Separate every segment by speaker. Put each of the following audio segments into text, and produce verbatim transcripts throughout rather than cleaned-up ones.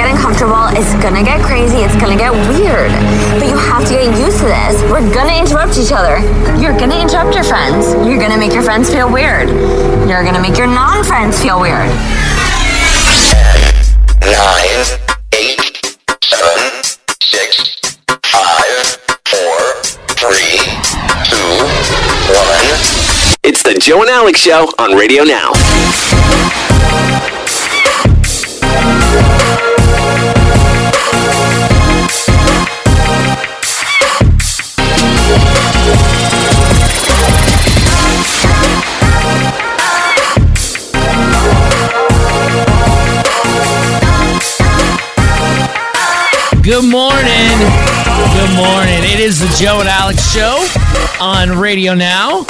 Speaker 1: get uncomfortable. It's gonna get crazy. It's gonna get weird. But you have to get used to this. We're gonna interrupt each other. You're gonna interrupt your friends. You're gonna make your friends feel weird. You're gonna make your non-friends feel weird.
Speaker 2: Nine, eight, seven, six, five, four, three, two, one.
Speaker 3: It's the Joe and Alex Show on Radio Now.
Speaker 4: Good morning. Good morning. It is the Joe and Alex Show on Radio Now.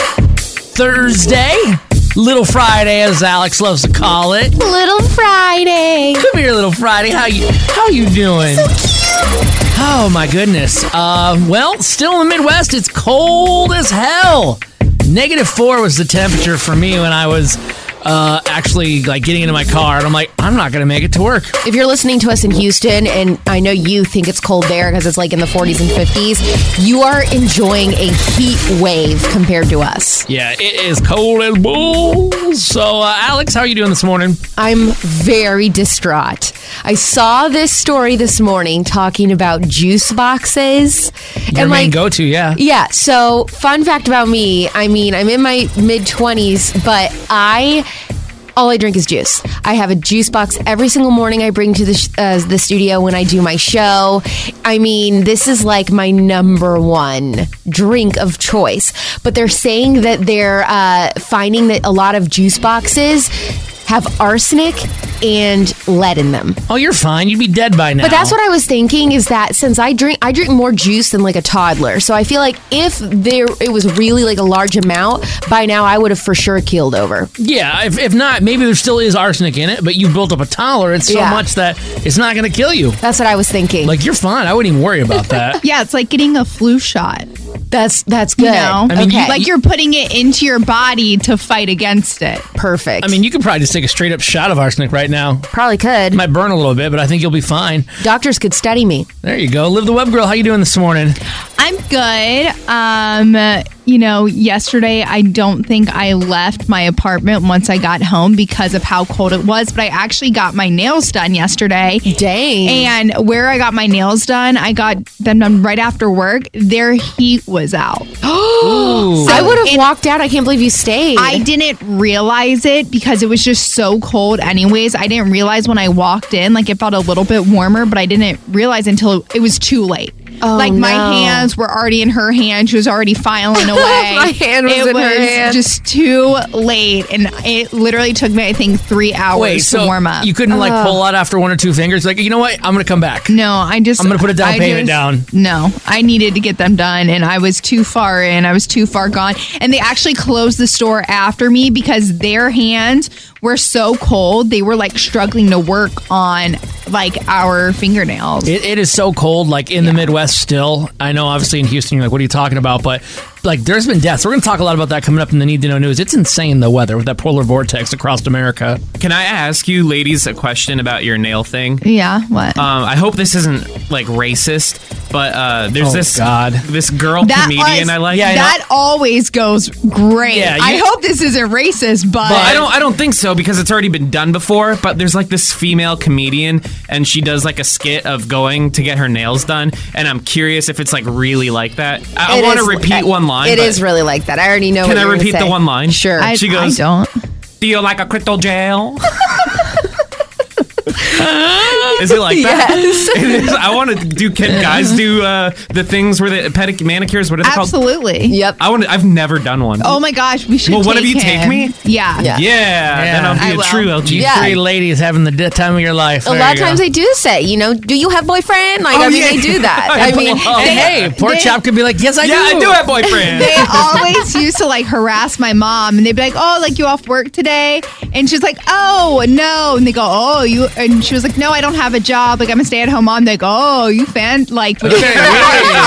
Speaker 4: Thursday. Little Friday, as Alex loves to call it.
Speaker 5: Little Friday.
Speaker 4: Come here, Little Friday. How you how you doing?
Speaker 5: So cute.
Speaker 4: Oh, my goodness. Uh, well, still in the Midwest, it's cold as hell. Negative four was the temperature for me when I was uh, actually like getting into my car. And I'm like, I'm not going to make it to work.
Speaker 5: If you're listening to us in Houston, and I know you think it's cold there because it's like in the forties and fifties, you are enjoying a heat wave compared to us.
Speaker 4: Yeah, it is cold as bulls. So, uh, Alex, how are you doing this morning?
Speaker 5: I'm very distraught. I saw this story this morning talking about juice boxes.
Speaker 4: Your
Speaker 5: and
Speaker 4: main
Speaker 5: like,
Speaker 4: go-to, yeah.
Speaker 5: Yeah, so fun fact about me, I mean, I'm in my mid-twenties, but I... all I drink is juice. I have a juice box every single morning I bring to the sh- uh, the studio when I do my show. I mean, this is like my number one drink of choice. But they're saying that they're uh, finding that a lot of juice boxes have arsenic and lead in them.
Speaker 4: Oh, you're fine. You'd be dead by now.
Speaker 5: But that's what I was thinking, is that since I drink I drink more juice than like a toddler. So I feel like if there it was really like a large amount, by now I would have for sure keeled over.
Speaker 4: Yeah, if, if not, maybe there still is arsenic in it, but you built up a tolerance so
Speaker 5: Yeah.
Speaker 4: much that it's not going to kill you.
Speaker 5: That's what I was thinking.
Speaker 4: Like, you're fine. I wouldn't even worry about that.
Speaker 6: Yeah, it's like getting a flu shot.
Speaker 5: That's that's good.
Speaker 6: You know?
Speaker 4: I mean,
Speaker 5: okay.
Speaker 4: you-
Speaker 6: Like you're putting it into your body to fight against it.
Speaker 5: Perfect.
Speaker 4: I mean, you could probably just take a straight up shot of arsenic right now.
Speaker 5: probably could.
Speaker 4: It might burn a little bit, but I think you'll be fine.
Speaker 5: Doctors could study me.
Speaker 4: There you go. Live the Web Girl. How you doing this morning?
Speaker 6: I'm good. Um, you know, yesterday I don't think I left my apartment once I got home because of how cold it was, but I actually got my nails done yesterday.
Speaker 5: Dang.
Speaker 6: And where I got my nails done, I got them done right after work. Their heat was out.
Speaker 4: Ooh.
Speaker 5: I would have
Speaker 6: it-
Speaker 5: walked out. I can't believe you stayed.
Speaker 6: I didn't realize it because it was just so cold anyways. I didn't realize when I walked in, like it felt a little bit warmer, but I didn't realize until it was too late.
Speaker 5: Oh,
Speaker 6: like my
Speaker 5: no.
Speaker 6: hands were already in her hand. She was already filing away.
Speaker 5: My hand was
Speaker 6: it
Speaker 5: in
Speaker 6: was
Speaker 5: her hand.
Speaker 6: just too late. And it literally took me, I think, three hours
Speaker 4: Wait, so
Speaker 6: to warm up.
Speaker 4: you couldn't like pull out after one or two fingers? Like, you know what? I'm going to come back.
Speaker 6: No, I just...
Speaker 4: I'm gonna put a down
Speaker 6: I
Speaker 4: payment
Speaker 6: just-
Speaker 4: down.
Speaker 6: No, I needed to get them done, and I was too far in. I was too far gone. And they actually closed the store after me because their hands were so cold. They were, like, struggling to work on, like, our fingernails.
Speaker 4: It, it is so cold, like in the Midwest still. I know, obviously, in Houston, you're like, what are you talking about? But, like, there's been deaths. We're going to talk a lot about that coming up in the Need to Know News. It's insane, the weather with that polar vortex across America.
Speaker 7: Can I ask you ladies a question about your nail thing?
Speaker 6: Yeah, what?
Speaker 7: Um, I hope this isn't like racist, but uh, there's
Speaker 4: Oh,
Speaker 7: this
Speaker 4: God.
Speaker 7: this girl
Speaker 6: That
Speaker 7: comedian
Speaker 6: was-
Speaker 7: I like.
Speaker 4: Yeah, I know.
Speaker 6: that always goes great.
Speaker 4: Yeah, you-
Speaker 6: I hope this isn't racist, but...
Speaker 7: But I don't I don't think so because it's already been done before. But there's like this female comedian and she does like a skit of going to get her nails done, and I'm curious if it's like really like that. I, I
Speaker 5: It
Speaker 7: want to
Speaker 5: is-
Speaker 7: repeat one line.
Speaker 5: It
Speaker 7: but
Speaker 5: is really like that. I already know.
Speaker 7: Can
Speaker 5: what
Speaker 7: I
Speaker 5: you're gonna
Speaker 7: repeat the
Speaker 5: say.
Speaker 7: one line?
Speaker 5: Sure.
Speaker 6: I,
Speaker 7: She goes,
Speaker 6: I don't.
Speaker 7: Do you like a crystal gel? Is it like that?
Speaker 5: Yes.
Speaker 7: It is. I want to do. Can guys do uh, the things where the pedic manicures? What are they called?
Speaker 6: Absolutely.
Speaker 5: Yep.
Speaker 7: I want. I've never done one.
Speaker 6: Oh my gosh, we should
Speaker 7: Well, what if
Speaker 6: take
Speaker 7: you take
Speaker 6: him.
Speaker 7: me?
Speaker 6: Yeah.
Speaker 5: Yeah.
Speaker 7: Yeah, then I'll
Speaker 6: I
Speaker 7: be a
Speaker 6: will.
Speaker 7: true L G.
Speaker 5: Yeah.
Speaker 4: Three ladies having the de- time of your life.
Speaker 5: A
Speaker 4: There
Speaker 5: lot
Speaker 4: you
Speaker 5: of
Speaker 4: go.
Speaker 5: times they do say, you know, do you have boyfriend? Like,
Speaker 7: Oh,
Speaker 5: I mean,
Speaker 7: yeah.
Speaker 5: they do that. I mean,
Speaker 4: Oh,
Speaker 5: they-
Speaker 4: hey, pork
Speaker 6: they-
Speaker 4: chop could be like, yes, I
Speaker 7: Yeah,
Speaker 4: do.
Speaker 7: I do have boyfriend.
Speaker 6: They always used to like harass my mom, and they'd be like, "Oh, like you off work today?" And she's like, "Oh, no." And they go, "Oh, you," and she was like, "No, I don't have a job. Like I'm a stay-at-home mom." They go, "Oh, you fan like."
Speaker 4: Okay, wait.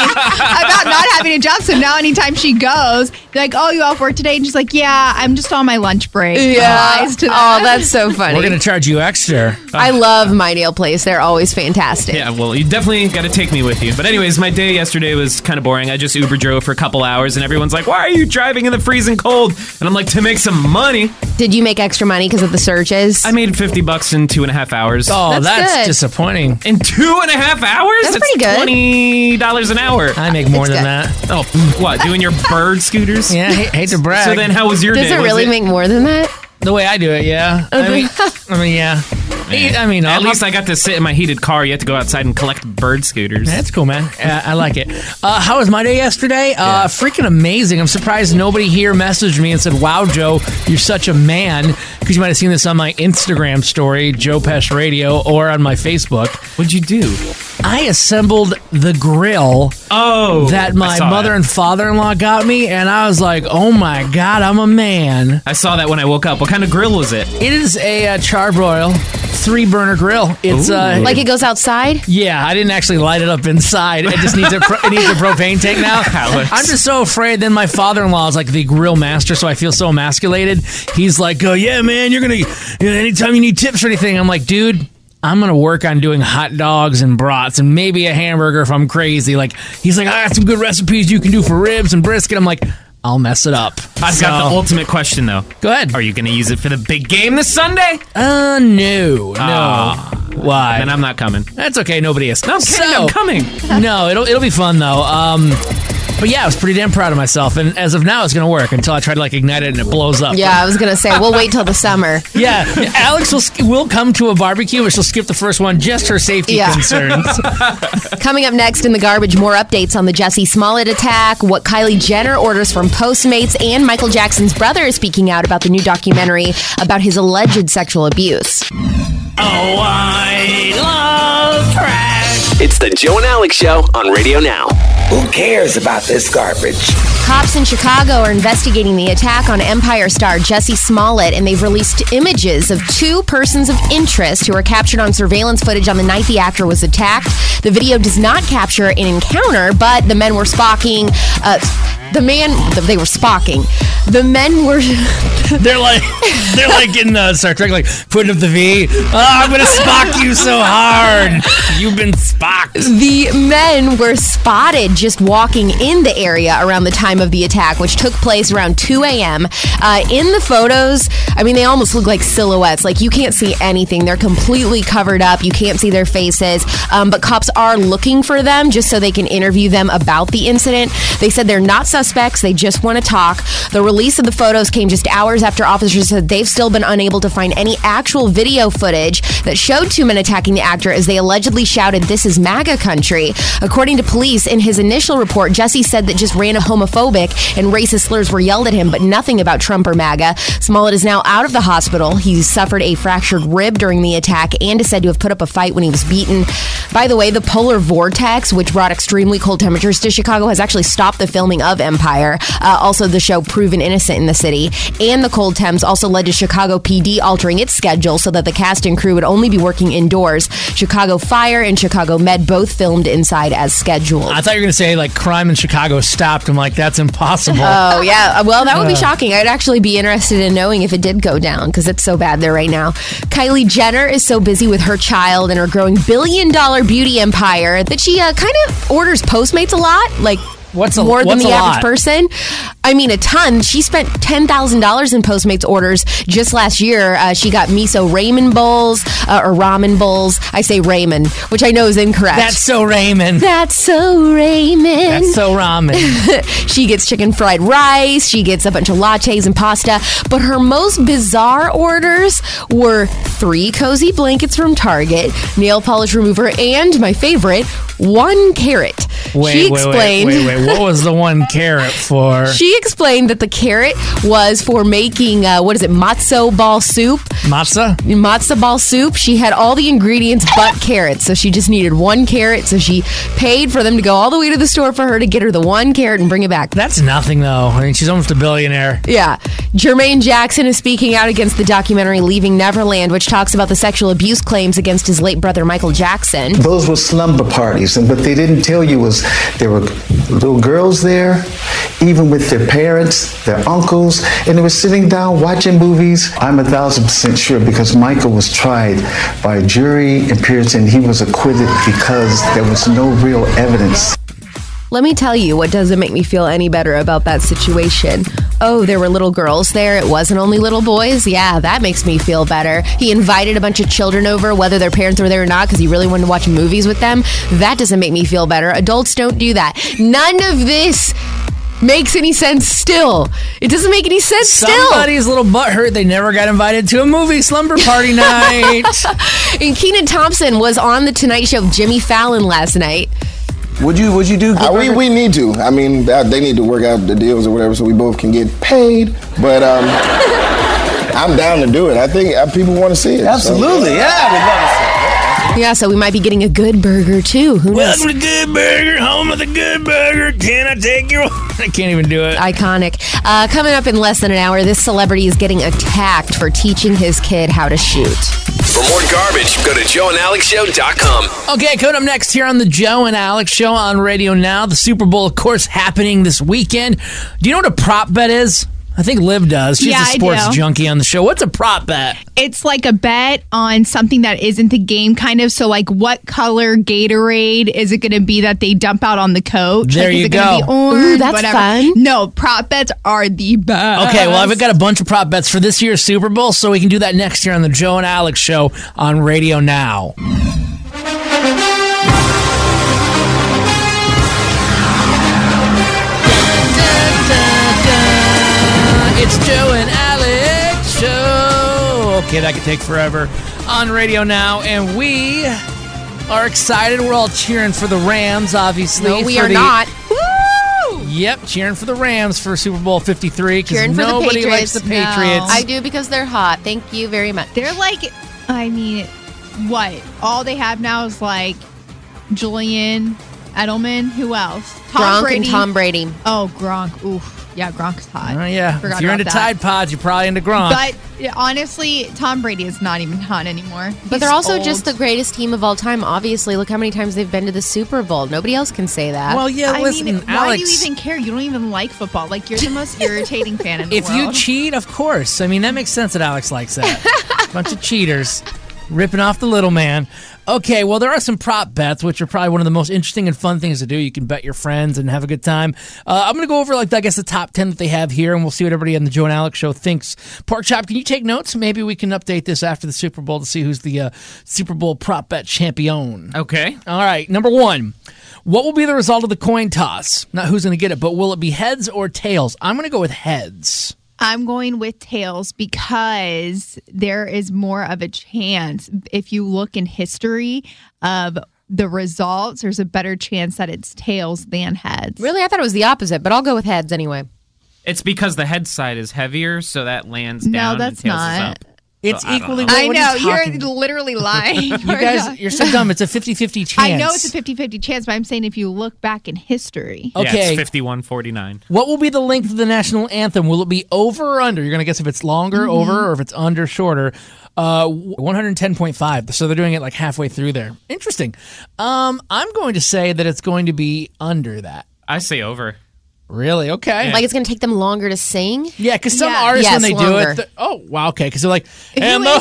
Speaker 6: about not having a job. So now anytime she goes, they're like, oh, you off work today? And she's like, yeah, I'm just on my lunch break.
Speaker 5: Yeah.
Speaker 6: Lies to
Speaker 5: Oh,
Speaker 6: that.
Speaker 5: that's so funny.
Speaker 4: We're going to charge you extra.
Speaker 5: I love my nail place. They're always fantastic.
Speaker 7: Yeah, well, you definitely got to take me with you. But anyways, my day yesterday was kind of boring. I just Uber drove for a couple hours, and everyone's like, why are you driving in the freezing cold? And I'm like, to make some money.
Speaker 5: Did you make extra money because of the surges?
Speaker 7: I made fifty bucks in two and a half hours.
Speaker 4: Oh,
Speaker 5: That's
Speaker 4: that's,
Speaker 5: good.
Speaker 4: disappointing.
Speaker 7: In two and a half hours?
Speaker 5: That's pretty good.
Speaker 7: twenty dollars an hour.
Speaker 4: I make more
Speaker 5: It's
Speaker 4: than
Speaker 5: good.
Speaker 4: that.
Speaker 7: Oh, what? Doing your bird scooters?
Speaker 4: Yeah, hate, hate to brag.
Speaker 7: So then how was your
Speaker 5: Does
Speaker 7: day?
Speaker 5: it
Speaker 7: Was
Speaker 5: really make more than that?
Speaker 4: the way I do it, yeah. I mean, I mean, yeah. I mean,
Speaker 7: At
Speaker 4: I'll-
Speaker 7: least I got to sit in my heated car. You have to go outside and collect bird scooters.
Speaker 4: That's cool, man. Uh, I like it. Uh, how was my day yesterday? Uh, freaking amazing. I'm surprised nobody here messaged me and said, wow, Joe, you're such a man. Because you might have seen this on my Instagram story, Joe Pesh Radio, or on my Facebook.
Speaker 7: What'd you do?
Speaker 4: I assembled the grill
Speaker 7: Oh,
Speaker 4: that
Speaker 7: I
Speaker 4: my
Speaker 7: saw
Speaker 4: mother
Speaker 7: that.
Speaker 4: and father-in-law got me, and I was like, oh my God, I'm a man.
Speaker 7: I saw that when I woke up. What kind of grill was it?
Speaker 4: It is a uh, charbroil, three-burner grill. It's uh,
Speaker 5: Like it goes outside?
Speaker 4: Yeah, I didn't actually light it up inside. It just needs a pro- it needs a propane tank now.
Speaker 7: Alex.
Speaker 4: I'm just so afraid. Then my father-in-law is like the grill master, so I feel so emasculated. He's like, "Oh yeah, man, you're gonna. You know, anytime you need tips or anything," I'm like, "Dude, I'm gonna work on doing hot dogs and brats and maybe a hamburger if I'm crazy." Like he's like, "I got some good recipes you can do for ribs and brisket." I'm like, I'll mess it up.
Speaker 7: I've
Speaker 4: So-
Speaker 7: got the ultimate question, though.
Speaker 4: Go ahead.
Speaker 7: Are you going to use it for the big game this Sunday?
Speaker 4: Uh, no, no.
Speaker 7: Ah.
Speaker 4: Why?
Speaker 7: Then I'm not coming.
Speaker 4: That's okay. Nobody is.
Speaker 7: No, I'm kidding.
Speaker 4: So-
Speaker 7: I'm coming.
Speaker 4: No, it'll it'll be fun though. Um, but yeah, I was pretty damn proud of myself, and as of now, it's gonna work until I try to like ignite it and it blows up.
Speaker 5: Yeah, I was going to say, we'll wait till the summer.
Speaker 4: Yeah, Alex will sk- will come to a barbecue, but she'll skip the first one just for safety
Speaker 5: Yeah.
Speaker 4: concerns.
Speaker 5: Coming up next in the garbage, more updates on the Jussie Smollett attack, what Kylie Jenner orders from Postmates, and Michael Jackson's brother is speaking out about the new documentary about his alleged sexual abuse.
Speaker 4: Oh, I love trash.
Speaker 3: It's the Joe and Alex Show on Radio Now.
Speaker 8: Who cares about this garbage?
Speaker 5: Cops in Chicago are investigating the attack on Empire star Jussie Smollett, and they've released images of two persons of interest who were captured on surveillance footage on the night the actor was attacked. The video does not capture an encounter, but the men were spocking. Uh, the man, they were spocking. The men were.
Speaker 4: They're like they're like in uh, Star Trek, like putting up the V. Oh, I'm gonna spock you so hard. You've been spocked.
Speaker 5: The men were spotted just walking in the area around the time of the attack, which took place around two a.m. Uh, in the photos, I mean, they almost look like silhouettes. Like, you can't see anything. They're completely covered up. You can't see their faces. Um, but cops are looking for them just so they can interview them about the incident. They said they're not suspects. They just want to talk. The release of the photos came just hours after officers said they've still been unable to find any actual video footage that showed two men attacking the actor as they allegedly shouted, "This is MAGA country." According to police, in his initial report, Jussie said that just random homophobic and racist slurs were yelled at him, but nothing about Trump or MAGA. Smollett is now out of the hospital. He suffered a fractured rib during the attack and is said to have put up a fight when he was beaten. By the way, the polar vortex, which brought extremely cold temperatures to Chicago, has actually stopped the filming of Empire. Uh, also, the show Proven Innocent in the city. And the cold temps also led to Chicago P D altering its schedule so that the cast and crew would only be working indoors. Chicago Fire and Chicago Med both filmed inside as scheduled.
Speaker 4: I thought you were gonna say like crime in Chicago stopped. I'm like, that's impossible.
Speaker 5: Oh, yeah. Well, that would be shocking. I'd actually be interested in knowing if it did go down because it's so bad there right now. Kylie Jenner is so busy with her child and her growing billion dollar beauty empire that she uh, kind of orders Postmates a lot. Like,
Speaker 4: What's a-
Speaker 5: more than
Speaker 4: what's
Speaker 5: the
Speaker 4: a
Speaker 5: average
Speaker 4: lot?
Speaker 5: person? I mean, a ton. She spent ten thousand dollars in Postmates orders just last year. Uh, she got miso ramen bowls uh, or ramen bowls. I say ramen, which I know is incorrect.
Speaker 4: That's so Raymond.
Speaker 5: That's so ramen.
Speaker 4: That's so ramen.
Speaker 5: She gets chicken fried rice. She gets a bunch of lattes and pasta. But her most bizarre orders were three cozy blankets from Target, nail polish remover, and my favorite, one carrot.
Speaker 4: Wait,
Speaker 5: she
Speaker 4: wait,
Speaker 5: explained.
Speaker 4: wait, wait, wait. What was the one carrot for?
Speaker 5: She explained that the carrot was for making uh, what is it, matzo ball soup.
Speaker 4: Matzah?
Speaker 5: Matzo ball soup. She had all the ingredients but carrots, so she just needed one carrot. So she paid for them to go all the way to the store for her to get her the one carrot and bring it back.
Speaker 4: That's nothing, though. I mean, she's almost a billionaire.
Speaker 5: Yeah. Jermaine Jackson is speaking out against the documentary Leaving Neverland, which talks about the sexual abuse claims against his late brother Michael Jackson.
Speaker 9: Those were slumber parties, and what they didn't tell you was was there were little girls there, even with their parents, their uncles, and they were sitting down watching movies. I'm a thousand percent sure because Michael was tried by a jury in Puritan. He was acquitted because there was no real evidence.
Speaker 5: Let me tell you what doesn't make me feel any better about that situation. Oh, there were little girls there. It wasn't only little boys. Yeah, that makes me feel better. He invited a bunch of children over, whether their parents were there or not, because he really wanted to watch movies with them. That doesn't make me feel better. Adults don't do that. None of this makes any sense still. It doesn't make any sense still.
Speaker 4: Somebody's little butt hurt. They never got invited to a movie slumber party night.
Speaker 5: And Kenan Thompson was on The Tonight Show with Jimmy Fallon last night.
Speaker 10: Would you Would you do? Uh, we we need to. I mean, they need to work out the deals or whatever, so we both can get paid. But um, I'm down to do it. I think uh, people want to see it.
Speaker 11: Absolutely, so. Yeah, we'd love to see it.
Speaker 5: Yeah, so we might be getting a Good Burger too. Who knows?
Speaker 4: Welcome to Good Burger, home of the Good Burger. Can I take your? I can't even do it.
Speaker 5: Iconic. Uh, coming up in less than an hour, this celebrity is getting attacked for teaching his kid how to shoot.
Speaker 3: For more garbage, go to joe and alex show dot com.
Speaker 4: Okay, coming up next here on the Joe and Alex Show on Radio Now. The Super Bowl, of course, happening this weekend. Do you know what a prop bet is? I think Liv does. She's
Speaker 6: Yeah,
Speaker 4: a sports
Speaker 6: I do.
Speaker 4: junkie on the show. What's a prop bet?
Speaker 6: It's like a bet on something that isn't the game, kind of. So, like, what color Gatorade is it going to be that they dump out on the coach?
Speaker 4: There
Speaker 6: like, is
Speaker 4: you
Speaker 6: it gonna
Speaker 4: go.
Speaker 6: Be orange,
Speaker 5: Ooh, that's
Speaker 6: whatever.
Speaker 5: fun.
Speaker 6: No, prop bets are the best.
Speaker 4: Okay, well, I've got a bunch of prop bets for this year's Super Bowl, so we can do that next year on the Joe and Alex Show on Radio Now. It's Joe and Alex Show. Okay, that could take forever on Radio Now, and we are excited. We're all cheering for the Rams, obviously.
Speaker 5: No, we
Speaker 4: for
Speaker 5: are
Speaker 4: the-
Speaker 5: not.
Speaker 4: Yep, cheering for the Rams for Super Bowl fifty-three because
Speaker 5: Cheering for the
Speaker 4: nobody likes
Speaker 5: Patriots.
Speaker 4: the
Speaker 6: No.
Speaker 4: Patriots.
Speaker 5: I do because they're hot. Thank you very much.
Speaker 6: They're like, I mean, what? All they have now is like Julian Edelman. Who else? Tom
Speaker 5: Gronk
Speaker 6: Brady.
Speaker 5: and Tom Brady.
Speaker 6: Oh, Gronk. Oof. Yeah, Gronk's hot.
Speaker 4: Oh, yeah.
Speaker 6: Forgot
Speaker 4: If you're
Speaker 6: about
Speaker 4: into
Speaker 6: that.
Speaker 4: Tide Pods, you're probably into Gronk.
Speaker 6: But yeah, honestly, Tom Brady is not even hot anymore.
Speaker 5: But
Speaker 6: He's
Speaker 5: they're also
Speaker 6: old.
Speaker 5: just the greatest team of all time. Obviously, look how many times they've been to the Super Bowl. Nobody else can say that.
Speaker 4: well, yeah,
Speaker 6: I
Speaker 4: listen,
Speaker 6: mean, why
Speaker 4: Alex.
Speaker 6: do you even care? You don't even like football. Like, you're the most irritating fan in the
Speaker 4: if
Speaker 6: world.
Speaker 4: you cheat, of course. I mean, that makes sense that Alex likes that. Bunch of cheaters. Ripping off the little man. Okay, well, there are some prop bets, which are probably one of the most interesting and fun things to do. You can bet your friends and have a good time. Uh, I'm going to go over, like, I guess, the top ten that they have here, and we'll see what everybody on the Joe and Alex Show thinks. Pork Chop, can you take notes? Maybe we can update this after the Super Bowl to see who's the uh, Super Bowl prop bet champion.
Speaker 7: Okay.
Speaker 4: All right, number one. What will be the result of the coin toss? Not who's going to get it, but will it be heads or tails? I'm going to go with heads.
Speaker 6: I'm going with tails because there is more of a chance. If you look in history of the results, there's a better chance that it's tails than heads.
Speaker 5: Really? I thought it was the opposite, but I'll go with heads anyway.
Speaker 7: It's because the head side is heavier, so that lands
Speaker 6: No,
Speaker 7: down. and
Speaker 6: that's
Speaker 7: tails is
Speaker 6: not.
Speaker 7: up.
Speaker 4: It's
Speaker 7: So, I don't
Speaker 4: equally.
Speaker 7: know.
Speaker 4: What
Speaker 6: I
Speaker 4: are
Speaker 6: know.
Speaker 4: you
Speaker 6: You're
Speaker 4: talking-
Speaker 6: literally lying.
Speaker 4: You guys, you're so dumb. It's a fifty-fifty chance.
Speaker 6: I know it's a fifty-fifty chance, but I'm saying if you look back in history.
Speaker 7: Yeah,
Speaker 4: Okay.
Speaker 7: it's fifty-one forty-nine.
Speaker 4: What will be the length of the national anthem? Will it be over or under? You're going to guess if it's longer,
Speaker 6: Mm-hmm.
Speaker 4: over, or if it's under, shorter. Uh, one ten point five. So they're doing it like halfway through there. Interesting. Um, I'm going to say that it's going to be under that.
Speaker 7: I say over.
Speaker 4: Really? Okay.
Speaker 5: Like it's going to take them longer to sing?
Speaker 4: Yeah, because some
Speaker 6: Yeah.
Speaker 4: artists,
Speaker 5: Yes,
Speaker 4: when they
Speaker 5: longer.
Speaker 4: do it, th- oh, wow, okay. Because they're like, and the
Speaker 6: is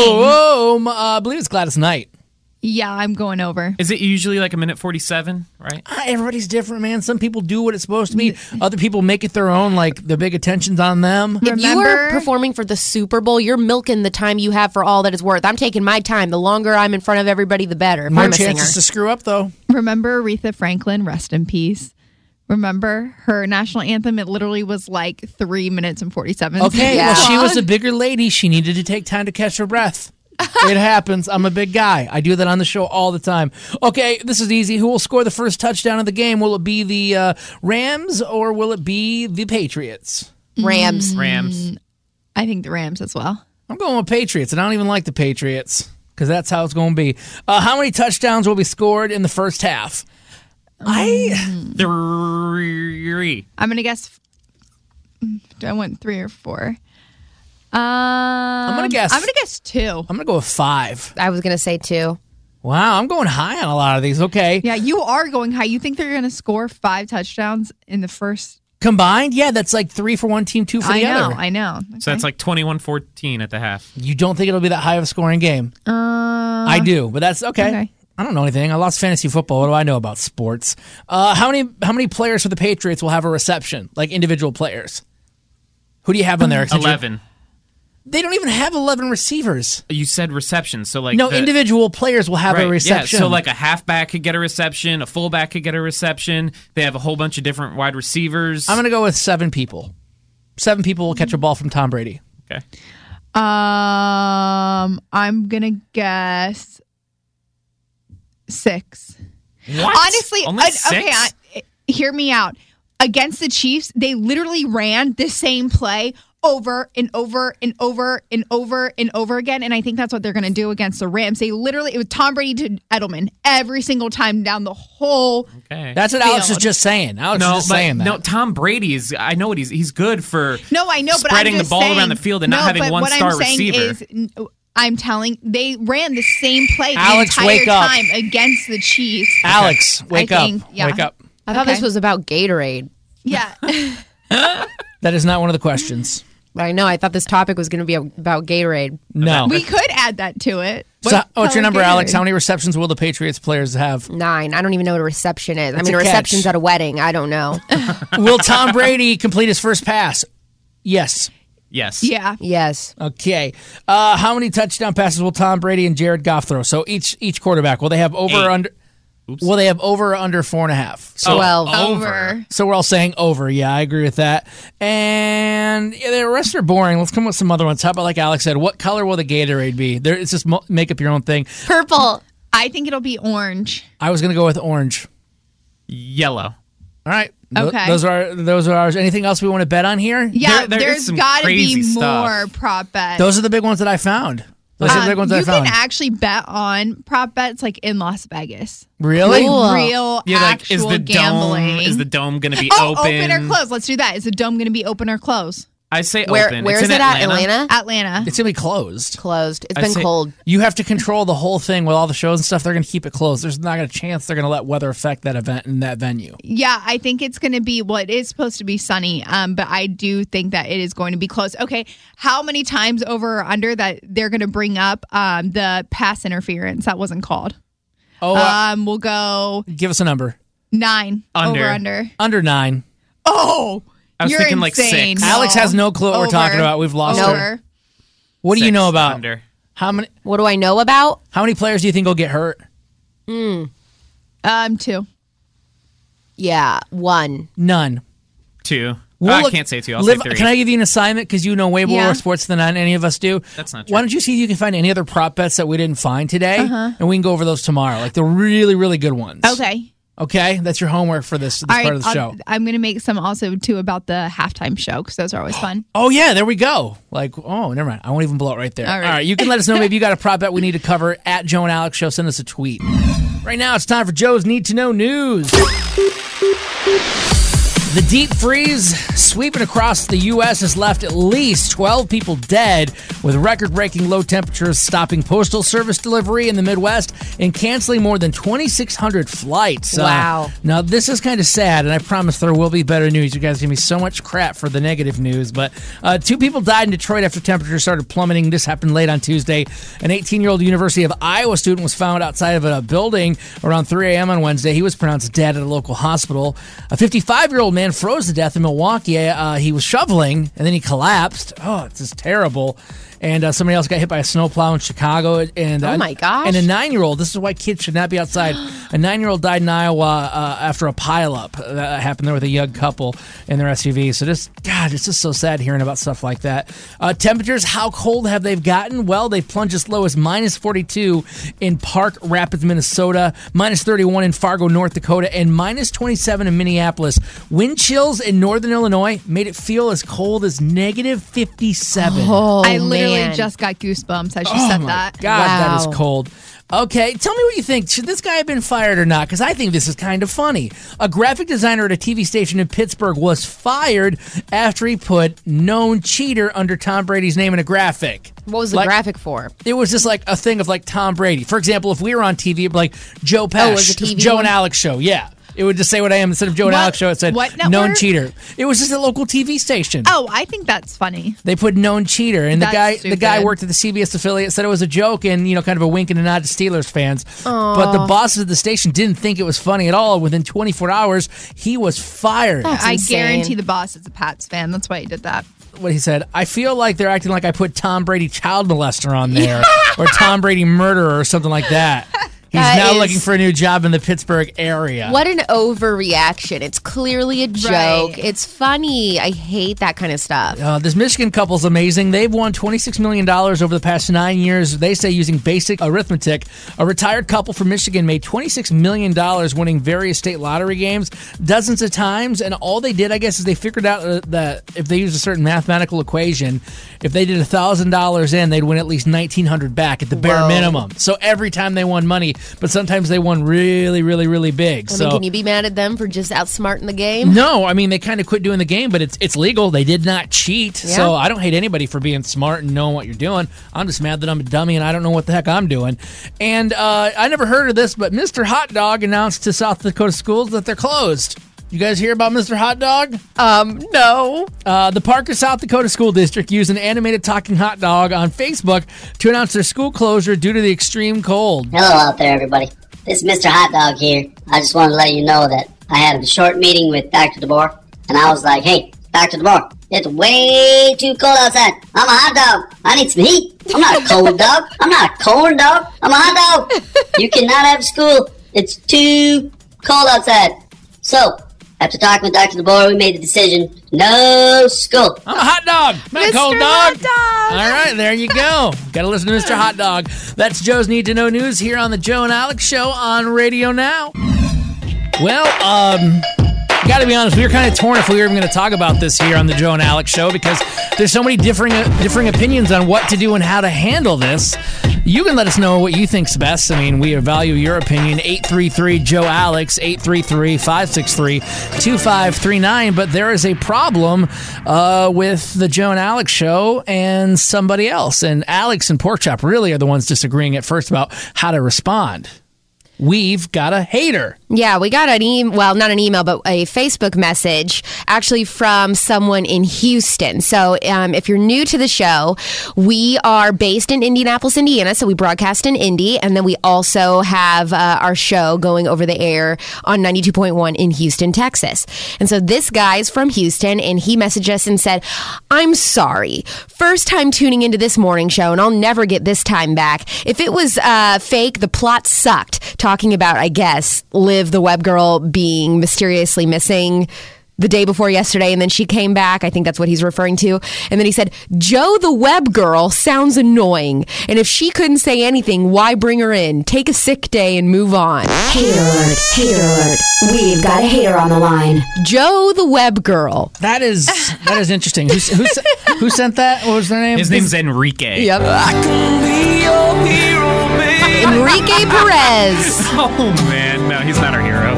Speaker 4: home, uh, I believe it's Gladys Knight.
Speaker 6: Yeah, I'm going over.
Speaker 7: Is it usually like a minute forty-seven, right?
Speaker 4: Ah, everybody's different, man. Some people do what it's supposed to be. Other people make it their own, like the big attention's on them.
Speaker 5: If you are
Speaker 6: Remember-
Speaker 5: performing for the Super Bowl, you're milking the time you have for all that it's worth. I'm taking my time. The longer I'm in front of everybody, the better. If
Speaker 4: More
Speaker 5: I'm a singer.
Speaker 4: chances to screw up, though.
Speaker 6: Remember Aretha Franklin, rest in peace. Remember her national anthem? It literally was like three minutes and forty-seven
Speaker 4: Okay,
Speaker 6: seconds.
Speaker 4: well, she
Speaker 6: long.
Speaker 4: was a bigger lady. She needed to take time to catch her breath. It happens. I'm a big guy. I do that on the show all the time. Okay, this is easy. Who will score the first touchdown of the game? Will it be the uh, Rams or will it be the Patriots?
Speaker 5: Rams.
Speaker 7: Rams.
Speaker 6: I think the Rams as well.
Speaker 4: I'm going with Patriots, and I don't even like the Patriots because that's how it's going to be. Uh, how many touchdowns will be scored in the first half? I
Speaker 7: Three.
Speaker 6: I'm gonna guess. Do I want three or four? Um, I'm
Speaker 4: gonna guess-
Speaker 6: I'm gonna guess two.
Speaker 4: I'm gonna go with five.
Speaker 5: I was going to say two.
Speaker 4: Wow, I'm going high on a lot of these. Okay.
Speaker 6: Yeah, you are going high. You think they're going to score five touchdowns in the first?
Speaker 4: Combined? Yeah, that's like three for one team, two for the
Speaker 6: I know,
Speaker 4: other.
Speaker 6: I know.
Speaker 7: Okay. So that's like twenty-one fourteen at the half.
Speaker 4: You don't think it'll be that high of a scoring game?
Speaker 6: Uh,
Speaker 4: I do, but that's okay.
Speaker 6: okay.
Speaker 4: I don't know anything. I lost fantasy football. What do I know about sports? Uh, how many how many players for the Patriots will have a reception, like individual players? Who do you have on there?
Speaker 7: eleven.
Speaker 4: They don't even have eleven receivers.
Speaker 7: You said reception, so like
Speaker 4: no
Speaker 7: the,
Speaker 4: individual players will have
Speaker 7: right,
Speaker 4: a reception.
Speaker 7: Yeah, so like a halfback could get a reception, a fullback could get a reception. They have a whole bunch of different wide receivers.
Speaker 4: I'm going to go with seven people. Seven people will catch a ball from Tom Brady.
Speaker 7: Okay.
Speaker 6: Um, I'm gonna guess six.
Speaker 7: What?
Speaker 6: Honestly,
Speaker 7: Only
Speaker 6: I,
Speaker 7: six?
Speaker 6: okay. I, hear me out. Against the Chiefs, they literally ran the same play over and over and over and over and over again. And I think that's what they're going to do against the Rams. They literally, it was Tom Brady to Edelman every single time down the whole
Speaker 7: Okay.
Speaker 4: That's what
Speaker 6: field.
Speaker 4: Alex was just saying. Alex
Speaker 7: no,
Speaker 4: was just
Speaker 7: but,
Speaker 4: saying that.
Speaker 7: No, Tom Brady is. I know what he's. He's good for.
Speaker 6: No, I know, but
Speaker 7: spreading
Speaker 6: I'm
Speaker 7: the
Speaker 6: just
Speaker 7: ball
Speaker 6: saying,
Speaker 7: around the field and
Speaker 6: no,
Speaker 7: not having
Speaker 6: but
Speaker 7: one
Speaker 6: what
Speaker 7: star
Speaker 6: I'm saying
Speaker 7: receiver.
Speaker 6: Is, I'm telling, they ran the same play the
Speaker 4: Alex,
Speaker 6: entire
Speaker 4: wake up.
Speaker 6: time against the Chiefs.
Speaker 4: Alex, wake
Speaker 6: I
Speaker 4: up.
Speaker 6: think, yeah.
Speaker 4: Wake up.
Speaker 5: I thought
Speaker 6: Okay.
Speaker 5: this was about Gatorade.
Speaker 6: Yeah.
Speaker 4: That is not one of the questions.
Speaker 5: I know. I thought this topic was going to be about Gatorade.
Speaker 4: No.
Speaker 6: We could add that to it.
Speaker 4: So, what's your
Speaker 6: color
Speaker 4: number, Alex?
Speaker 6: Gatorade?
Speaker 4: How many receptions will the Patriots players have?
Speaker 5: Nine. I don't even know what a reception is.
Speaker 4: It's
Speaker 5: I mean,
Speaker 4: a
Speaker 5: a reception's
Speaker 4: catch.
Speaker 5: at a wedding. I don't know.
Speaker 4: Will Tom Brady complete his first pass? Yes.
Speaker 7: Yes.
Speaker 6: Yeah.
Speaker 5: Yes.
Speaker 4: Okay. Uh, how many touchdown passes will Tom Brady and Jared Goff throw? So each each quarterback, will they have over
Speaker 7: Eight.
Speaker 4: or under?
Speaker 7: Oops.
Speaker 4: Will they have over or under four and a half? So,
Speaker 7: Oh,
Speaker 5: Twelve.
Speaker 7: over.
Speaker 4: so we're all saying over. Yeah, I agree with that. And yeah, the rest are boring. Let's come up with some other ones. How about, like Alex said, what color will the Gatorade be? There, it's just mo- make up your own thing.
Speaker 5: Purple.
Speaker 6: I think it'll be orange.
Speaker 4: I was going to go with orange.
Speaker 7: Yellow.
Speaker 4: All right. Th-
Speaker 6: Okay.
Speaker 4: those are those are ours. Anything else we want to bet on here?
Speaker 6: Yeah,
Speaker 7: There- there is
Speaker 6: there's
Speaker 7: some
Speaker 6: got to be
Speaker 7: crazy stuff.
Speaker 6: more prop bets.
Speaker 4: Those are the big ones that I found. Those are the
Speaker 6: Um,
Speaker 4: big ones that
Speaker 6: you
Speaker 4: I found.
Speaker 6: can actually bet on prop bets like in Las Vegas.
Speaker 4: Really?
Speaker 6: Like
Speaker 5: Cool.
Speaker 6: real
Speaker 7: Yeah, like
Speaker 6: actual
Speaker 7: is the
Speaker 6: gambling.
Speaker 7: dome is the dome going to be
Speaker 6: oh,
Speaker 7: open?
Speaker 6: open or close? Let's do that. Is the dome going to be open or close?
Speaker 7: I say
Speaker 5: Where
Speaker 7: open.
Speaker 5: Where
Speaker 7: it's
Speaker 5: is
Speaker 7: in
Speaker 5: it at?
Speaker 7: Atlanta.
Speaker 5: Atlanta?
Speaker 6: Atlanta.
Speaker 4: It's going to be closed.
Speaker 5: Closed. It's
Speaker 7: I
Speaker 5: been
Speaker 7: say-
Speaker 5: cold.
Speaker 4: You have to control the whole thing with all the shows and stuff. They're going to keep it closed. There's not a chance they're going to let weather affect that event in that venue.
Speaker 6: Yeah, I think it's going to be, well, it is supposed to be sunny, um, but I do think that it is going to be close. Okay, how many times over or under that they're going to bring up um, the pass interference? That wasn't called.
Speaker 4: Oh, uh,
Speaker 6: Um, we'll go
Speaker 4: give us a number.
Speaker 6: nine.
Speaker 7: Under.
Speaker 6: Over under.
Speaker 4: Under nine.
Speaker 6: Oh,
Speaker 7: I was
Speaker 6: you're
Speaker 7: thinking like
Speaker 6: insane.
Speaker 7: six.
Speaker 6: No.
Speaker 4: Alex has no clue what we're
Speaker 6: Over.
Speaker 4: talking about. We've lost
Speaker 5: No.
Speaker 4: her.
Speaker 6: Over.
Speaker 4: What do you
Speaker 7: Six
Speaker 4: know about?
Speaker 7: Under.
Speaker 4: How many
Speaker 5: What do I know about?
Speaker 4: How many players do you think will get hurt?
Speaker 6: Um, two.
Speaker 5: Yeah, one.
Speaker 4: None.
Speaker 7: Two.
Speaker 4: We'll
Speaker 7: Oh, I
Speaker 4: look-
Speaker 7: can't say two. I'll
Speaker 4: Liv,
Speaker 7: say three.
Speaker 4: Can I give you an assignment? Because you know way more
Speaker 6: Yeah.
Speaker 4: sports than any of us do.
Speaker 7: That's not true.
Speaker 4: Why don't you see if you can find any other prop bets that we didn't find today,
Speaker 6: Uh-huh.
Speaker 4: and we can go over those tomorrow. Like the really, really good ones.
Speaker 6: Okay.
Speaker 4: Okay, that's your homework for this, this
Speaker 6: All right.
Speaker 4: part of the
Speaker 6: I'll-
Speaker 4: show.
Speaker 6: I'm going to make some also too about the halftime show because those are always fun.
Speaker 4: Oh yeah, there we go. Like, oh, never mind. I won't even blow it right there.
Speaker 6: All
Speaker 4: All
Speaker 6: right.
Speaker 4: right, you can let us know maybe you got a prop bet we need to cover at Joe and Alex Show. Send us a tweet. Right now, it's time for Joe's Need to Know News. The deep freeze sweeping across the U S has left at least twelve people dead, with record-breaking low temperatures stopping postal service delivery in the Midwest and canceling more than twenty-six hundred flights. Uh,
Speaker 5: Wow.
Speaker 4: now, this is kind of sad, and I promise there will be better news. You guys give me so much crap for the negative news, but uh, two people died in Detroit after temperatures started plummeting. This happened late on Tuesday. An eighteen-year-old University of Iowa student was found outside of a building around three a.m. on Wednesday. He was pronounced dead at a local hospital. A fifty-five-year-old man froze to death in Milwaukee. Uh, he was shoveling, and then he collapsed. Oh, it's just terrible. And uh, somebody else got hit by a snowplow in Chicago. And uh,
Speaker 5: Oh, my gosh.
Speaker 4: And a nine-year-old. This is why kids should not be outside. A nine-year-old died in Iowa uh, after a pileup that happened there with a young couple in their S U V. So just, God, it's just so sad hearing about stuff like that. Uh, temperatures, how cold have they gotten? Well, they plunged as low as minus forty-two in Park Rapids, Minnesota, minus thirty-one in Fargo, North Dakota, and minus twenty-seven in Minneapolis. Wind chills in northern Illinois made it feel as cold as negative fifty-seven.
Speaker 5: Oh,
Speaker 6: I literally
Speaker 5: man.
Speaker 6: just got goosebumps as you
Speaker 4: Oh
Speaker 6: said
Speaker 4: my
Speaker 6: that.
Speaker 4: God, that
Speaker 5: Wow.
Speaker 4: is cold. Okay, tell me what you think. Should this guy have been fired or not? Because I think this is kind of funny. A graphic designer at a T V station in Pittsburgh was fired after he put known cheater under Tom Brady's name in a graphic.
Speaker 5: What was the
Speaker 4: like,
Speaker 5: graphic for?
Speaker 4: It was just like a thing of like Tom Brady. For example, if we were on T V, it'd be like Joe Pesci,
Speaker 5: Oh, it was a T V
Speaker 4: Joe
Speaker 5: one?
Speaker 4: and Alex show. Yeah. It would just say what I am instead of Joe and
Speaker 6: What-
Speaker 4: Alex show. It said
Speaker 6: what
Speaker 4: known
Speaker 6: network?
Speaker 4: cheater. It was just a local T V station.
Speaker 6: Oh, I think that's funny.
Speaker 4: They put known cheater, and
Speaker 6: That's
Speaker 4: the guy the guy
Speaker 6: stupid.
Speaker 4: worked at the C B S affiliate, said it was a joke and you know kind of a wink and a nod to Steelers fans.
Speaker 5: Aw.
Speaker 4: But the bosses of the station didn't think it was funny at all. Within twenty-four hours, he was fired.
Speaker 5: That's
Speaker 6: I
Speaker 5: insane.
Speaker 6: guarantee the boss is a Pats fan. That's why he did that.
Speaker 4: What he said, I feel like they're acting like I put Tom Brady child molester on there or Tom Brady murderer or something like that. He's
Speaker 5: That
Speaker 4: now
Speaker 5: is-
Speaker 4: looking for a new job in the Pittsburgh area.
Speaker 5: What an overreaction. It's clearly a joke.
Speaker 6: Right.
Speaker 5: It's funny. I hate that kind of stuff.
Speaker 4: Uh, this Michigan couple's amazing. They've won twenty-six million dollars over the past nine years. They say using basic arithmetic. A retired couple from Michigan made twenty-six million dollars winning various state lottery games dozens of times. And all they did, I guess, is they figured out uh, that if they used a certain mathematical equation, if they did one thousand dollars in, they'd win at least nineteen hundred dollars back at the bare
Speaker 5: Whoa.
Speaker 4: minimum. So every time they won money, but sometimes they won really, really, really big.
Speaker 5: I
Speaker 4: so
Speaker 5: mean, can you be mad at them for just outsmarting the game?
Speaker 4: no, I mean they kind of quit doing the game, but it's it's legal. They did not cheat,
Speaker 5: Yeah.
Speaker 4: so I don't hate anybody for being smart and knowing what you're doing. I'm just mad that I'm a dummy and I don't know what the heck I'm doing. And uh, I never heard of this, but Mister Hot Dog announced to South Dakota schools that they're closed. You guys hear about Mister Hot Dog?
Speaker 5: Um, no.
Speaker 4: Uh, the Parker, South Dakota School District used an animated talking hot dog on Facebook to announce their school closure due to the extreme cold.
Speaker 12: Hello out there, everybody. This is Mister Hot Dog here. I just wanted to let you know that I had a short meeting with Doctor DeBoer, and I was like, hey, Doctor DeBoer, it's way too cold outside. I'm a hot dog. I need some heat. I'm not a cold dog. I'm not a cold dog. I'm a hot dog. You cannot have school. It's too cold outside. So, after talking with Doctor DeBoer, we made the decision, no school.
Speaker 4: I'm a hot dog, not a
Speaker 6: Mister
Speaker 4: cold dog.
Speaker 6: Hot Dog.
Speaker 4: All right, there you go. Got to listen to Mister Hot Dog. That's Joe's Need to Know News here on the Joe and Alex Show on Radio Now. Well, um, got to be honest, we were kind of torn if we were even going to talk about this here on the Joe and Alex Show because there's so many differing uh, differing opinions on what to do and how to handle this. You can let us know what you think's best. I mean, we value your opinion. eight three three Joe Alex, eight three three, five six three, two five three nine. But there is a problem uh, with the Joe and Alex Show and somebody else. And Alex and Porkchop really are the ones disagreeing at first about how to respond. We've got a hater.
Speaker 5: Yeah, we got an email, well, not an email, but a Facebook message actually from someone in Houston. So um, if you're new to the show, we are based in Indianapolis, Indiana. So we broadcast in Indy. And then we also have uh, our show going over the air on ninety-two point one in Houston, Texas. And so this guy's from Houston and he messaged us and said, I'm sorry. First time tuning into this morning show and I'll never get this time back. If it was uh, fake, the plot sucked. Talking about, I guess, Liv, the web girl, being mysteriously missing the day before yesterday, and then she came back. I think that's what he's referring to. And then he said, Joe, the web girl, sounds annoying. And if she couldn't say anything, why bring her in? Take a sick day and move on.
Speaker 13: Hater alert, hater alert. We've got a hater on the line.
Speaker 5: Joe, the web girl.
Speaker 4: That is that is interesting. Who, who, who sent that? What was their name?
Speaker 7: His name's Enrique.
Speaker 5: Yep.
Speaker 7: I can be your hero, baby.
Speaker 5: Enrique Perez.
Speaker 7: Oh, man. No, he's not our hero.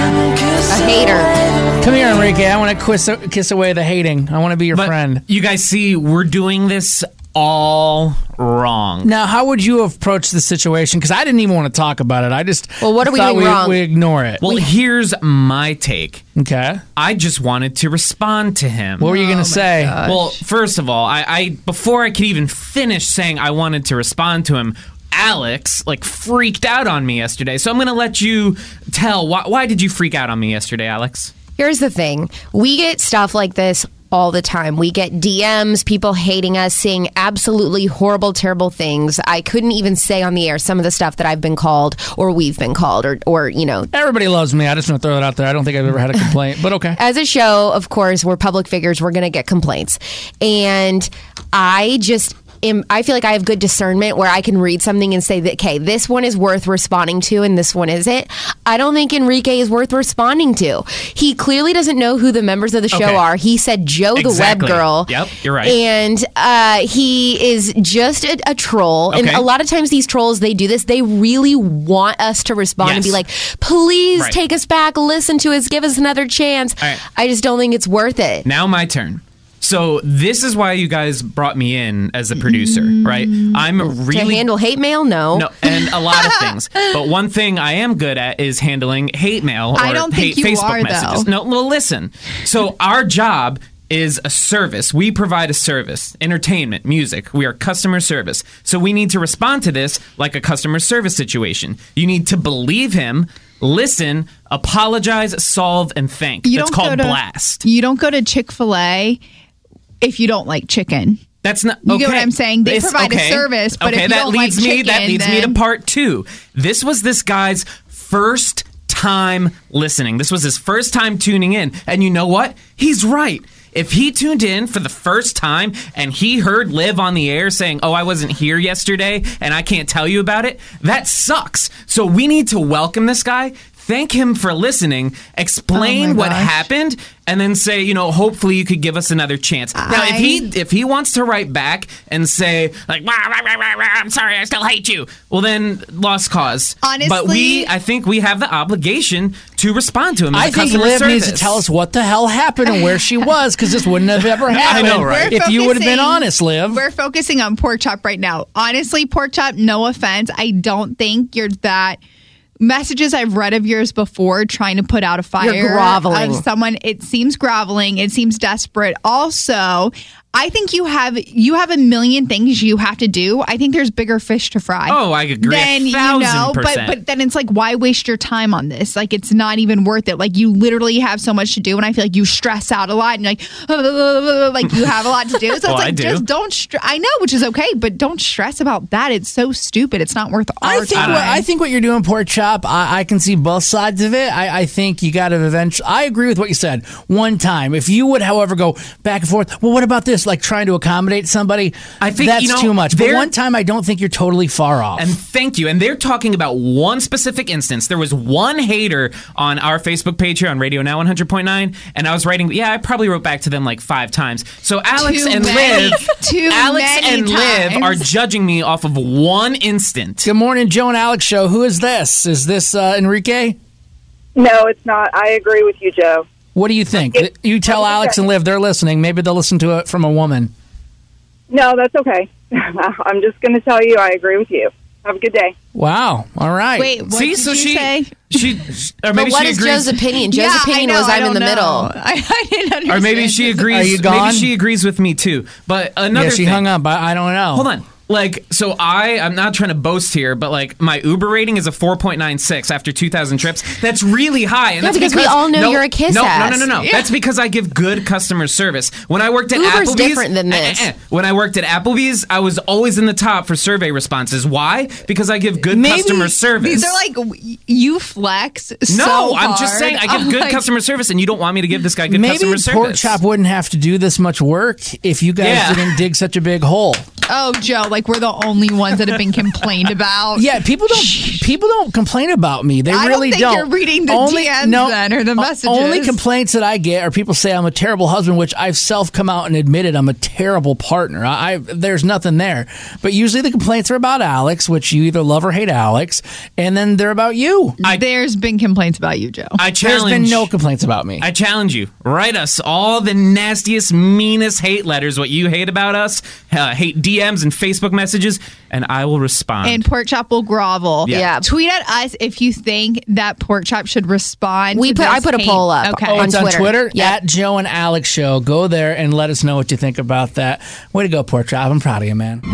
Speaker 5: A hater.
Speaker 4: Come here, Enrique. I want to kiss, kiss away the hating. I want to be your
Speaker 7: But
Speaker 4: friend.
Speaker 7: You guys see, we're doing this all wrong.
Speaker 4: Now, how would you approach the situation? Because I didn't even want to talk about it. I just
Speaker 5: Well, what are we
Speaker 4: thought
Speaker 5: doing
Speaker 4: we,
Speaker 5: wrong?
Speaker 4: we ignore it.
Speaker 7: Well, here's my take.
Speaker 4: Okay.
Speaker 7: I just wanted to respond to him.
Speaker 4: What were you going to say?
Speaker 7: Well, first of all, I, I before I could even finish saying I wanted to respond to him, Alex like freaked out on me yesterday. So I'm going to let you tell why, why did you freak out on me yesterday, Alex?
Speaker 5: Here's the thing. We get stuff like this all the time. We get D Ms, people hating us, saying absolutely horrible, terrible things. I couldn't even say on the air some of the stuff that I've been called or we've been called or, or you know.
Speaker 4: Everybody loves me. I just want to throw that out there. I don't think I've ever had a complaint, but okay.
Speaker 5: As a show, of course, we're public figures. We're going to get complaints. And I just... am, I feel like I have good discernment where I can read something and say that, okay, this one is worth responding to and this one isn't. I don't think Enrique is worth responding to. He clearly doesn't know who the members of the show
Speaker 7: Okay.
Speaker 5: are. He said Joe the
Speaker 7: Exactly.
Speaker 5: web girl.
Speaker 7: Yep, you're right.
Speaker 5: And uh, he is just a, a troll. And
Speaker 7: Okay.
Speaker 5: a lot of times these trolls, they do this. They really want us to respond and be
Speaker 7: Yes.
Speaker 5: like, please
Speaker 7: Right.
Speaker 5: take us back, listen to us, give us another chance.
Speaker 7: All right.
Speaker 5: I just don't think it's worth it.
Speaker 7: Now my turn. So this is why you guys brought me in as a producer, right? I'm
Speaker 5: To
Speaker 7: really
Speaker 5: handle hate mail? No.
Speaker 7: no, and a lot of things. But one thing I am good at is handling hate mail or
Speaker 6: I don't think
Speaker 7: hate
Speaker 6: you
Speaker 7: Facebook
Speaker 6: are,
Speaker 7: messages.
Speaker 6: though.
Speaker 7: No, well, listen. So our job is a service. We provide a service, entertainment, music. We are customer service. So we need to respond to this like a customer service situation. You need to believe him, listen, apologize, solve, and thank.
Speaker 6: You
Speaker 7: That's
Speaker 6: don't
Speaker 7: called
Speaker 6: go to,
Speaker 7: blast.
Speaker 6: You don't go to Chick-fil-A if you don't like chicken.
Speaker 7: That's not.
Speaker 6: You
Speaker 7: okay.
Speaker 6: get what I'm saying? They
Speaker 7: It's-
Speaker 6: provide a service, but
Speaker 7: okay,
Speaker 6: if you
Speaker 7: that
Speaker 6: don't
Speaker 7: leads
Speaker 6: like
Speaker 7: me. that
Speaker 6: chicken,
Speaker 7: leads me to
Speaker 6: then-
Speaker 7: part two. This was this guy's first time listening. This was his first time tuning in, and you know what? He's right. If he tuned in for the first time and he heard Liv on the air saying, "Oh, I wasn't here yesterday and I can't tell you about it," that sucks. So we need to welcome this guy. Thank him for listening, explain
Speaker 6: Oh my
Speaker 7: what
Speaker 6: gosh.
Speaker 7: happened, and then say, you know, hopefully you could give us another chance. Now, if he if he wants to write back and say, like, "Rah, rah, rah, rah, rah, I'm sorry, I still hate you," well, then lost cause.
Speaker 6: Honestly-
Speaker 7: but we, I think we have the obligation to respond to him as
Speaker 4: I
Speaker 7: a
Speaker 4: think
Speaker 7: customer
Speaker 4: Liv
Speaker 7: service.
Speaker 4: needs to tell us what the hell happened and where she was, because this wouldn't have ever happened.
Speaker 7: know, right?
Speaker 6: We're
Speaker 4: If you would have been
Speaker 6: focusing-
Speaker 4: honest, Liv.
Speaker 6: We're focusing on Pork Chop right now. Honestly, Pork Chop, no offense, I don't think you're that. Messages I've read of yours before trying to put out a fire.
Speaker 5: You're groveling.
Speaker 6: Of someone, it seems groveling. It seems desperate. Also, I think you have you have a million things you have to do. I think there's bigger fish to fry.
Speaker 7: Oh, I agree a
Speaker 6: Then you
Speaker 7: thousand
Speaker 6: know, but
Speaker 7: percent.
Speaker 6: but then it's like, why waste your time on this? Like, it's not even worth it. Like, you literally have so much to do, and I feel like you stress out a lot, and you're like, like you have a lot to do. So
Speaker 7: Well,
Speaker 6: it's
Speaker 7: I
Speaker 6: like,
Speaker 7: do.
Speaker 6: just don't. Str- I know, which is okay, but don't stress about that. It's so stupid. It's not worth our
Speaker 4: I think
Speaker 6: time.
Speaker 4: what, I think what you're doing, Pork Chop, I, I can see both sides of it. I, I think you got to eventually. I agree with what you said. One time, if you would, however, go back and forth. Well, what about this? Like trying to accommodate somebody.
Speaker 7: I think,
Speaker 4: that's
Speaker 7: you know,
Speaker 4: too much. But
Speaker 7: there-
Speaker 4: one time, I don't think you're totally far off.
Speaker 7: And thank you. And they're talking about one specific instance. There was one hater on our Facebook page here on Radio Now one hundred point nine, and I was writing, yeah, I probably wrote back to them like five times. So Alex
Speaker 6: Too
Speaker 7: and
Speaker 6: many.
Speaker 7: Liv,
Speaker 6: Too
Speaker 7: Alex
Speaker 6: many
Speaker 7: and Liv
Speaker 6: times.
Speaker 7: are judging me off of one instant.
Speaker 4: Good morning, Joe and Alex show. Who is this? Is this uh, Enrique?
Speaker 14: No, it's not. I agree with you, Joe.
Speaker 4: What do you think?
Speaker 14: It-
Speaker 4: You tell
Speaker 14: I'm
Speaker 4: Alex
Speaker 14: okay.
Speaker 4: and Liv they're listening. Maybe they'll listen to it from a woman.
Speaker 14: No, that's okay. I'm just going to tell you I agree with you. Have a good day.
Speaker 4: Wow. All right.
Speaker 6: Wait, what
Speaker 7: See,
Speaker 6: did
Speaker 7: so
Speaker 6: you
Speaker 7: she,
Speaker 6: say?
Speaker 7: she, or maybe
Speaker 5: But what
Speaker 7: she
Speaker 5: is
Speaker 7: agrees.
Speaker 5: Joe's opinion? Joe's
Speaker 6: Yeah,
Speaker 5: opinion
Speaker 6: I know,
Speaker 5: was
Speaker 6: I
Speaker 5: I'm in
Speaker 6: don't
Speaker 5: the
Speaker 6: know.
Speaker 5: middle.
Speaker 6: I, I didn't understand.
Speaker 7: Or maybe she
Speaker 6: this.
Speaker 7: agrees.
Speaker 4: Are you gone?
Speaker 7: Maybe she agrees with me too. But another
Speaker 4: Yeah, she
Speaker 7: thing,
Speaker 4: hung up. I, I don't know.
Speaker 7: Hold on. Like, so I, I'm not trying to boast here, but like my Uber rating is a four point nine six after two thousand trips. That's really high. And
Speaker 5: Yeah,
Speaker 7: that's
Speaker 5: because we all know
Speaker 7: no,
Speaker 5: you're a kiss
Speaker 7: no,
Speaker 5: ass.
Speaker 7: No, no, no, no.
Speaker 6: Yeah.
Speaker 7: That's because I give good customer service. When I worked at
Speaker 5: Uber's
Speaker 7: Applebee's.
Speaker 5: different than
Speaker 7: eh,
Speaker 5: this.
Speaker 7: eh, eh. When I worked at Applebee's, I was always in the top for survey responses. Why? Because I give good
Speaker 4: Maybe
Speaker 7: customer service.
Speaker 6: These are like w- you flex.
Speaker 7: no,
Speaker 6: so
Speaker 7: I'm just
Speaker 6: hard.
Speaker 7: saying I give
Speaker 6: I'm
Speaker 7: good
Speaker 6: like,
Speaker 7: customer service, and you don't want me to give this guy good
Speaker 4: Maybe
Speaker 7: customer service.
Speaker 4: Pork Chop wouldn't have to do this much work if you guys
Speaker 7: Yeah.
Speaker 4: didn't dig such a big hole.
Speaker 6: Oh, Joe, like we're the only ones that have been complained about.
Speaker 4: Yeah, people don't people don't complain about me. They
Speaker 6: I don't
Speaker 4: really
Speaker 6: think
Speaker 4: don't.
Speaker 6: you're reading the D Ms then, or the
Speaker 4: o-
Speaker 6: messages.
Speaker 4: Only complaints that I get are people say I'm a terrible husband, which I've self come out and admitted I'm a terrible partner. I, I there's nothing there. But usually the complaints are about Alex, which you either love or hate Alex, and then they're about you.
Speaker 6: There's been complaints about you, Joe.
Speaker 7: I
Speaker 4: There's
Speaker 7: challenge.
Speaker 4: been no complaints about me.
Speaker 7: I challenge you. Write us all the nastiest, meanest hate letters, what you hate about us, uh, hate D Ms and Facebook messages, and I will respond.
Speaker 6: And Pork Chop will grovel.
Speaker 7: Yeah.
Speaker 5: Yeah.
Speaker 6: Tweet at us if you think that Pork Chop should respond.
Speaker 5: We
Speaker 6: to
Speaker 5: put- I
Speaker 6: this
Speaker 5: put a
Speaker 6: hate.
Speaker 5: poll up.
Speaker 6: Okay.
Speaker 4: Oh,
Speaker 5: on
Speaker 4: it's on
Speaker 5: Twitter.
Speaker 4: Twitter
Speaker 5: Yep.
Speaker 4: at Joe and Alex Show. Go there and let us know what you think about that. Way to go, Pork Chop. I'm proud of you, man.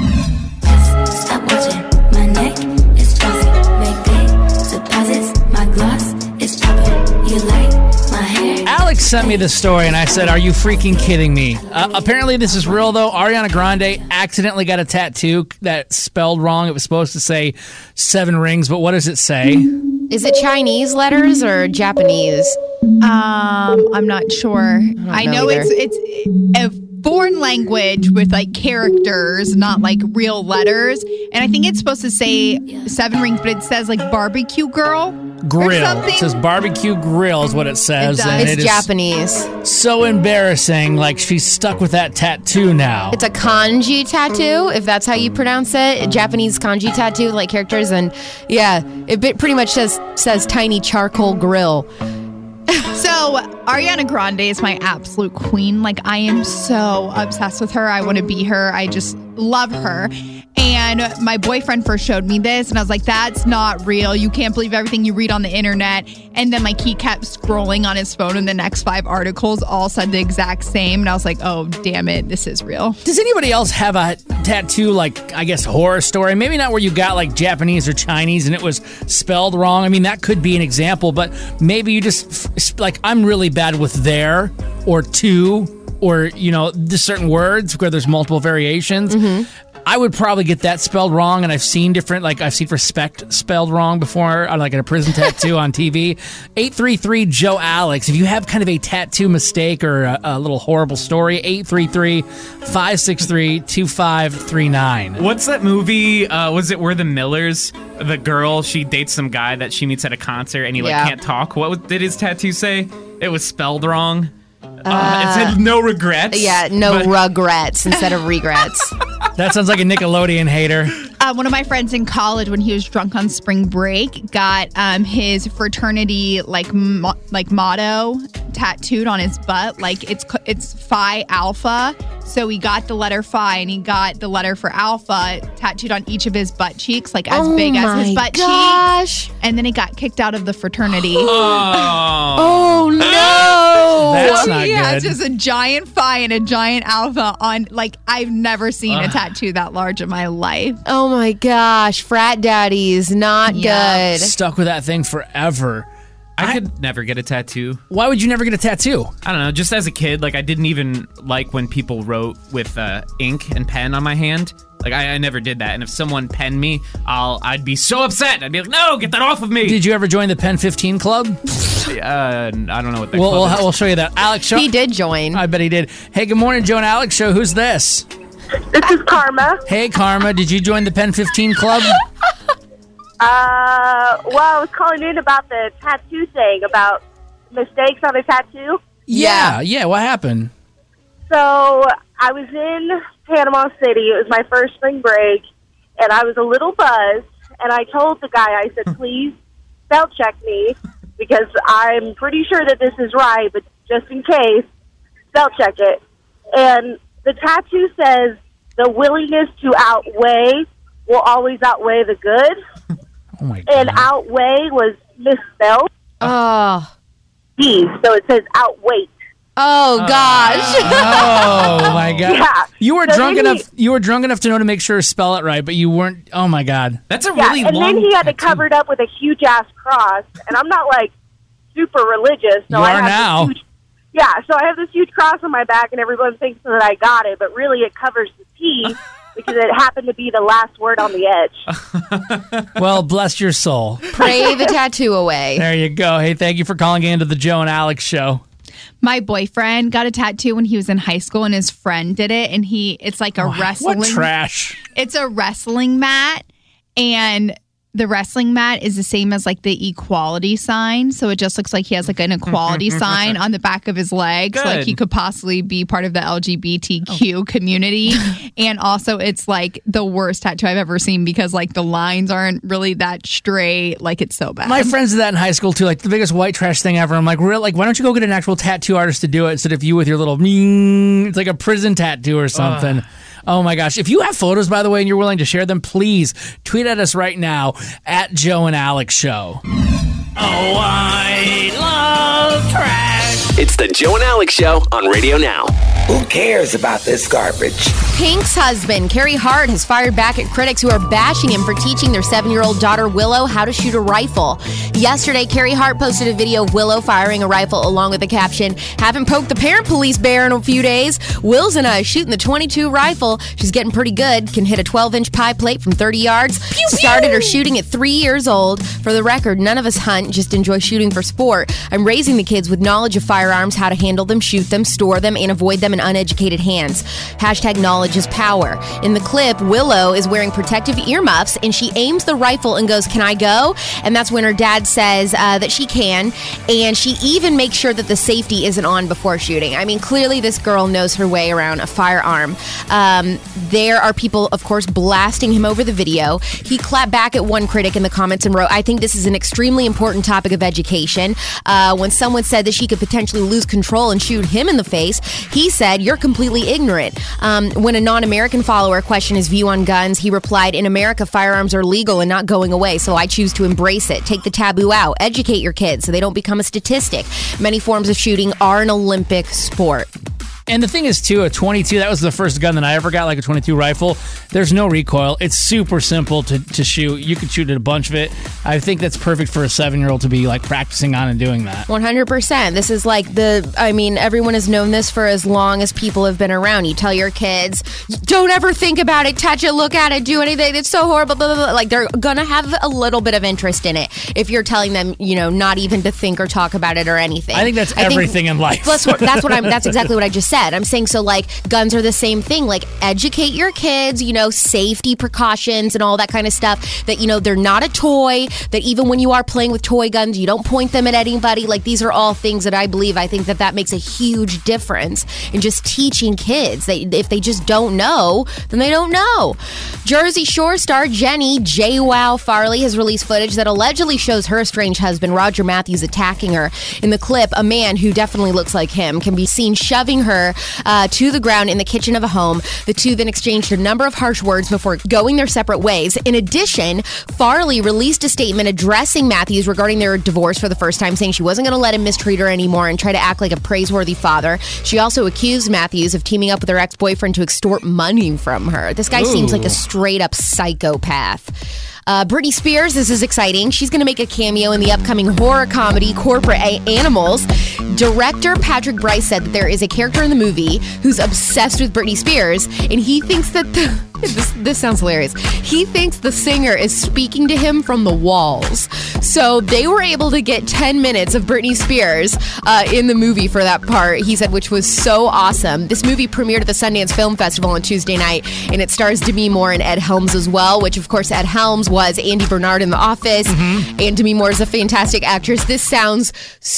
Speaker 13: Stop watching my neck, it's glossy. Make big deposits, my gloss is popping. You like my hair?
Speaker 4: Alex sent me this story, and I said, "Are you freaking kidding me?" Uh, apparently, this is real, though. Ariana Grande accidentally got a tattoo that spelled wrong. It was supposed to say seven rings, but what does it say?
Speaker 5: Is it Chinese letters or Japanese?
Speaker 6: Um, I'm not sure. I,
Speaker 5: know
Speaker 6: know
Speaker 5: either.
Speaker 6: it's it's if foreign language with like characters, not like real letters. And I think it's supposed to say seven rings, but it says like barbecue girl.
Speaker 4: Grill.
Speaker 6: Something.
Speaker 4: It says barbecue grill is what it says.
Speaker 6: It does.
Speaker 4: And
Speaker 5: It's
Speaker 4: it is
Speaker 5: Japanese.
Speaker 4: so embarrassing. Like she's stuck with that tattoo now.
Speaker 5: It's a kanji tattoo, if that's how you pronounce it. A Japanese kanji tattoo, like characters. And yeah, it bit- pretty much says, says tiny charcoal grill.
Speaker 6: So Ariana Grande is my absolute queen. Like, I am so obsessed with her. I want to be her. I just love her. And my boyfriend first showed me this, and I was like, that's not real. You can't believe everything you read on the internet. And then, like, he kept scrolling on his phone, and the next five articles all said the exact same. And I was like, oh, damn it, this is real.
Speaker 4: Does anybody else have a tattoo, like, I guess, horror story? Maybe not where you got, like, Japanese or Chinese and it was spelled wrong. I mean, that could be an example, but maybe you just, like, I'm really bad with there or to or, you know, just certain words where there's multiple variations. Mm-hmm. I would probably get that spelled wrong, and I've seen different, like I've seen respect spelled wrong before, like in a prison tattoo on T V. eight three three Joe Alex, if you have kind of a tattoo mistake or a, a little horrible story, eight three three, five six three, two five three nine.
Speaker 7: What's that movie? Uh, was it We're the Millers? The girl, she dates some guy that she meets at a concert, and he like
Speaker 5: Yeah.
Speaker 7: can't talk. What was, did his tattoo say? It was spelled wrong. Uh, it said no regrets.
Speaker 5: Yeah, no
Speaker 7: but-
Speaker 5: regrets instead of regrets.
Speaker 4: That sounds like a Nickelodeon hater.
Speaker 6: Uh, one of my friends in college, when he was drunk on spring break, got um, his fraternity like mo- like motto tattooed on his butt. Like it's it's Phi Alpha. So he got the letter Phi and he got the letter for Alpha tattooed on each of his butt cheeks, like as
Speaker 5: Oh
Speaker 6: big as
Speaker 5: my
Speaker 6: his butt
Speaker 5: gosh.
Speaker 6: cheeks. And then he got kicked out of the fraternity.
Speaker 5: Oh no!
Speaker 4: That's not
Speaker 6: He has
Speaker 4: good.
Speaker 6: just a giant Phi and a giant Alpha on. Like I've never seen a tattoo that large in my life.
Speaker 5: Oh my gosh, frat daddies, not
Speaker 6: Yeah.
Speaker 5: good.
Speaker 4: Stuck with that thing forever.
Speaker 7: I could never get a tattoo.
Speaker 4: Why would you never get a tattoo?
Speaker 7: I don't know. Just as a kid, like I didn't even like when people wrote with uh, ink and pen on my hand. Like I, I never did that. And if someone penned me, I'll I'd be so upset. I'd be like, "No, get that off of me!"
Speaker 4: Did you ever join the Pen fifteen Club?
Speaker 7: uh, I don't know what that.
Speaker 4: We'll,
Speaker 7: club
Speaker 4: we'll,
Speaker 7: is.
Speaker 4: we'll show you that. Alex, show.
Speaker 5: He did join.
Speaker 4: I bet he did. Hey, good morning, Joe and Alex Show. Who's this?
Speaker 14: This is Karma.
Speaker 4: Hey, Karma. Did you join the Pen fifteen Club?
Speaker 14: Uh, well, I was calling in about the tattoo thing, about mistakes on a tattoo.
Speaker 4: Yeah. Yeah. What happened?
Speaker 14: So I was in Panama City. It was my first spring break, and I was a little buzzed. And I told the guy, I said, please spell check me, because I'm pretty sure that this is right, but just in case, spell check it. And the tattoo says, the willingness to outweigh will always outweigh the good.
Speaker 4: Oh, my God.
Speaker 14: And outweigh was misspelled.
Speaker 5: Oh.
Speaker 14: D, so it says outweight.
Speaker 5: Oh gosh.
Speaker 4: Oh my God!
Speaker 14: Yeah.
Speaker 4: You were
Speaker 14: So
Speaker 4: drunk
Speaker 14: then he-
Speaker 4: enough. You were drunk enough to know to make sure to spell it right, but you weren't. Oh my God!
Speaker 7: That's a
Speaker 14: Yeah,
Speaker 7: really
Speaker 14: and
Speaker 7: long.
Speaker 14: then he had to
Speaker 7: tattoo.
Speaker 14: cover it up with a huge ass cross. And I'm not like super religious, so
Speaker 4: You
Speaker 14: I
Speaker 4: are
Speaker 14: have this
Speaker 4: now.
Speaker 14: huge- yeah, so I have this huge cross on my back, and everyone thinks that I got it, but really it covers the T because it happened to be the last word on the edge.
Speaker 4: Well, bless your soul.
Speaker 5: Pray the tattoo away.
Speaker 4: There you go. Hey, thank you for calling into the Joe and Alex Show.
Speaker 6: My boyfriend got a tattoo when he was in high school, and his friend did it. And he, it's like a wrestling.
Speaker 4: What trash?
Speaker 6: It's a wrestling mat, and the wrestling mat is the same as like the equality sign. So it just looks like he has like an equality sign on the back of his leg. So like
Speaker 7: Good.
Speaker 6: he could possibly be part of the L G B T Q community. And also it's like the worst tattoo I've ever seen because like the lines aren't really that straight. Like it's so bad.
Speaker 4: My friends did that in high school too. Like the biggest white trash thing ever. I'm like, real? Like, why don't you go get an actual tattoo artist to do it instead of you with your little? It's like a prison tattoo or something. Oh my gosh. If you have photos, by the way, and you're willing to share them, please tweet at us right now at Joe and Alex Show.
Speaker 3: Oh, I love trash. It's the Joe and Alex Show on Radio Now.
Speaker 8: Who cares about this garbage?
Speaker 5: Pink's husband, Carrie Hart, has fired back at critics who are bashing him for teaching their seven-year-old daughter, Willow, how to shoot a rifle. Yesterday, Carrie Hart posted a video of Willow firing a rifle along with the caption, haven't poked the parent police bear in a few days. Will's and I shooting the twenty-two rifle. She's getting pretty good. Can hit a twelve-inch pie plate from thirty yards. Pew, pew. Started her shooting at three years old. For the record, none of us hunt, just enjoy shooting for sport. I'm raising the kids with knowledge of firearms, how to handle them, shoot them, store them, and avoid them in in uneducated hands. Hashtag knowledge is power. In the clip, Willow is wearing protective earmuffs and she aims the rifle and goes, "Can I go?" And that's when her dad says uh, that she can. And she even makes sure that the safety isn't on before shooting. I mean, clearly this girl knows her way around a firearm. Um, there are people, of course, blasting him over the video. He clapped back at one critic in the comments and wrote, "I think this is an extremely important topic of education." Uh, when someone said that she could potentially lose control and shoot him in the face, he said, "You're completely ignorant." Um, when a non-American follower questioned his view on guns, he replied, "In America, firearms are legal and not going away, so I choose to embrace it. Take the taboo out. Educate your kids so they don't become a statistic. Many forms of shooting are an Olympic sport."
Speaker 4: And the thing is, too, a twenty-two, that was the first gun that I ever got, like a twenty-two rifle. There's no recoil. It's super simple to, to shoot. You could shoot at a bunch of it. I think that's perfect for a seven-year-old to be, like, practicing on and doing that.
Speaker 5: one hundred percent. This is like the, I mean, everyone has known this for as long as people have been around. You tell your kids, don't ever think about it, touch it, look at it, do anything. It's so horrible, blah, blah, blah. Like, they're going to have a little bit of interest in it if you're telling them, you know, not even to think or talk about it or anything.
Speaker 4: I think that's I everything think, in life.
Speaker 5: That's what, that's what I'm, that's exactly what I just said. I'm saying, so like guns are the same thing. Like, educate your kids, you know, safety precautions and all that kind of stuff, that, you know, they're not a toy, that even when you are playing with toy guns, you don't point them at anybody. Like, these are all things that I believe, I think that that makes a huge difference in just teaching kids. They, if they just don't know, then they don't know. Jersey Shore star Jenny J Wow Farley has released footage that allegedly shows her estranged husband, Roger Matthews, attacking her. In the clip, a man who definitely looks like him can be seen shoving her uh, to the ground in the kitchen of a home. The two then exchanged a number of harsh words before going their separate ways. In addition, Farley released a statement addressing Matthews regarding their divorce for the first time, saying she wasn't going to let him mistreat her anymore and try to act like a praiseworthy father. She also accused Matthews of teaming up with her ex-boyfriend to extort money from her. This guy Ooh. seems like a straight-up psychopath. Uh, Britney Spears, this is exciting. She's going to make a cameo in the upcoming horror comedy Corporate a- Animals. Director Patrick Bryce said that there is a character in the movie who's obsessed with Britney Spears, and he thinks that the, this, this sounds hilarious. He thinks the singer is speaking to him from the walls. So they were able to get ten minutes of Britney Spears uh, in the movie for that part, he said, which was so awesome. This movie premiered at the Sundance Film Festival on Tuesday night, and it stars Demi Moore and Ed Helms as well, which, of course, Ed Helms was Andy Bernard in The Office, mm-hmm. and Demi Moore is a fantastic actress. This sounds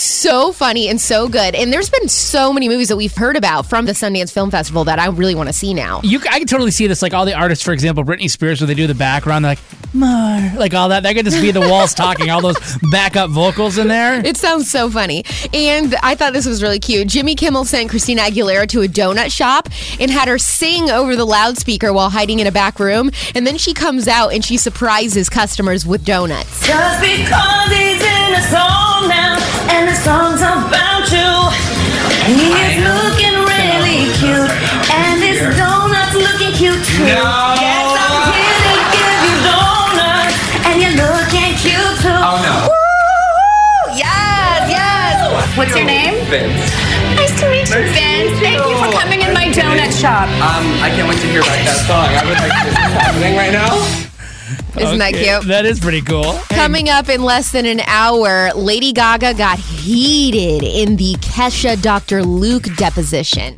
Speaker 5: so funny and so good. And there's been so many movies that we've heard about from the Sundance Film Festival that I really want to see now.
Speaker 4: You, I can totally see this, like all the artists, for example, Britney Spears, where they do the background, they're like, More, like all that. They could just be the walls talking, all those backup vocals in there.
Speaker 5: It sounds so funny. And I thought this was really cute. Jimmy Kimmel sent Christina Aguilera to a donut shop and had her sing over the loudspeaker while hiding in a back room. And then she comes out and she surprises customers with donuts.
Speaker 13: Just because he's in a song now, and the song's about you, he's looking really cute, and this donut's looking cute too.
Speaker 11: No.
Speaker 13: Yes, I'm here to give you donuts, and you're looking cute too.
Speaker 11: Oh no.
Speaker 13: Woo! Yes, yes. What's your name?
Speaker 11: Vince.
Speaker 13: Nice to meet you, Vince. Thank you for coming in my donut shop.
Speaker 11: Um, I can't wait to hear about that song. I would like, is this happening right now?
Speaker 5: Isn't
Speaker 4: okay,
Speaker 5: that cute?
Speaker 4: That is pretty cool.
Speaker 5: Coming up in less than an hour, Lady Gaga got heated in the Kesha Doctor Luke deposition.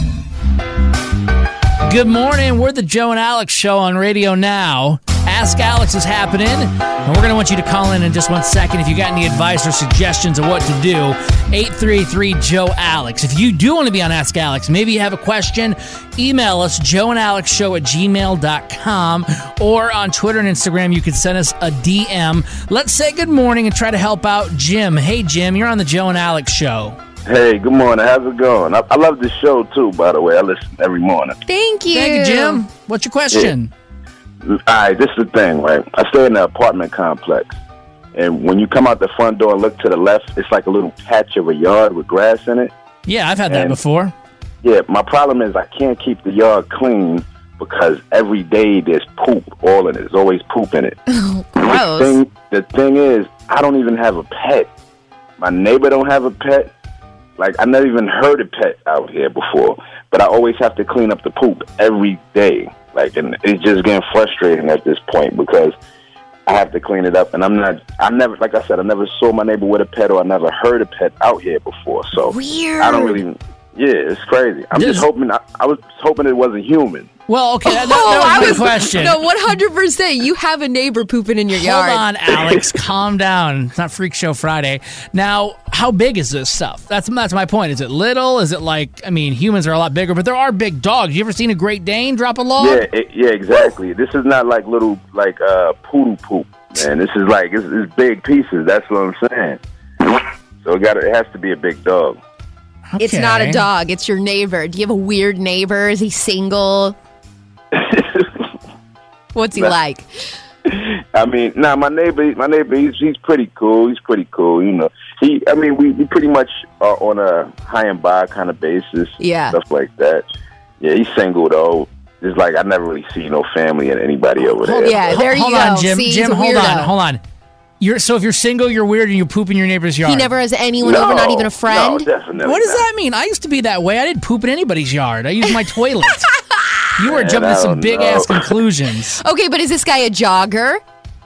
Speaker 4: Good morning. We're the Joe and Alex Show on Radio Now. Ask Alex is happening, and we're going to want you to call in in just one second if you got any advice or suggestions of what to do. eight three three, Joe Alex. If you do want to be on Ask Alex, maybe you have a question, email us, joe and alex show at gmail dot com, or on Twitter and Instagram, you can send us a D M. Let's say good morning and try to help out Jim. Hey, Jim, you're on the Joe and Alex Show.
Speaker 15: Hey, good morning. How's it going? I, I love the show, too, by the way. I listen every morning.
Speaker 5: Thank you.
Speaker 4: Thank you, Jim. What's your question?
Speaker 15: Yeah. All right, this is the thing, right? I stay in an apartment complex, and when you come out the front door and look to the left, it's like a little patch of a yard with grass in it.
Speaker 4: Yeah, I've had that
Speaker 15: and,
Speaker 4: before.
Speaker 15: Yeah, my problem is I can't keep the yard clean because every day there's poop all in it. There's always poop in it.
Speaker 5: Oh, gross.
Speaker 15: The thing, the thing is, I don't even have a pet. My neighbor don't have a pet. Like, I never even heard a pet out here before, but I always have to clean up the poop every day. Like, and it's just getting frustrating at this point because I have to clean it up, and I'm not, I never, like I said, I never saw my neighbor with a pet, or I never heard a pet out here before, so
Speaker 5: Weird.
Speaker 15: I don't really, Yeah, it's crazy. I'm
Speaker 4: Does-
Speaker 15: just hoping. I, I was hoping it wasn't human.
Speaker 4: Well, okay, that, that,
Speaker 5: Oh,
Speaker 4: that
Speaker 5: I
Speaker 4: was
Speaker 5: was
Speaker 4: my question.
Speaker 5: No, one hundred percent. You have a neighbor pooping in your
Speaker 4: Hold
Speaker 5: yard.
Speaker 4: on, Alex. Calm down. It's not Freak Show Friday. Now, how big is this stuff? That's that's my point. Is it little? Is it like, I mean, humans are a lot bigger, but there are big dogs. You ever seen a Great Dane drop a log?
Speaker 15: Yeah, it, yeah, exactly. This is not like little like uh, poodle poop, man. This is like it's, it's big pieces. That's what I'm saying. So it got it has to be a big dog.
Speaker 5: It's not a dog. It's your neighbor. Do you have a weird neighbor? Is he single? What's he
Speaker 15: Nah.
Speaker 5: like?
Speaker 15: I mean, nah, my neighbor, my neighbor, he's he's pretty cool. He's pretty cool, you know. He, I mean, we, we pretty much are on a high and by kind of basis,
Speaker 5: Yeah.
Speaker 15: stuff like that. Yeah, he's single though. It's like I never really see no family and anybody over there.
Speaker 5: Yeah, there you
Speaker 4: hold
Speaker 5: go.
Speaker 4: on, Jim.
Speaker 5: See, he's
Speaker 4: Jim,
Speaker 5: a
Speaker 4: hold on,
Speaker 5: weirdo.
Speaker 4: hold on. You're so if you're single, you're weird, and you poop in your neighbor's yard.
Speaker 5: He never has anyone over, not even a friend.
Speaker 15: definitely.
Speaker 4: What does that mean? I used to be that way. I didn't poop in anybody's yard. I used my toilet. You were
Speaker 15: Man,
Speaker 4: jumping
Speaker 15: I
Speaker 4: to some
Speaker 15: don't
Speaker 4: big
Speaker 15: know.
Speaker 4: ass conclusions.
Speaker 5: Okay, but is this guy a jogger?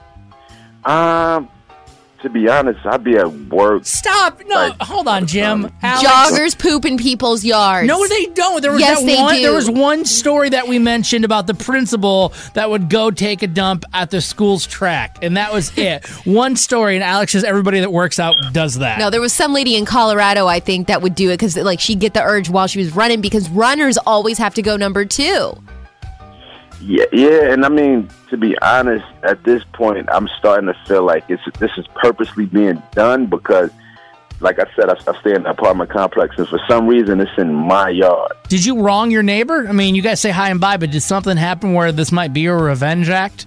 Speaker 15: Um, to be honest, I'd be at work.
Speaker 4: Stop! No, hold on, Jim. Alex.
Speaker 5: Joggers poop in people's yards.
Speaker 4: No, they don't. There was
Speaker 5: yes,
Speaker 4: that
Speaker 5: they
Speaker 4: one.
Speaker 5: do.
Speaker 4: There was one story that we mentioned about the principal that would go take a dump at the school's track, and that was it. One story, and Alex says everybody that works out does that.
Speaker 5: No, there was some lady in Colorado, I think, that would do it because, like, she'd get the urge while she was running because runners always have to go number two.
Speaker 15: Yeah, yeah, and I mean, to be honest, at this point, I'm starting to feel like it's this is purposely being done because, like I said, I, I stay in an apartment complex, and for some reason, it's in my yard.
Speaker 4: Did you wrong your neighbor? I mean, you guys say hi and bye, but did something happen where this might be a revenge act?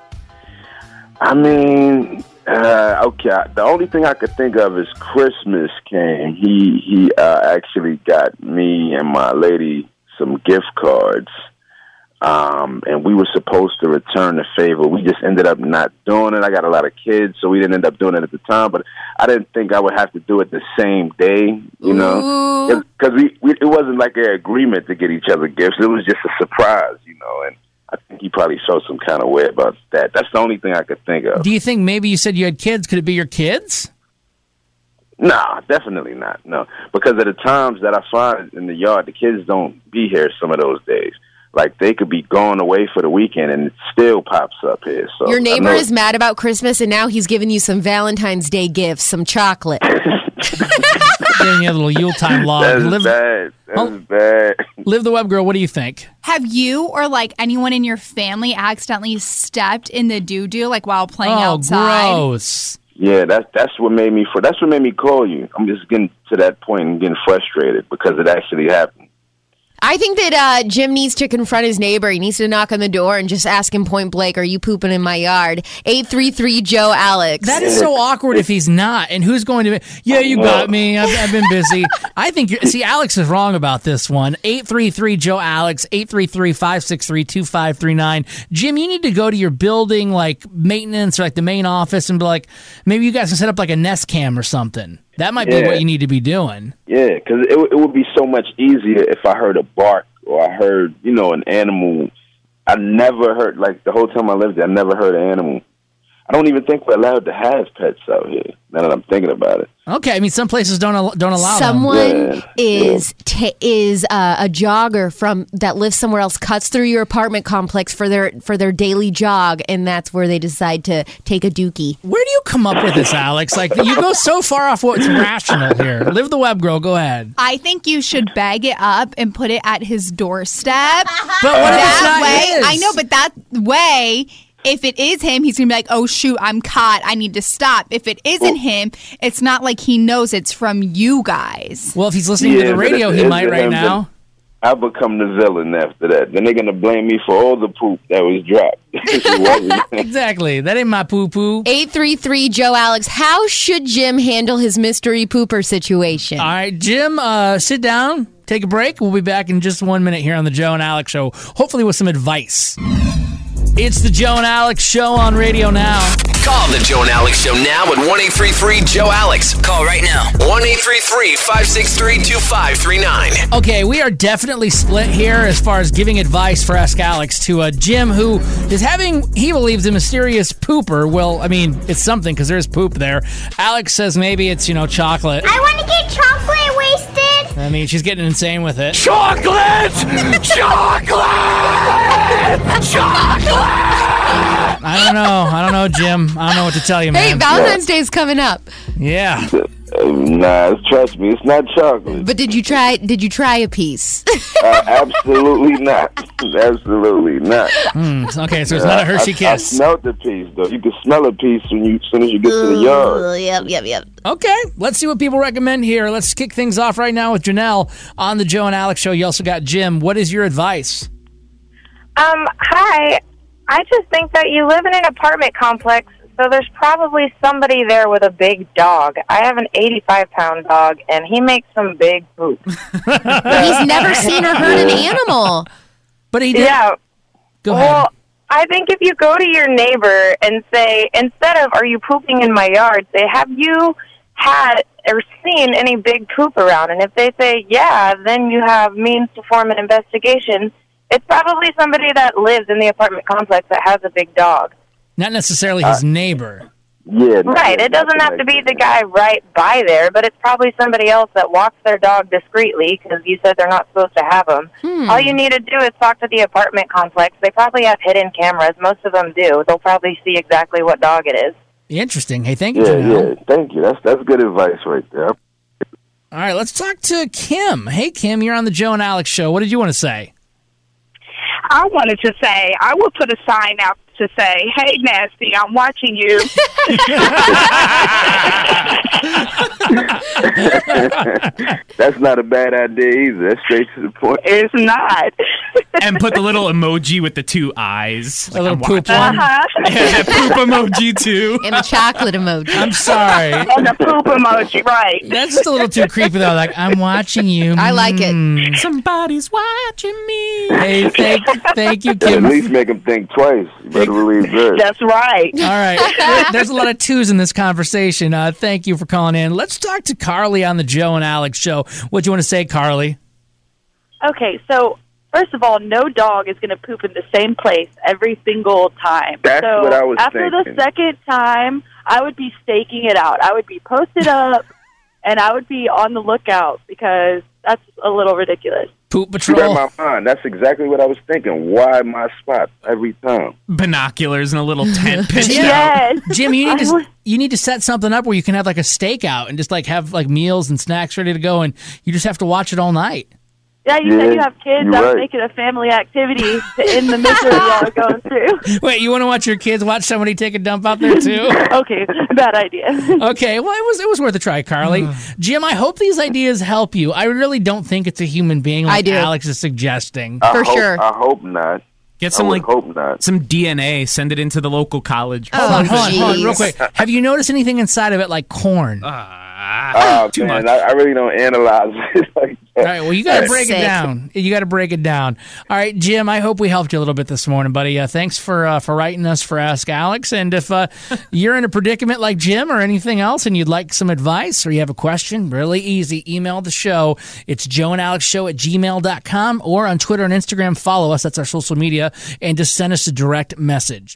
Speaker 15: I mean, uh, okay, the only thing I could think of is Christmas came. He he uh, actually got me and my lady some gift cards. Um, and we were supposed to return the favor. We just ended up not doing it. I got a lot of kids, so we didn't end up doing it at the time. But I didn't think I would have to do it the same day, you know, because we, we it wasn't like an agreement to get each other gifts. It was just a surprise, you know. And I think he probably felt some kind of way about that. That's the only thing I could think of.
Speaker 4: Do you think maybe you said you had kids? Could it be your kids?
Speaker 15: Nah, definitely not. No, because at the times that I find in the yard, the kids don't be here some of those days. Like, they could be going away for the weekend, and it still pops up here. So
Speaker 5: Your
Speaker 15: I
Speaker 5: neighbor
Speaker 15: know-
Speaker 5: is mad about Christmas, and now he's giving you some Valentine's Day gifts, some chocolate.
Speaker 4: Giving you a little Yuletime log.
Speaker 15: That's
Speaker 4: Live,
Speaker 15: bad. That's
Speaker 4: Oh.
Speaker 15: bad.
Speaker 4: Live the Web Girl, what do you think?
Speaker 6: Have you or like anyone in your family accidentally stepped in the doo doo like while playing
Speaker 4: Oh,
Speaker 6: outside?
Speaker 4: gross.
Speaker 15: Yeah, that's that's what made me. For that's what made me call you. I'm just getting to that point and getting frustrated because it actually happened.
Speaker 5: I think that uh, Jim needs to confront his neighbor. He needs to knock on the door and just ask him point blank, are you pooping in my yard? eight three three Joe Alex.
Speaker 4: That is so awkward if he's not. And who's going to be, yeah, you got me. I've, I've been busy. I think, you're, see, Alex is wrong about this one. eight three three Joe Alex, eight three three, five six three, two five three nine. Jim, you need to go to your building, like maintenance or like the main office and be like, maybe you guys can set up like a Nest Cam or something. That might be
Speaker 15: Yeah.
Speaker 4: what you need to be doing.
Speaker 15: Yeah, because it, it would be so much easier if I heard a bark or I heard, you know, an animal. I never heard, like, the whole time I lived there, I never heard an animal. I don't even think we're allowed to have pets out here, now that I'm thinking about it.
Speaker 4: Okay, I mean, some places don't al- don't allow
Speaker 5: Someone
Speaker 4: them.
Speaker 15: Yeah.
Speaker 5: is ta is uh, a jogger from that lives somewhere else, cuts through your apartment complex for their for their daily jog, and that's where they decide to take a dookie.
Speaker 4: Where do you come up with this, Alex? Like, you go so far off what's rational here. Live the Web Girl, go ahead.
Speaker 6: I think you should bag it up and put it at his doorstep.
Speaker 4: But what if it's
Speaker 6: that
Speaker 4: not
Speaker 6: way,
Speaker 4: his?
Speaker 6: I know, but that way, if it is him, he's going to be like, oh, shoot, I'm caught. I need to stop. If it isn't him, it's not like he knows it's from you guys.
Speaker 4: Well, if he's listening
Speaker 15: Yeah,
Speaker 4: to the
Speaker 15: but
Speaker 4: radio,
Speaker 15: if-
Speaker 4: he
Speaker 15: if
Speaker 4: might
Speaker 15: it
Speaker 4: right
Speaker 15: him,
Speaker 4: now.
Speaker 15: then I become the villain after that. Then they're going to blame me for all the poop that was dropped. It wasn't.
Speaker 4: Exactly. That ain't my poo-poo.
Speaker 5: eight three three Joe Alex, how should Jim handle his mystery pooper situation?
Speaker 4: All right, Jim, uh, sit down, take a break. We'll be back in just one minute here on the Joe and Alex Show, hopefully with some advice. It's the Joe and Alex Show on Radio Now.
Speaker 3: Call the Joe and Alex Show now at one eight three three Joe Alex. Call right now. one eight three three, five six three, two five three nine.
Speaker 4: Okay, we are definitely split here as far as giving advice for Ask Alex to uh, Jim, who is having, he believes, a mysterious pooper. Well, I mean, it's something because there's poop there. Alex says maybe it's, you know, chocolate.
Speaker 16: I want to get chocolate wasted.
Speaker 4: I mean, she's getting insane with it.
Speaker 3: Chocolate! Chocolate! Chocolate!
Speaker 4: I don't know. I don't know, Jim. I don't know what to tell you, man.
Speaker 5: Hey, Valentine's Day is coming up.
Speaker 4: Yeah.
Speaker 15: Uh, nah, trust me, it's not chocolate.
Speaker 5: But did you try? Did you try a piece?
Speaker 15: Uh, absolutely not. Absolutely not.
Speaker 4: Mm, okay, so it's not a Hershey
Speaker 15: I,
Speaker 4: Kiss.
Speaker 15: I smelled the piece, though. You can smell a piece when you, as soon as you get to the yard.
Speaker 5: Yep, yep, yep.
Speaker 4: Okay, let's see what people recommend here. Let's kick things off right now with Janelle on the Joe and Alex show. You also got Jim. What is your advice?
Speaker 16: Um, hi. I just think that you live in an apartment complex, so there's probably somebody there with a big dog. I have an eighty-five pound dog, and he makes some big poop.
Speaker 5: He's never seen or heard an animal.
Speaker 4: But he did.
Speaker 16: Yeah.
Speaker 4: Go ahead.
Speaker 16: Well, I think if you go to your neighbor and say, instead of, are you pooping in my yard, say, have you had or seen any big poop around? And if they say, yeah, then you have means to form an investigation. It's probably somebody that lives in the apartment complex that has a big dog.
Speaker 4: Not necessarily his neighbor.
Speaker 15: Yeah.
Speaker 16: Right. It doesn't have to be the guy right by there, but it's probably somebody else that walks their dog discreetly because you said they're not supposed to have them.
Speaker 5: Hmm.
Speaker 16: All you need to do is talk to the apartment complex. They probably have hidden cameras. Most of them do. They'll probably see exactly what dog it is.
Speaker 4: Interesting. Hey, thank you,
Speaker 15: Yeah,
Speaker 4: Janelle.
Speaker 15: yeah. Thank you. That's that's good advice right there.
Speaker 4: All right, let's talk to Kim. Hey, Kim, you're on the Joe and Alex show. What did you want to say?
Speaker 17: I wanted to say, I will put a sign out to say, hey, Nasty, I'm watching you.
Speaker 15: That's not a bad idea either. That's straight to the point.
Speaker 17: It's not.
Speaker 7: And put the little emoji with the two eyes.
Speaker 4: A little
Speaker 7: I'm
Speaker 4: poop
Speaker 7: watching.
Speaker 4: one.
Speaker 17: Uh-huh.
Speaker 7: Yeah, that poop emoji too.
Speaker 5: And the chocolate emoji.
Speaker 4: I'm sorry.
Speaker 17: And the poop emoji, right.
Speaker 4: That's just a little too creepy, though. Like, I'm watching you.
Speaker 5: I like it.
Speaker 4: Mm.
Speaker 7: Somebody's watching me.
Speaker 4: Hey, thank, thank you,
Speaker 15: At
Speaker 4: Kim.
Speaker 15: least make them think twice. You better believe that.
Speaker 17: That's right.
Speaker 4: All right. There- There's a lot of twos in this conversation. Uh, thank you for calling in. Let's talk to Carly on the Joe and Alex show. What do you want to say, Carly?
Speaker 18: Okay, so first of all, no dog is going to poop in the same place every single time.
Speaker 15: That's
Speaker 18: so
Speaker 15: what I was
Speaker 18: after
Speaker 15: thinking.
Speaker 18: the second time, I would be staking it out. I would be posted up, and I would be on the lookout because that's a little ridiculous.
Speaker 4: Poop
Speaker 15: You read my mind. That's exactly what I was thinking. Why my spot every time?
Speaker 7: Binoculars and a little tent pitched
Speaker 4: Jim,
Speaker 7: out.
Speaker 4: Jim, you need to you need to set something up where you can have like a stakeout and just like have like meals and snacks ready to go, and you just have to watch it all night.
Speaker 18: Yeah, you
Speaker 4: Yeah,
Speaker 18: said you have kids.
Speaker 4: you're
Speaker 18: I would
Speaker 4: right.
Speaker 18: make it a family activity to end the misery y'all are going through.
Speaker 4: Wait, you want to watch your kids watch somebody take a dump out there too?
Speaker 18: Okay, bad idea.
Speaker 4: Okay, well, it was it was worth a try, Carly. Jim, I hope these ideas help you. I really don't think it's a human being like
Speaker 5: I do.
Speaker 4: Alex is suggesting.
Speaker 15: I hope, I hope not.
Speaker 7: Get some
Speaker 15: I would
Speaker 7: like
Speaker 15: hope not.
Speaker 7: some D N A. Send it into the local college.
Speaker 4: Hold on, hold on, hold on, real quick. Have you noticed anything inside of it like corn?
Speaker 15: Oh,
Speaker 7: Too
Speaker 15: man,
Speaker 7: much.
Speaker 15: I, I really don't analyze it like that.
Speaker 4: All right, well, you got to
Speaker 15: That's
Speaker 4: break it
Speaker 15: sick.
Speaker 4: down. You got to break it down. All right, Jim, I hope we helped you a little bit this morning, buddy. Uh, thanks for uh, for writing us for Ask Alex. And if uh, you're in a predicament like Jim or anything else and you'd like some advice or you have a question, really easy, email the show. It's joe and alex show at gmail dot com or on Twitter and Instagram. Follow us. That's our social media. And just send us a direct message.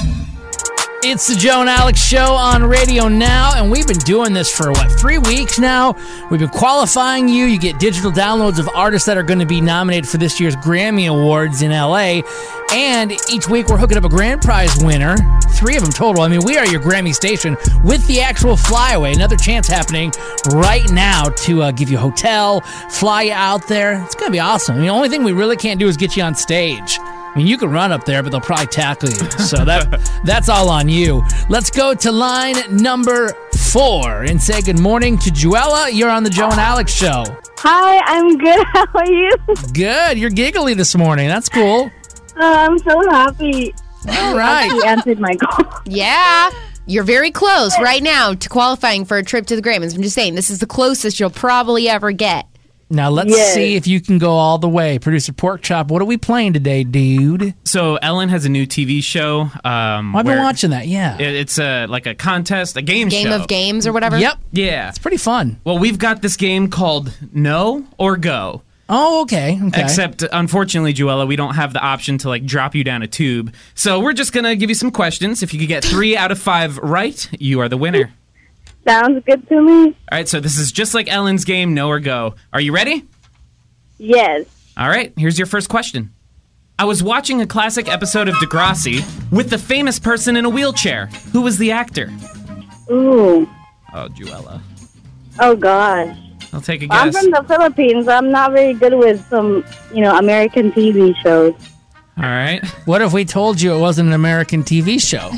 Speaker 4: It's the Joe and Alex show on radio now, and we've been doing this for, what, three weeks now? We've been qualifying you. You get digital downloads of artists that are going to be nominated for this year's Grammy Awards in L A, and each week we're hooking up a grand prize winner, three of them total. I mean, we are your Grammy station with the actual flyaway. Another chance happening right now to uh, give you a hotel, fly you out there. It's going to be awesome. I mean, the only thing we really can't do is get you on stage. I mean, you can run up there, but they'll probably tackle you. So that that's all on you. Let's go to line number four and say good morning to Joella. You're on the Joe and Alex show.
Speaker 19: Hi, I'm good. How are you?
Speaker 4: Good. You're giggly this morning. That's cool.
Speaker 19: Uh, I'm so happy.
Speaker 4: All right.
Speaker 19: You answered my call.
Speaker 5: Yeah. You're very close right now to qualifying for a trip to the Grammys. I'm just saying, this is the closest you'll probably ever get.
Speaker 4: Now let's
Speaker 7: Yes.
Speaker 4: see if you can go all the way. Producer Pork Chop, what are we playing today, dude?
Speaker 7: So Ellen has a new T V show. Um,
Speaker 4: I've been
Speaker 7: where
Speaker 4: watching that, yeah.
Speaker 7: it- It's a like a contest, a game,
Speaker 5: Game
Speaker 7: show.
Speaker 5: of games or whatever?
Speaker 4: Yep.
Speaker 7: Yeah,
Speaker 4: it's pretty fun.
Speaker 7: Well, we've got this game called No or Go.
Speaker 4: Oh, okay. okay.
Speaker 7: Except, unfortunately, Joella, we don't have the option to like drop you down a tube. So we're just gonna give you some questions. If you could get three out of five right, you are the winner.
Speaker 19: Sounds good to me.
Speaker 7: All right, so this is just like Ellen's game, Know or Go. Are you ready?
Speaker 19: Yes.
Speaker 7: All right, here's your first question. I was watching a classic episode of Degrassi with the famous person in a wheelchair. Who was the actor?
Speaker 19: Ooh.
Speaker 7: Oh, Juella.
Speaker 19: Oh, gosh.
Speaker 7: I'll take a
Speaker 19: I'm
Speaker 7: guess.
Speaker 19: from the Philippines. I'm not very good with some, you know, American T V shows.
Speaker 7: All right.
Speaker 4: What if we told you it wasn't an American T V show?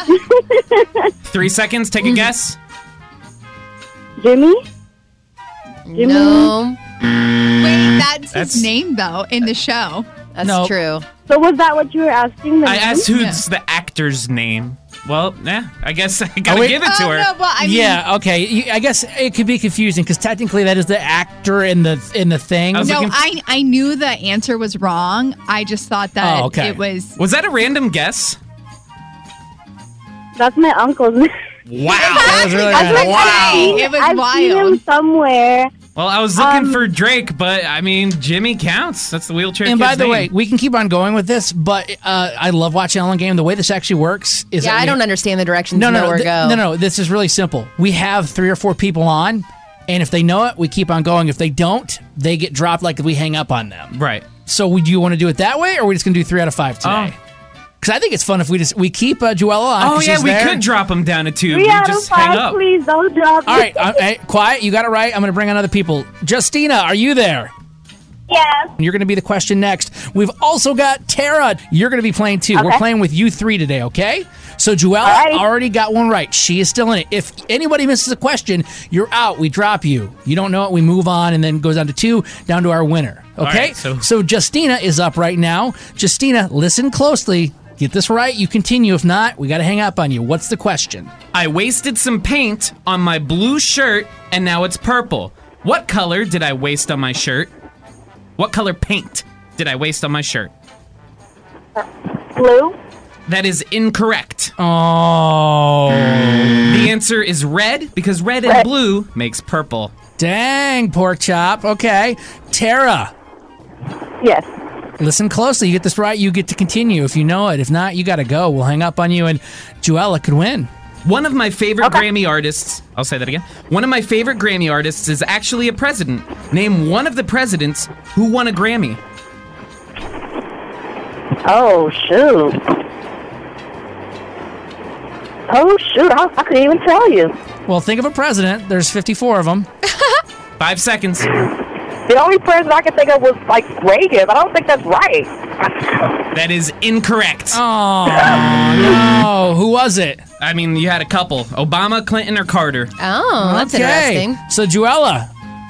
Speaker 7: Three seconds, take a guess.
Speaker 19: Jimmy? Jimmy?
Speaker 5: No.
Speaker 6: Wait, that's,
Speaker 7: That's-
Speaker 6: his name, though, in the show.
Speaker 5: That's
Speaker 4: No.
Speaker 5: true.
Speaker 19: So was that what you were asking? The
Speaker 7: I
Speaker 19: name?
Speaker 7: asked who's the actor's name. Well, yeah, I guess I gotta
Speaker 4: Oh, wait.
Speaker 7: give it to
Speaker 6: Oh,
Speaker 7: her.
Speaker 6: no, but I mean,
Speaker 4: Yeah, okay. You, I guess it could be confusing because technically that is the actor in the in the thing.
Speaker 7: I was
Speaker 6: no,
Speaker 7: looking-
Speaker 6: I, I knew the answer was wrong. I just thought that
Speaker 4: Oh, okay.
Speaker 6: it was...
Speaker 7: Was that a random guess?
Speaker 19: That's my uncle's name.
Speaker 7: Wow.
Speaker 4: That was really
Speaker 19: I
Speaker 4: random.
Speaker 19: think I've seen-
Speaker 6: It was
Speaker 19: I've seen him
Speaker 6: wild.
Speaker 19: somewhere.
Speaker 7: Well, I was looking
Speaker 19: Um,
Speaker 7: for Drake, but I mean, Jimmy counts. That's the wheelchair
Speaker 4: And
Speaker 7: kid's
Speaker 4: by the
Speaker 7: name.
Speaker 4: way, we can keep on going with this, but uh, I love watching Ellen Game. The way this actually works is
Speaker 5: Yeah,
Speaker 4: that
Speaker 5: I
Speaker 4: we-
Speaker 5: don't understand the directions.
Speaker 4: No, no,
Speaker 5: Know
Speaker 4: no,
Speaker 5: or
Speaker 4: th-
Speaker 5: go.
Speaker 4: no, no. This is really simple. We have three or four people on, and if they know it, we keep on going. If they don't, they get dropped like we hang up on them.
Speaker 7: Right.
Speaker 4: So, would you want to do it that way, or are we just going to do three out of five today? Because I think it's fun if we just we keep uh, Joella on.
Speaker 7: Oh
Speaker 4: 'cause
Speaker 7: yeah,
Speaker 4: she's
Speaker 7: we
Speaker 4: there.
Speaker 7: could drop him down to two.
Speaker 19: Three
Speaker 7: We
Speaker 19: out of
Speaker 7: just hang
Speaker 19: five,
Speaker 7: up.
Speaker 19: please don't drop
Speaker 4: All right, uh, hey, quiet. You got it right. I'm going to bring on other people. Justina, are you there?
Speaker 19: Yes.
Speaker 4: You're going to be the question next. We've also got Tara. You're going to be playing too. We're
Speaker 19: Okay.
Speaker 4: playing with you three today, okay? So Joella
Speaker 19: Alrighty.
Speaker 4: already got one right. She is still in it. If anybody misses a question, you're out. We drop you. You don't know it, we move on, and then it goes down to two, down to our winner. Okay?
Speaker 7: Alright, so-
Speaker 4: so Justina is up right now. Justina, listen closely. Get this right, you continue. If not, we got to hang up on you. What's the question?
Speaker 7: I wasted some paint on my blue shirt, and now it's purple. What color did I waste on my shirt? What color paint did I waste on my shirt?
Speaker 19: Blue?
Speaker 7: That is incorrect.
Speaker 4: Oh.
Speaker 7: The answer is red, because red and
Speaker 19: Red.
Speaker 7: blue makes purple.
Speaker 4: Dang, pork chop. Okay. Tara.
Speaker 19: Yes.
Speaker 4: Listen closely. You get this right, you get to continue. If you know it. If not, you got to go. We'll hang up on you, and Joella could win.
Speaker 7: One of my favorite Grammy artists, I'll say that again. One of my favorite Grammy artists is actually a president. Name one of the presidents who won a Grammy.
Speaker 19: Oh, shoot. Oh, shoot. I, I couldn't even tell you.
Speaker 4: Well, think of a president. There's fifty-four of them.
Speaker 7: Five seconds.
Speaker 19: The only president I could think of was, like, Reagan, but I don't think that's right.
Speaker 7: That is incorrect.
Speaker 4: Oh, no. Who was it?
Speaker 7: I mean, you had a couple. Obama, Clinton, or Carter.
Speaker 5: Oh, that's
Speaker 4: Okay.
Speaker 5: interesting.
Speaker 4: So, Joella.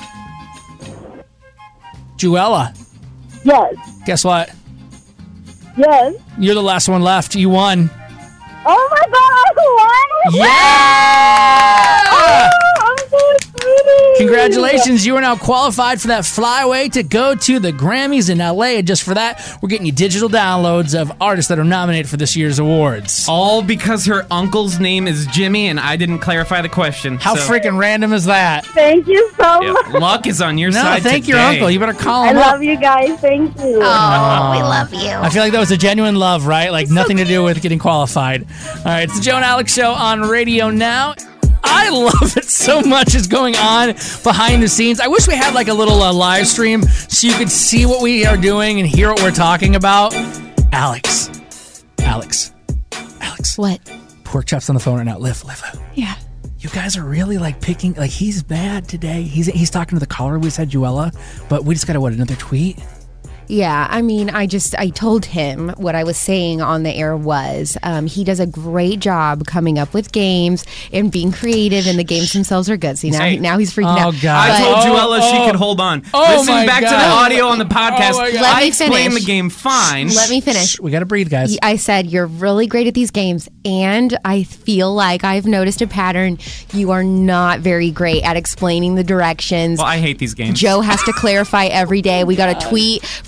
Speaker 4: Joella,
Speaker 19: Yes.
Speaker 4: guess what?
Speaker 19: Yes.
Speaker 4: You're the last one left. You won.
Speaker 19: Oh, my God. I won?
Speaker 4: Yeah!
Speaker 19: Oh, I'm so excited.
Speaker 4: Congratulations, you are now qualified for that flyaway to go to the Grammys in L A. And just for that, we're getting you digital downloads of artists that are nominated for this year's awards.
Speaker 7: All because her uncle's name is Jimmy and I didn't clarify the question.
Speaker 4: How
Speaker 7: so,
Speaker 4: freaking random is that?
Speaker 19: Thank you so
Speaker 7: yeah,
Speaker 19: much.
Speaker 7: luck is on your
Speaker 4: No,
Speaker 7: side
Speaker 4: thank your
Speaker 7: today.
Speaker 4: uncle. You better call
Speaker 19: I
Speaker 4: him up.
Speaker 19: love you guys. Thank you.
Speaker 5: Oh, we love you.
Speaker 4: I feel like that was a genuine love, right? Like nothing to do with getting qualified. All right, it's the Joe and Alex Show on radio now. I love it so much is going on behind the scenes. I wish we had like a little uh, live stream so you could see what we are doing and hear what we're talking about. Alex. Alex. Alex.
Speaker 5: What?
Speaker 4: Pork Chop's on the phone right now. Liv, Liv.
Speaker 6: Yeah.
Speaker 4: You guys are really like picking, like he's bad today. He's he's talking to the caller. We said Joella, but we just got to, what, another tweet?
Speaker 5: Yeah, I mean, I just, I told him what I was saying on the air was um, he does a great job coming up with games and being creative, and the games themselves are good. See, now,
Speaker 7: Hey.
Speaker 5: now he's freaking
Speaker 4: Oh,
Speaker 5: out.
Speaker 4: God.
Speaker 7: I told
Speaker 5: But-
Speaker 7: Joella
Speaker 4: Oh,
Speaker 7: she
Speaker 4: oh.
Speaker 7: could hold on.
Speaker 4: Oh,
Speaker 7: Listen
Speaker 4: my
Speaker 7: back to the
Speaker 4: God.
Speaker 7: audio on the podcast.
Speaker 4: Oh, my God.
Speaker 5: Let
Speaker 7: I
Speaker 5: me
Speaker 7: explained
Speaker 5: finish.
Speaker 7: the game fine.
Speaker 5: Let me finish.
Speaker 4: We got to breathe, guys.
Speaker 5: I said, you're really great at these games, and I feel like I've noticed a pattern. You are not very great at explaining the directions.
Speaker 7: Well, I hate these games.
Speaker 5: Joe has to clarify every day. We got a tweet from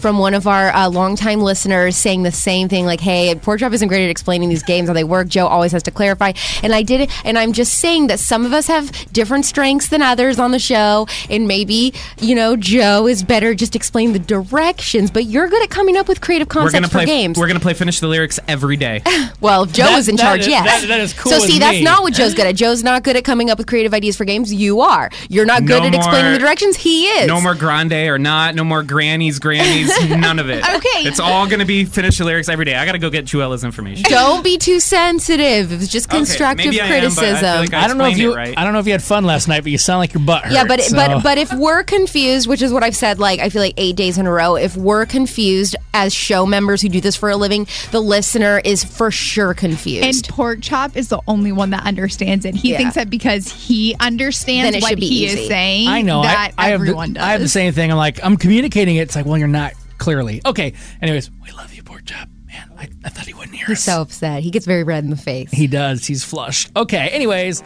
Speaker 5: from one of our uh, longtime listeners saying the same thing, like, hey, Pork Chop isn't great at explaining these games, how they work. Joe always has to clarify. And I did it, and I'm just saying that some of us have different strengths than others on the show, and maybe, you know, Joe is better just explaining the directions, but you're good at coming up with creative
Speaker 7: We're
Speaker 5: concepts
Speaker 7: gonna
Speaker 5: for
Speaker 7: play.
Speaker 5: games.
Speaker 7: We're gonna play Finish the Lyrics every day.
Speaker 5: Well, if Joe
Speaker 7: That-
Speaker 5: is in
Speaker 7: that
Speaker 5: charge,
Speaker 7: is-
Speaker 5: yes.
Speaker 7: that- that is cool
Speaker 5: So
Speaker 7: with
Speaker 5: see, that's
Speaker 7: me.
Speaker 5: not what Joe's good at. Joe's not good at coming up with creative ideas for games. You are. You're not good
Speaker 7: No
Speaker 5: at explaining
Speaker 7: more-
Speaker 5: the directions. He is.
Speaker 7: No more grande or not. No more grannies, grannies. None of it.
Speaker 5: Okay.
Speaker 7: It's all gonna be Finish the Lyrics every day. I gotta go get Juella's information.
Speaker 5: Don't be too sensitive. It was just
Speaker 7: Okay,
Speaker 5: constructive
Speaker 7: maybe I am, but I feel
Speaker 5: criticism.
Speaker 7: like
Speaker 4: I don't know if
Speaker 7: explained
Speaker 4: you.
Speaker 7: it right.
Speaker 4: I don't know if you had fun last night, but you sound like your butt hurt.
Speaker 5: Yeah, but
Speaker 4: so.
Speaker 5: but but if we're confused, which is what I've said, like I feel like eight days in a row, if we're confused as show members who do this for a living, the listener is for sure confused.
Speaker 6: And Pork Chop is the only one that understands it. He
Speaker 5: Yeah.
Speaker 6: thinks that because he
Speaker 5: Then
Speaker 6: understands
Speaker 5: it
Speaker 6: what
Speaker 5: should be
Speaker 6: he
Speaker 5: easy.
Speaker 6: is saying,
Speaker 4: I know.
Speaker 6: that
Speaker 4: I, I have
Speaker 6: everyone
Speaker 4: the,
Speaker 6: does.
Speaker 4: I have the same thing. I'm like, I'm communicating it. It's like, well, you're not clearly. Okay. Anyways, we love you, Pork Chop. Man, I, I thought he wouldn't hear
Speaker 5: He's
Speaker 4: us.
Speaker 5: so upset. He gets very red in the face.
Speaker 4: He does. He's flushed. Okay. Anyways,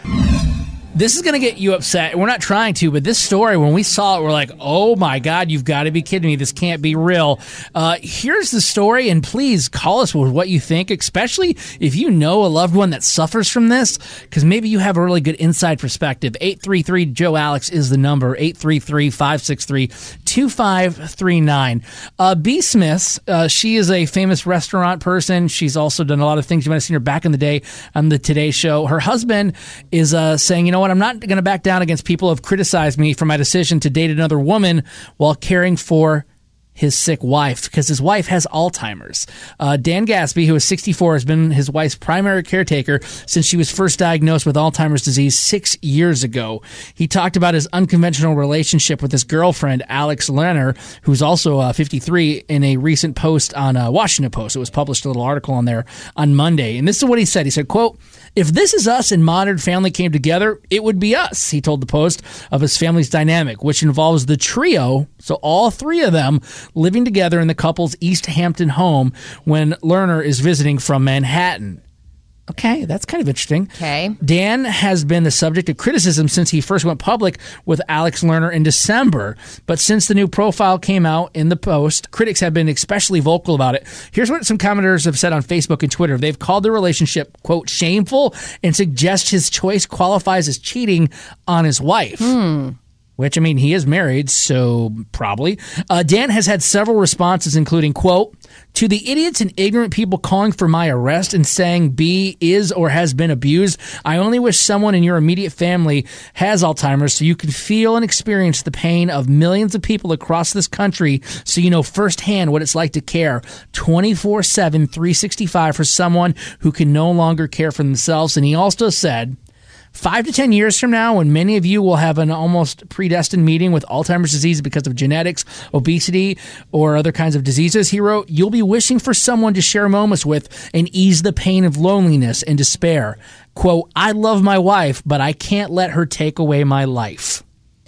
Speaker 4: this is going to get you upset. We're not trying to, but this story, when we saw it, we're like, oh my God, you've got to be kidding me. This can't be real. Uh, here's the story, and please call us with what you think, especially if you know a loved one that suffers from this, because maybe you have a really good inside perspective. eight three three Joe Alex is the number, eight three three, five six three, two five three nine. Uh, B. Smith, uh, she is a famous restaurant person. She's also done a lot of things. You might have seen her back in the day on the Today Show. Her husband is uh, saying, you know what, I'm not going to back down against people who have criticized me for my decision to date another woman while caring for his sick wife, because his wife has Alzheimer's. Uh, Dan Gaspy, who is sixty-four, has been his wife's primary caretaker since she was first diagnosed with Alzheimer's disease six years ago. He talked about his unconventional relationship with his girlfriend, Alex Lerner, who's also uh, fifty-three, in a recent post on uh, Washington Post. It was published, a little article on there on Monday. And this is what he said. He said, quote, "If this is us and Modern Family came together, it would be us," he told the Post of his family's dynamic, which involves the trio, so all three of them, living together in the couple's East Hampton home when Lerner is visiting from Manhattan. Okay, that's kind of interesting.
Speaker 5: Okay.
Speaker 4: Dan has been the subject of criticism since he first went public with Alex Lerner in December. But since the new profile came out in the Post, critics have been especially vocal about it. Here's what some commenters have said on Facebook and Twitter. They've called the relationship, quote, shameful, and suggest his choice qualifies as cheating on his wife.
Speaker 5: Hmm.
Speaker 4: Which, I mean, he is married, so probably. Uh, Dan has had several responses, including, quote, "To the idiots and ignorant people calling for my arrest and saying B is or has been abused, I only wish someone in your immediate family has Alzheimer's so you can feel and experience the pain of millions of people across this country so you know firsthand what it's like to care twenty-four seven, three sixty-five for someone who can no longer care for themselves." And he also said, Five to ten years from now, when many of you will have an almost predestined meeting with Alzheimer's disease because of genetics, obesity, or other kinds of diseases, he wrote, you'll be wishing for someone to share moments with and ease the pain of loneliness and despair. Quote, "I love my wife, but I can't let her take away my life."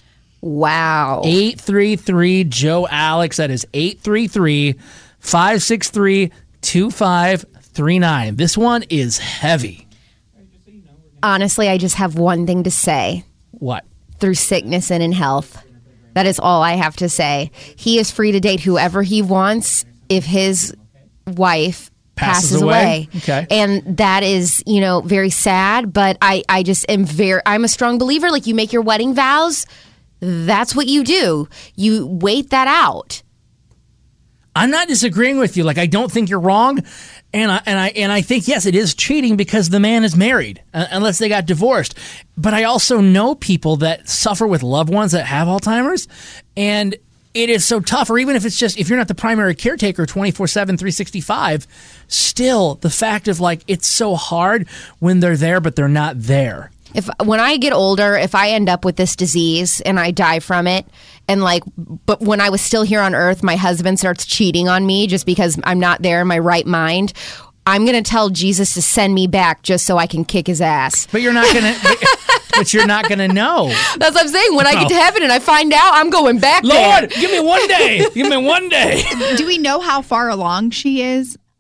Speaker 5: Wow.
Speaker 4: eight three three Joe Alex. That is eight three three, five six three, two five three nine. This one is heavy.
Speaker 5: Honestly, I just have one thing to say.
Speaker 4: What?
Speaker 5: Through sickness and in health. That is all I have to say. He is free to date whoever he wants if his wife passes,
Speaker 4: Passes away?
Speaker 5: away.
Speaker 4: Okay.
Speaker 5: And that is, you know, very sad, but I, I just am very, I'm a strong believer. Like, you make your wedding vows, that's what you do. You wait that out.
Speaker 4: I'm not disagreeing with you. Like, I don't think you're wrong, and I and I and I think yes, it is cheating because the man is married, uh, unless they got divorced. But I also know people that suffer with loved ones that have Alzheimer's, and it is so tough. Or even if it's just if you're not the primary caretaker, twenty-four seven, three sixty-five, still the fact of like it's so hard when they're there but they're not there.
Speaker 5: If when I get older, if I end up with this disease and I die from it, and like, but when I was still here on Earth, my husband starts cheating on me just because I'm not there in my right mind, I'm going to tell Jesus to send me back just so I can kick his ass.
Speaker 4: But you're not going to. But you're not going to know.
Speaker 5: That's what I'm saying. When I get to heaven and I find out, I'm going back there.
Speaker 4: Lord, give me one day. Give me one day.
Speaker 6: Do we know how far along she is?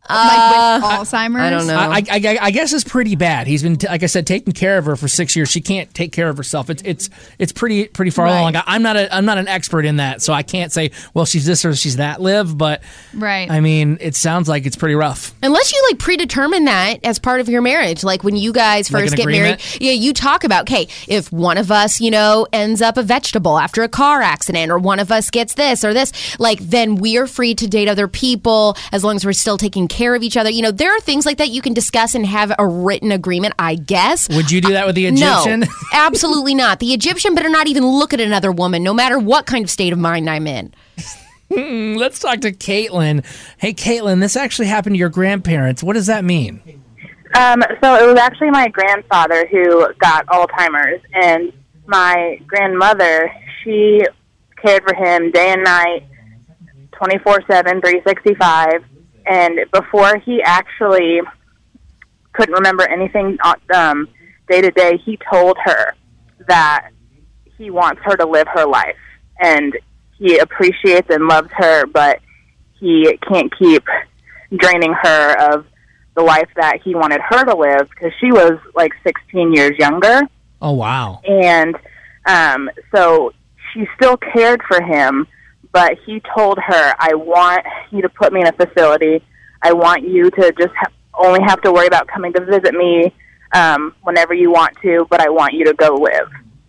Speaker 5: Uh,
Speaker 6: like with Alzheimer's?
Speaker 5: I don't know.
Speaker 4: I, I, I guess it's pretty bad. He's been, t- like I said, taking care of her for six years. She can't take care of herself. It's it's it's pretty pretty far
Speaker 6: Right.
Speaker 4: along. I, I'm not a I'm not an expert in that, so I can't say, well, she's this or she's that. Liv, but
Speaker 6: Right.
Speaker 4: I mean, it sounds like it's pretty rough.
Speaker 5: Unless you like predetermine that as part of your marriage, like when you guys
Speaker 4: Like
Speaker 5: first
Speaker 4: an
Speaker 5: get married,
Speaker 4: agreement?
Speaker 5: yeah, you talk about, okay, if one of us, you know, ends up a vegetable after a car accident, or one of us gets this or this, like then we are free to date other people as long as we're still taking care of each other. You know, there are things like that you can discuss and have a written agreement, I guess.
Speaker 4: Would you do that with the Egyptian?
Speaker 5: No, absolutely not. The Egyptian better not even look at another woman, no matter what kind of state of mind I'm in.
Speaker 4: Mm, Let's talk to Caitlin. Hey, Caitlin, this actually happened to your grandparents. What does that mean?
Speaker 20: Um, so it was actually my grandfather who got Alzheimer's, and my grandmother, she cared for him day and night, twenty-four seven, three sixty-five, and before he actually couldn't remember anything um, day to day, he told her that he wants her to live her life, and he appreciates and loves her, but he can't keep draining her of the life that he wanted her to live, because she was like sixteen years younger.
Speaker 4: Oh, wow.
Speaker 20: And um, so she still cared for him, but he told her, I want you to put me in a facility. I want you to just ha- only have to worry about coming to visit me um, whenever you want to, but I want you to go live.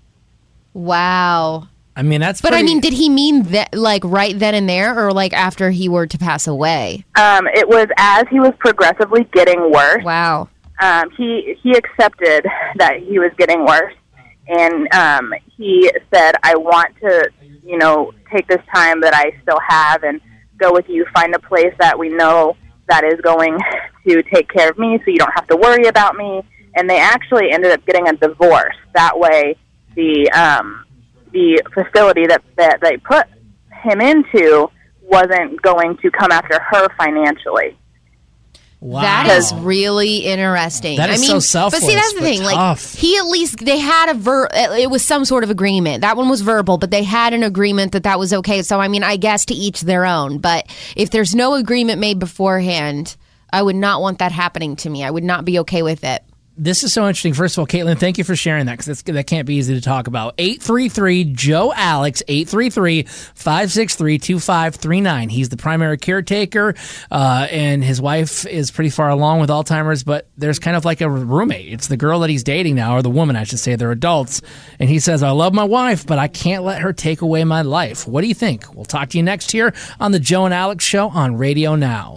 Speaker 5: Wow.
Speaker 4: I mean, that's
Speaker 5: But I
Speaker 4: pretty-
Speaker 5: mean, did he mean that like right then and there, or like after he were to pass away?
Speaker 20: Um, it was as he was progressively getting worse.
Speaker 5: Wow.
Speaker 20: Um, he he accepted that he was getting worse, and um, he said, I want to, you know, take this time that I still have and go with you, find a place that we know that is going to take care of me so you don't have to worry about me. And they actually ended up getting a divorce. That way the um, the facility that, that they put him into wasn't going to come after her financially.
Speaker 4: Wow.
Speaker 5: That is really interesting.
Speaker 4: That is
Speaker 5: I mean,
Speaker 4: so selfless,
Speaker 5: But see, that's the
Speaker 4: but
Speaker 5: thing. Like,
Speaker 4: tough.
Speaker 5: he at least they had a ver. It was some sort of agreement. That one was verbal, but they had an agreement that that was okay. So, I mean, I guess to each their own. But if there's no agreement made beforehand, I would not want that happening to me. I would not be okay with it.
Speaker 4: This is so interesting. First of all, Caitlin, thank you for sharing that, because that can't be easy to talk about. eight three three, Joe Alex, eight three three, five six three, two five three nine. He's the primary caretaker, uh, and his wife is pretty far along with Alzheimer's, but there's kind of like a roommate. It's the girl that he's dating now, or the woman, I should say. They're adults. And he says, I love my wife, but I can't let her take away my life. What do you think? We'll talk to you next here on the Joe and Alex Show on Radio Now.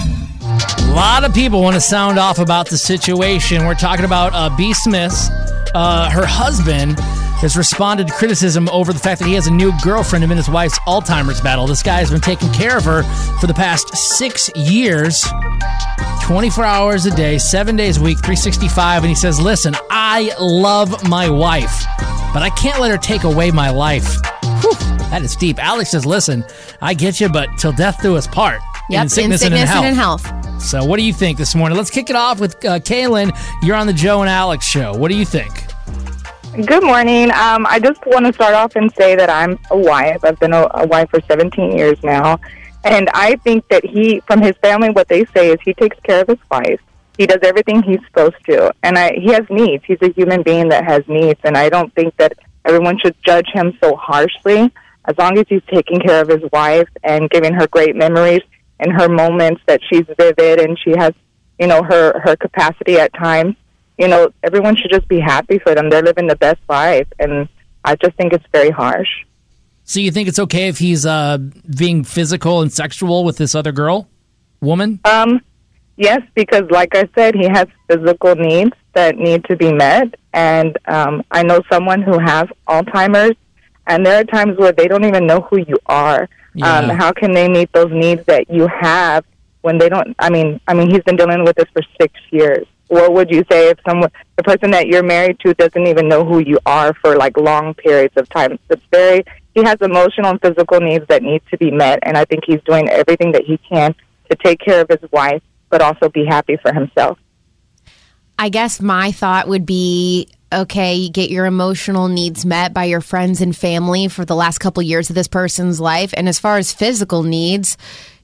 Speaker 4: A lot of people want to sound off about the situation. We're talking about uh, B. Smith. Uh, her husband has responded to criticism over the fact that he has a new girlfriend amid his wife's Alzheimer's battle. This guy has been taking care of her for the past six years, twenty-four hours a day, seven days a week, three sixty-five. And he says, listen, I love my wife, but I can't let her take away my life. Whew, that is deep. Alex says, listen, I get you, but till death do us part.
Speaker 5: Yep,
Speaker 4: in sickness,
Speaker 5: in sickness
Speaker 4: and in
Speaker 5: and
Speaker 4: health.
Speaker 5: in health.
Speaker 4: So what do you think this morning? Let's kick it off with uh, Kaylin. You're on the Joe and Alex Show. What do you think?
Speaker 21: Good morning. Um, I just want to start off and say that I'm a wife. I've been a, a wife for seventeen years now. And I think that he, from his family, what they say is he takes care of his wife. He does everything he's supposed to. And I, he has needs. He's a human being that has needs. And I don't think that everyone should judge him so harshly. As long as he's taking care of his wife and giving her great memories and her moments that she's vivid and she has, you know, her, her capacity at times, you know, everyone should just be happy for them. They're living the best life. And I just think it's very harsh.
Speaker 4: So you think it's okay if he's uh, being physical and sexual with this other girl, woman?
Speaker 21: Um, yes, because like I said, he has physical needs that need to be met. And um, I know someone who has Alzheimer's, and there are times where they don't even know who you are.
Speaker 4: Yeah.
Speaker 21: Um, how can they meet those needs that you have when they don't? I mean, I mean, he's been dealing with this for six years. What would you say if someone, the person that you're married to, doesn't even know who you are for like long periods of time? It's very. He has emotional and physical needs that need to be met, and I think he's doing everything that he can to take care of his wife, but also be happy for himself.
Speaker 5: I guess my thought would be, okay, you get your emotional needs met by your friends and family for the last couple years of this person's life. And as far as physical needs,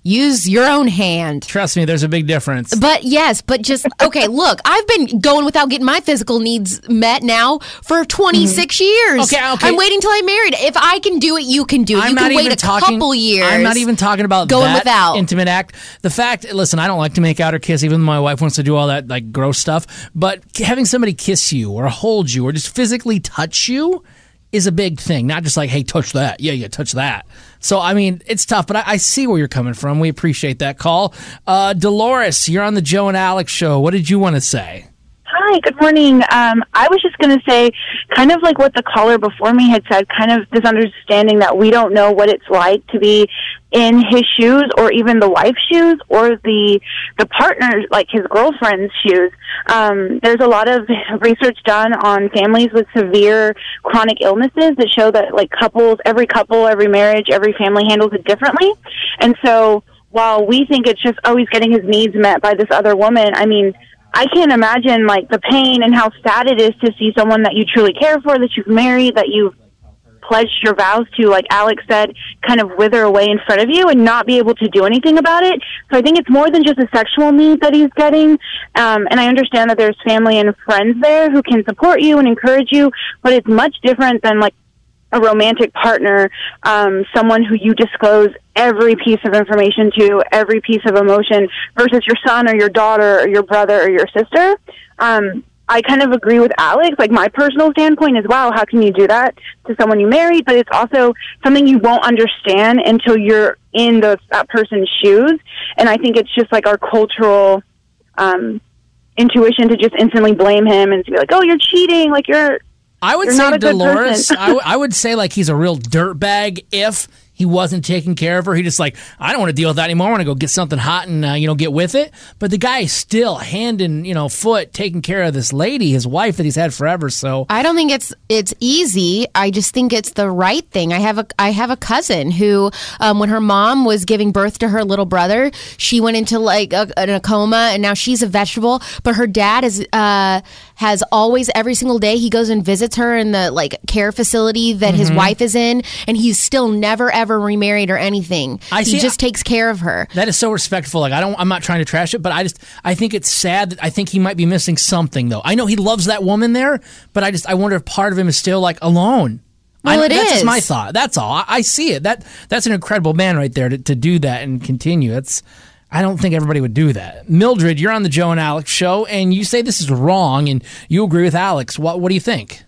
Speaker 5: use your own hand.
Speaker 4: Trust me, there's a big difference.
Speaker 5: But yes, but just, okay, look, I've been going without getting my physical needs met now for twenty-six mm-hmm. years.
Speaker 4: Okay, okay.
Speaker 5: I'm waiting till I'm married. If I can do it, you can do it.
Speaker 4: I'm
Speaker 5: you
Speaker 4: not
Speaker 5: can wait
Speaker 4: even
Speaker 5: a
Speaker 4: talking,
Speaker 5: couple years.
Speaker 4: I'm not even talking about
Speaker 5: going
Speaker 4: that
Speaker 5: without.
Speaker 4: intimate act. The fact, listen, I don't like to make out or kiss, even though my wife wants to do all that like gross stuff. But having somebody kiss you or hold you or just physically touch you is a big thing. Not just like, hey, touch that. Yeah, yeah, touch that. So, I mean, it's tough, but I, I see where you're coming from. We appreciate that call. Uh, Dolores, you're on the Joe and Alex show. What did you want to say?
Speaker 21: Hi, good morning. Um, I was just going to say, kind of like what the caller before me had said, kind of this understanding that we don't know what it's like to be in his shoes or even the wife's shoes or the the partner, like his girlfriend's shoes. Um, there's a lot of research done on families with severe chronic illnesses that show that like couples, every couple, every marriage, every family handles it differently. And so while we think it's just, oh, he's getting his needs met by this other woman, I mean, I can't imagine, like, the pain and how sad it is to see someone that you truly care for, that you've married, that you've pledged your vows to, like Alex said, kind of wither away in front of you and not be able to do anything about it. So I think it's more than just a sexual need that he's getting. Um, and I understand that there's family and friends there who can support you and encourage you, but it's much different than, like, a romantic partner, um, someone who you disclose every piece of information to, every piece of emotion, versus your son or your daughter or your brother or your sister. Um, I kind of agree with Alex. Like, my personal standpoint is, wow, how can you do that to someone you married? But it's also something you won't understand until you're in the, that person's shoes. And I think it's just like our cultural um, intuition to just instantly blame him and to be like, oh, you're cheating, like you're...
Speaker 4: I would
Speaker 21: You're
Speaker 4: say
Speaker 21: not a good
Speaker 4: Dolores,
Speaker 21: person.
Speaker 4: I, w- I would say like he's a real dirtbag if he wasn't taking care of her. He just like, I don't want to deal with that anymore. I want to go get something hot and, uh, you know, get with it. But the guy is still hand and, you know, foot taking care of this lady, his wife that he's had forever. So
Speaker 5: I don't think it's it's easy. I just think it's the right thing. I have a I have a cousin who, um, when her mom was giving birth to her little brother, she went into like a, a coma, and now she's a vegetable. But her dad is uh, has always, every single day, he goes and visits her in the like care facility that his
Speaker 4: Mhm.
Speaker 5: wife is in, and he's still never ever remarried or anything.
Speaker 4: I
Speaker 5: he
Speaker 4: see-
Speaker 5: just takes care of her.
Speaker 4: that is so respectful. Like I don't, I'm not trying to trash it, but I just, I think it's sad that I think he might be missing something though. I know he loves that woman there, but I just, I wonder if part of him is still like alone.
Speaker 5: Well,
Speaker 4: I,
Speaker 5: it
Speaker 4: that's
Speaker 5: is.
Speaker 4: just my thought. That's all. I, I see it. That that's an incredible man right there to, to do that and continue. That's, I don't think everybody would do that. Mildred, you're on the Joe and Alex show, and you say this is wrong, and you agree with Alex. What What do you think?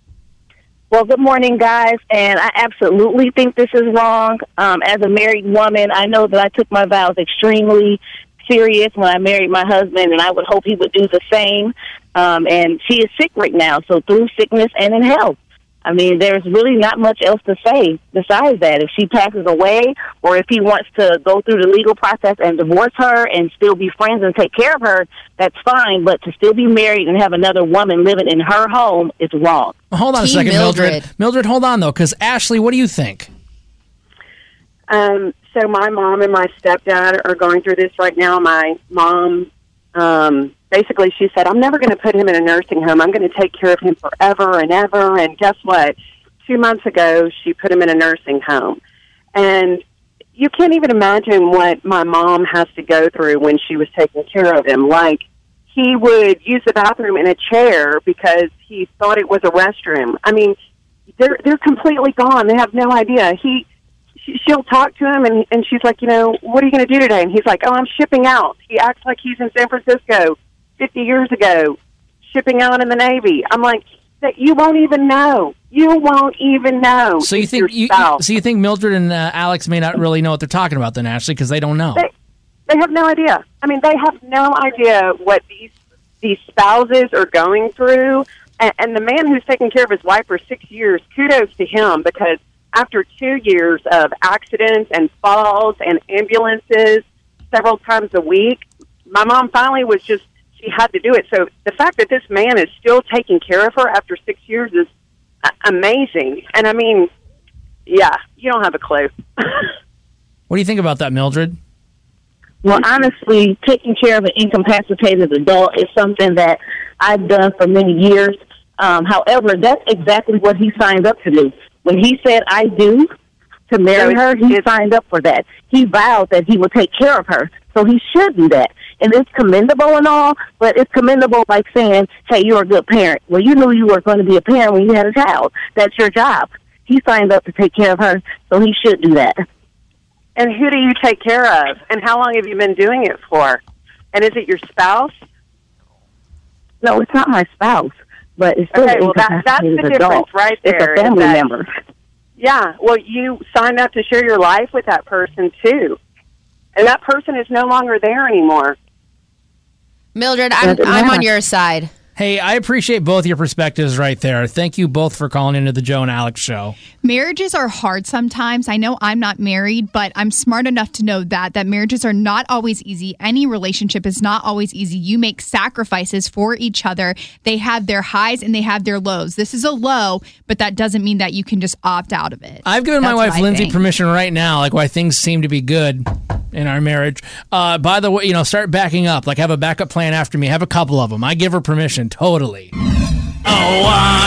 Speaker 1: Well, good morning, guys, and I absolutely think this is wrong. Um, as a married woman, I know that I took my vows extremely serious when I married my husband, and I would hope he would do the same. Um, and she is sick right now, so through sickness and in health. I mean, there's really not much else to say besides that. If she passes away or if he wants to go through the legal process and divorce her and still be friends and take care of her, that's fine. But to still be married and have another woman living in her home is wrong.
Speaker 4: Hold on a
Speaker 1: Team
Speaker 4: second, Mildred.
Speaker 1: Mildred.
Speaker 4: Mildred, hold on, though, because Ashley, what do you think?
Speaker 22: Um, so my mom and my stepdad are going through this right now. My mom, um, basically, she said, I'm never going to put him in a nursing home. I'm going to take care of him forever and ever. And guess what? Two months ago, she put him in a nursing home. And you can't even imagine what my mom has to go through when she was taking care of him. Like, he would use the bathroom in a chair because he thought it was a restroom. I mean, they're they're completely gone. They have no idea. He she, she'll talk to him, and and she's like, you know, what are you going to do today? And he's like, oh, I'm shipping out. He acts like he's in San Francisco fifty years ago, shipping out in the Navy. I'm like, that you won't even know. You won't even know.
Speaker 4: So you
Speaker 22: it's
Speaker 4: think
Speaker 22: your
Speaker 4: you,
Speaker 22: spouse.
Speaker 4: so you think Mildred and uh, Alex may not really know what they're talking about then, Ashley, because they don't know.
Speaker 22: They, they have no idea. I mean, they have no idea what these these spouses are going through. And, and the man who's taken care of his wife for six years, kudos to him, because after two years of accidents and falls and ambulances several times a week, my mom finally was just, she had to do it. So the fact that this man is still taking care of her after six years is uh, amazing. And I mean, yeah, you don't have a clue.
Speaker 4: What do you think about that, Mildred?
Speaker 1: Well, honestly, taking care of an incapacitated adult is something that I've done for many years. Um, however, that's exactly what he signed up to do. When he said, I do,
Speaker 19: to marry her. He signed up for that. He vowed that he would take care of her. So he should do that. And it's commendable and all, but it's commendable like saying, hey, you're a good parent. Well, you knew you were going to be a parent when you had a child. That's your job. He signed up to take care of her, so he should do that.
Speaker 22: And who do you take care of? And how long have you been doing it for? And is it your spouse?
Speaker 19: No, it's not my spouse, but it's still
Speaker 22: Okay,
Speaker 19: an
Speaker 22: well, that, that's the
Speaker 19: incapacitated
Speaker 22: difference
Speaker 19: adult.
Speaker 22: right
Speaker 19: It's
Speaker 22: there.
Speaker 19: a
Speaker 22: is
Speaker 19: family
Speaker 22: that-
Speaker 19: member.
Speaker 22: Yeah, well, you signed up to share your life with that person, too. And that person is no longer there anymore.
Speaker 5: Mildred, I'm, I'm on your side.
Speaker 4: Hey, I appreciate both your perspectives right there. Thank you both for calling into the Joe and Alex show.
Speaker 6: Marriages are hard sometimes. I know I'm not married, but I'm smart enough to know that that marriages are not always easy. Any relationship is not always easy. You make sacrifices for each other. They have their highs and they have their lows. This is a low, but that doesn't mean that you can just opt out of it.
Speaker 4: I've given
Speaker 6: That's
Speaker 4: my
Speaker 6: what
Speaker 4: wife
Speaker 6: I
Speaker 4: Lindsay
Speaker 6: think.
Speaker 4: permission right now, like why things seem to be good in our marriage. Uh, by the way, you know, start backing up. Like have a backup plan after me. Have a couple of them. I give her permission, totally.
Speaker 3: Oh,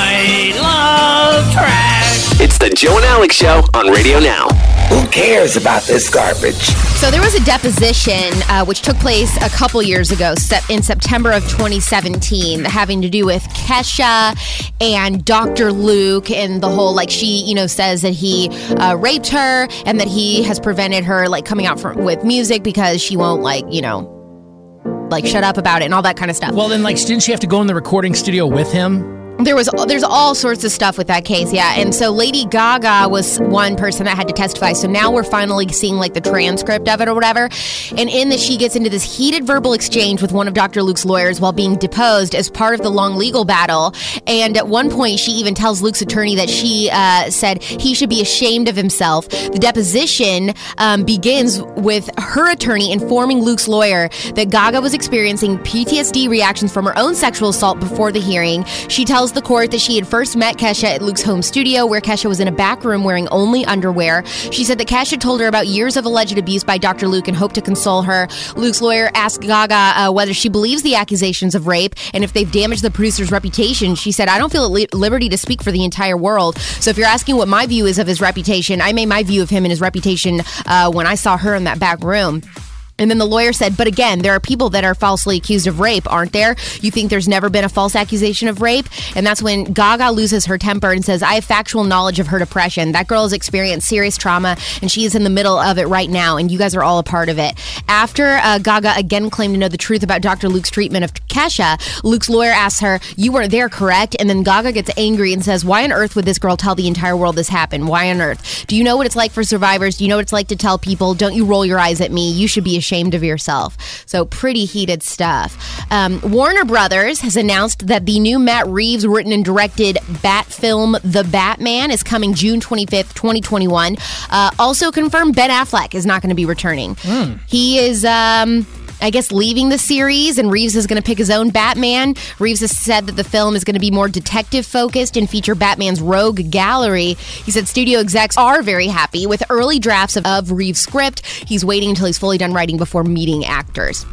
Speaker 3: I love trash. It's the Joe and Alex Show on Radio Now.
Speaker 8: Who cares about this garbage?
Speaker 5: So there was a deposition uh, which took place a couple years ago, sep- in September of twenty seventeen, having to do with Kesha and Doctor Luke and the whole, like, she, you know, says that he uh, raped her and that he has prevented her, like, coming out from, with music because she won't, like, you know, like, shut up about it and all that kind of stuff.
Speaker 4: Well, then, like, didn't she have to go in the recording studio with him?
Speaker 5: There was there's all sorts of stuff with that case, yeah. And so Lady Gaga was one person that had to testify. So now we're finally seeing like the transcript of it or whatever. And in this, she gets into this heated verbal exchange with one of Doctor Luke's lawyers while being deposed as part of the long legal battle. And at one point, she even tells Luke's attorney that she uh, said he should be ashamed of himself. The deposition um, begins with her attorney informing Luke's lawyer that Gaga was experiencing P T S D reactions from her own sexual assault before the hearing. She tells the court that she had first met Kesha at Luke's home studio, where Kesha was in a back room wearing only underwear. She said that Kesha told her about years of alleged abuse by Doctor Luke and hoped to console her. Luke's lawyer asked Gaga uh, whether she believes the accusations of rape and if they've damaged the producer's reputation. She said, I don't feel at li- liberty to speak for the entire world. So if you're asking what my view is of his reputation, I made my view of him and his reputation uh, when I saw her in that back room. And then the lawyer said, but again, there are people that are falsely accused of rape, aren't there? You think there's never been a false accusation of rape? And that's when Gaga loses her temper and says, I have factual knowledge of her depression. That girl has experienced serious trauma, and she is in the middle of it right now, and you guys are all a part of it. After uh, Gaga again claimed to know the truth about Doctor Luke's treatment of Kesha, Luke's lawyer asks her, you weren't there, correct? And then Gaga gets angry and says, why on earth would this girl tell the entire world this happened? Why on earth? Do you know what it's like for survivors? Do you know what it's like to tell people, don't you roll your eyes at me? You should be ashamed of yourself. So pretty heated stuff. Um, Warner Brothers has announced that the new Matt Reeves written and directed Bat film, The Batman, is coming June twenty-fifth, twenty twenty-one. Uh, also confirmed Ben Affleck is not going to be returning.
Speaker 4: Mm.
Speaker 5: He is... Um, I guess leaving the series, and Reeves is going to pick his own Batman. Reeves has said that the film is going to be more detective focused and feature Batman's rogue gallery. He said studio execs are very happy with early drafts of, of Reeves' script. He's waiting until he's fully done writing before meeting actors.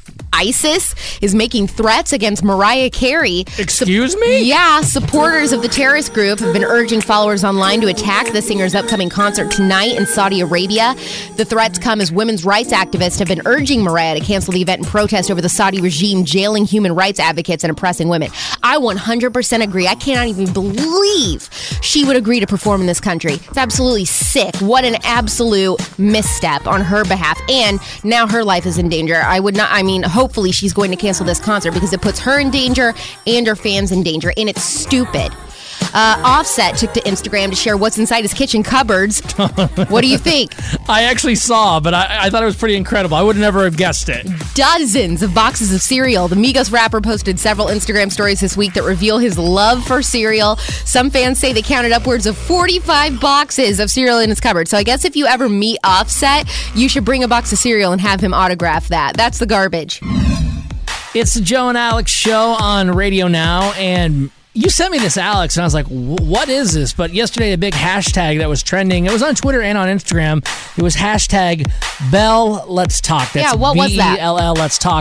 Speaker 5: ISIS is making threats against Mariah Carey.
Speaker 4: Excuse me?
Speaker 5: Yeah, supporters of the terrorist group have been urging followers online to attack the singer's upcoming concert tonight in Saudi Arabia. The threats come as women's rights activists have been urging Mariah to cancel the event in protest over the Saudi regime jailing human rights advocates and oppressing women. I one hundred percent agree. I cannot even believe she would agree to perform in this country. It's absolutely sick. What an absolute misstep on her behalf. And now her life is in danger. I would not, I mean, hopefully she's going to cancel this concert because it puts her in danger and her fans in danger, and it's stupid. Uh, Offset took to Instagram to share what's inside his kitchen cupboards. What do you think?
Speaker 4: I actually saw, but I, I thought it was pretty incredible. I would never have guessed it.
Speaker 5: Dozens of boxes of cereal. The Migos rapper posted several Instagram stories this week that reveal his love for cereal. Some fans say they counted upwards of forty-five boxes of cereal in his cupboard. So I guess if you ever meet Offset, you should bring a box of cereal and have him autograph that. That's the garbage.
Speaker 4: It's the Joe and Alex show on Radio Now, and you sent me this, Alex, and I was like, what is this? But yesterday, a big hashtag that was trending, it was on Twitter and on Instagram. It was hashtag Bell Let's Talk. That's
Speaker 5: Yeah, what was that?
Speaker 4: B E L L Let's Talk.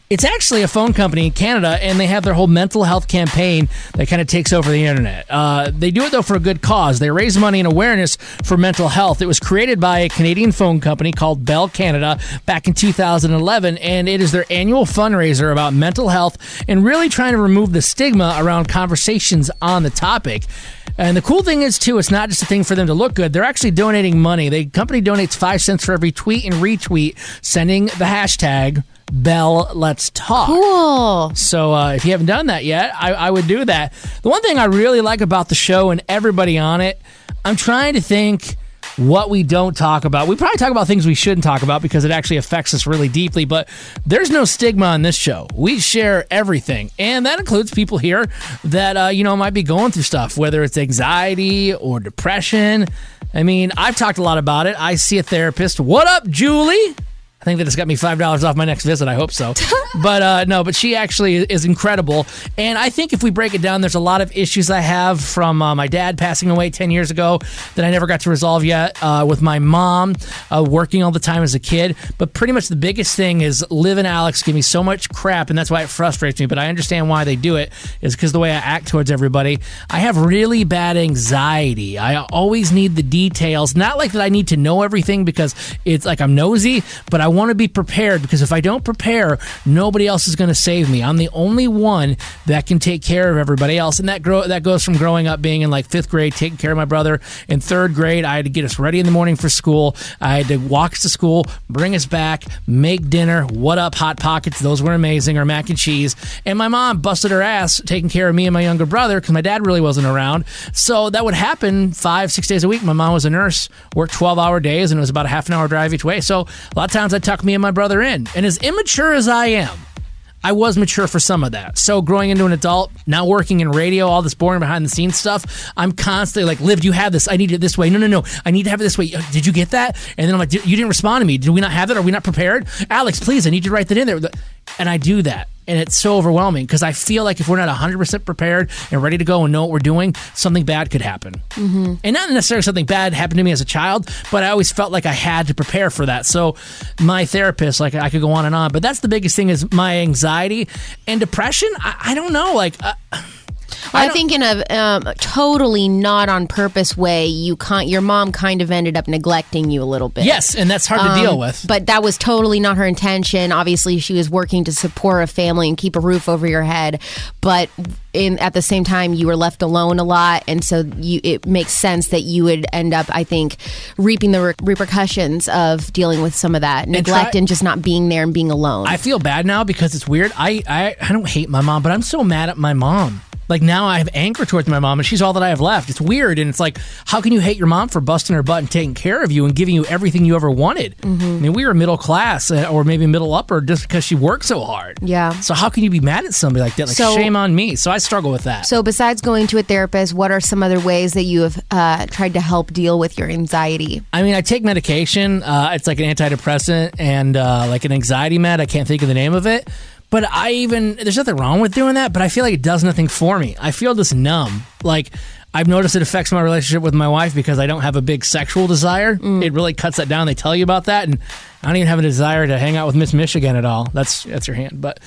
Speaker 4: It's actually a phone company in Canada, and they have their whole mental health campaign that kind of takes over the internet. Uh, they do it, though, for a good cause. They raise money and awareness for mental health. It was created by a Canadian phone company called Bell Canada back in two thousand eleven, and it is their annual fundraiser about mental health and really trying to remove the stigma around conversations on the topic. And the cool thing is, too, it's not just a thing for them to look good. They're actually donating money. The company donates five cents for every tweet and retweet, sending the hashtag Bell Let's Talk.
Speaker 5: Cool.
Speaker 4: So uh, if you haven't done that yet, I, I would do that. The one thing I really like about the show and everybody on it, I'm trying to think what we don't talk about. We probably talk about things we shouldn't talk about because it actually affects us really deeply, but there's no stigma on this show. We share everything, and that includes people here that, uh, you know, might be going through stuff, whether it's anxiety or depression. I mean, I've talked a lot about it. I see a therapist. What up, Julie? I think that it's got me five dollars off my next visit. I hope so. But uh, no, but she actually is incredible. And I think if we break it down, there's a lot of issues I have from uh, my dad passing away ten years ago that I never got to resolve yet, uh, with my mom uh, working all the time as a kid. But pretty much the biggest thing is Liv and Alex give me so much crap, and that's why it frustrates me. But I understand why they do it, is because the way I act towards everybody. I have really bad anxiety. I always need the details. Not like that I need to know everything because it's like I'm nosy, but I want to be prepared, because if I don't prepare, nobody else is going to save me. I'm the only one that can take care of everybody else, and that grow that goes from growing up being in like fifth grade, taking care of my brother. In third grade, I had to get us ready in the morning for school. I had to walk us to school, bring us back, make dinner. What up, Hot Pockets? Those were amazing, or mac and cheese. And my mom busted her ass taking care of me and my younger brother because my dad really wasn't around. So that would happen five, six days a week. My mom was a nurse, worked twelve-hour days, and it was about a half an hour drive each way. So a lot of times I tuck me and my brother in. And as immature as I am, I was mature for some of that. So growing into an adult, now working in radio, all this boring behind the scenes stuff, I'm constantly like, Liv, do you have this? I need it this way. No, no, no. I need to have it this way. Did you get that? And then I'm like, you didn't respond to me. Did we not have it? Are we not prepared? Alex, please, I need you to write that in there. And I do that. And it's so overwhelming because I feel like if we're not one hundred percent prepared and ready to go and know what we're doing, something bad could happen.
Speaker 5: Mm-hmm.
Speaker 4: And not necessarily something bad happened to me as a child, but I always felt like I had to prepare for that. So my therapist, like I could go on and on, but that's the biggest thing is my anxiety and depression. I, I don't know. Like, uh,
Speaker 5: I, I think in a um, totally not on purpose way, you can't, your mom kind of ended up neglecting you a little bit.
Speaker 4: Yes, and that's hard to
Speaker 5: um,
Speaker 4: deal with.
Speaker 5: But that was totally not her intention. Obviously, she was working to support a family and keep a roof over your head. But in, at the same time, you were left alone a lot. And so you, it makes sense that you would end up, I think, reaping the re- repercussions of dealing with some of that neglect and, try- and just not being there and being alone.
Speaker 4: I feel bad now because it's weird. I, I, I don't hate my mom, but I'm so mad at my mom. Like, now I have anger towards my mom, and she's all that I have left. It's weird, and it's like, how can you hate your mom for busting her butt and taking care of you and giving you everything you ever wanted? Mm-hmm. I mean, we were middle class, uh, or maybe middle upper, just because she worked so hard.
Speaker 5: Yeah.
Speaker 4: So how can you be mad at somebody like that? Like, so, shame on me. So I struggle with that.
Speaker 5: So besides going to a therapist, what are some other ways that you have uh, tried to help deal with your anxiety?
Speaker 4: I mean, I take medication. Uh, it's like an antidepressant and uh, like an anxiety med. I can't think of the name of it. But I even, there's nothing wrong with doing that, but I feel like it does nothing for me. I feel just numb. Like, I've noticed it affects my relationship with my wife because I don't have a big sexual desire. Mm. It really cuts that down. They tell you about that, and I don't even have a desire to hang out with Miss Michigan at all. That's that's your hand, but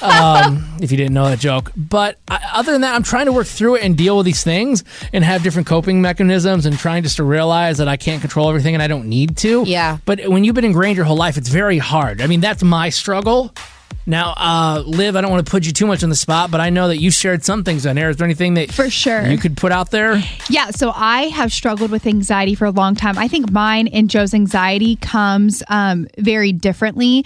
Speaker 4: um, if you didn't know that joke. But I, other than that, I'm trying to work through it and deal with these things and have different coping mechanisms and trying just to realize that I can't control everything and I don't need to.
Speaker 5: Yeah.
Speaker 4: But when you've been ingrained your whole life, it's very hard. I mean, that's my struggle. Now, uh, Liv, I don't want to put you too much on the spot, but I know that you shared some things on air. Is there anything that
Speaker 6: for sure
Speaker 4: you could put out there?
Speaker 6: Yeah, so I have struggled with anxiety for a long time. I think mine and Joe's anxiety comes um, very differently.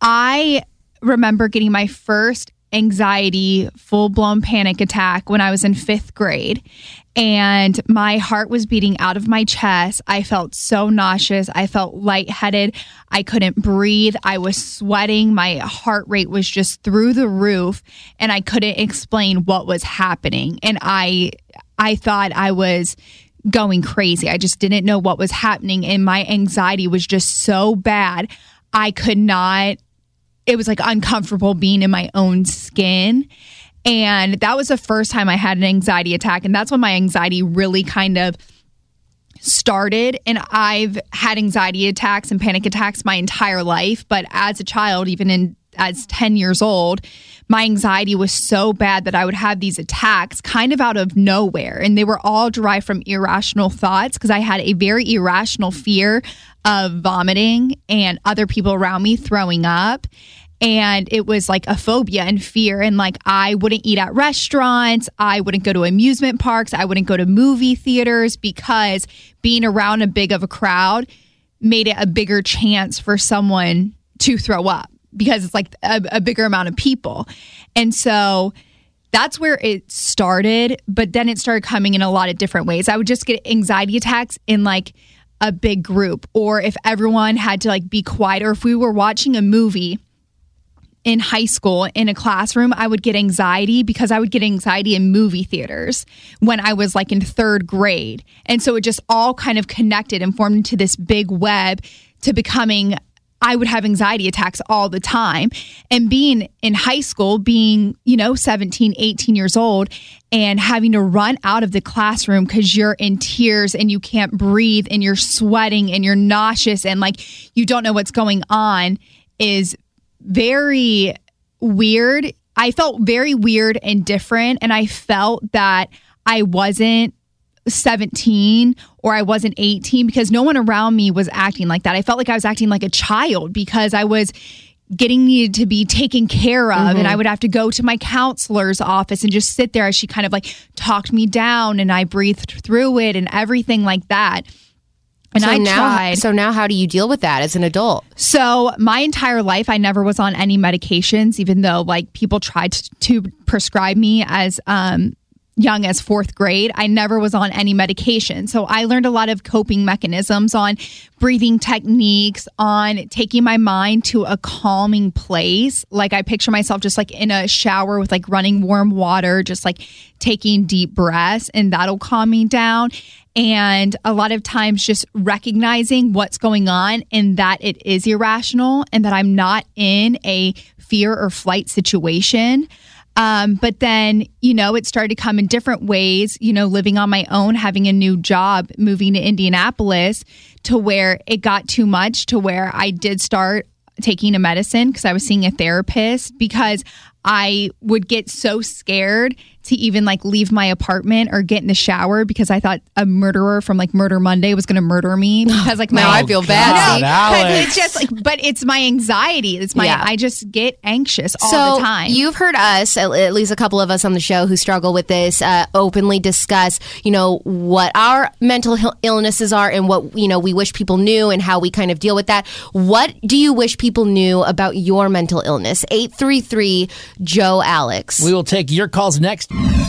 Speaker 6: I remember getting my first anxiety, full-blown panic attack when I was in fifth grade. And my heart was beating out of my chest. I felt so nauseous. I felt lightheaded. I couldn't breathe. I was sweating. My heart rate was just through the roof, and I couldn't explain what was happening. And I, I thought I was going crazy. I just didn't know what was happening. And my anxiety was just so bad. I could not, it was like uncomfortable being in my own skin. And that was the first time I had an anxiety attack. And that's when my anxiety really kind of started. And I've had anxiety attacks and panic attacks my entire life. But as a child, even in as ten years old, my anxiety was so bad that I would have these attacks kind of out of nowhere. And they were all derived from irrational thoughts because I had a very irrational fear of vomiting and other people around me throwing up. And it was like a phobia and fear. And like, I wouldn't eat at restaurants. I wouldn't go to amusement parks. I wouldn't go to movie theaters because being around a big of a crowd made it a bigger chance for someone to throw up because it's like a, a bigger amount of people. And so that's where it started. But then it started coming in a lot of different ways. I would just get anxiety attacks in like a big group, or if everyone had to like be quiet, or if we were watching a movie in high school in a classroom, I would get anxiety because I would get anxiety in movie theaters when I was like in third grade. And so it just all kind of connected and formed into this big web to becoming, I would have anxiety attacks all the time. And being in high school, being, you know, seventeen, eighteen years old and having to run out of the classroom because you're in tears and you can't breathe and you're sweating and you're nauseous and like you don't know what's going on is very weird. I felt very weird and different. And I felt that I wasn't seventeen or I wasn't eighteen because no one around me was acting like that. I felt like I was acting like a child because I was getting needed to be taken care of. Mm-hmm. And I would have to go to my counselor's office and just sit there as she kind of like talked me down and I breathed through it and everything like that. And
Speaker 5: so
Speaker 6: I
Speaker 5: now,
Speaker 6: tried.
Speaker 5: So now how do you deal with that as an adult?
Speaker 6: So my entire life, I never was on any medications, even though like people tried to, to prescribe me as um, young as fourth grade. I never was on any medication. So I learned a lot of coping mechanisms on breathing techniques, on taking my mind to a calming place. Like I picture myself just like in a shower with like running warm water, just like taking deep breaths, and that'll calm me down. And a lot of times just recognizing what's going on and that it is irrational and that I'm not in a fear or flight situation. Um, but then, you know, it started to come in different ways, you know, living on my own, having a new job, moving to Indianapolis, to where it got too much, to where I did start taking a medicine because I was seeing a therapist because I would get so scared to even like leave my apartment or get in the shower because I thought a murderer from like Murder Monday was going to murder me because like my,
Speaker 5: now I feel bad.
Speaker 6: No, it's just like, but it's my anxiety. It's my,
Speaker 5: Yeah.
Speaker 6: I just get anxious all
Speaker 5: so
Speaker 6: the time.
Speaker 5: You've heard us, at at least a couple of us on the show who struggle with this, uh, openly discuss, you know, what our mental Ill- illnesses are and what, you know, we wish people knew and how we kind of deal with that. What do you wish people knew about your mental illness? eight three three Joe Alex.
Speaker 4: We will take your calls next.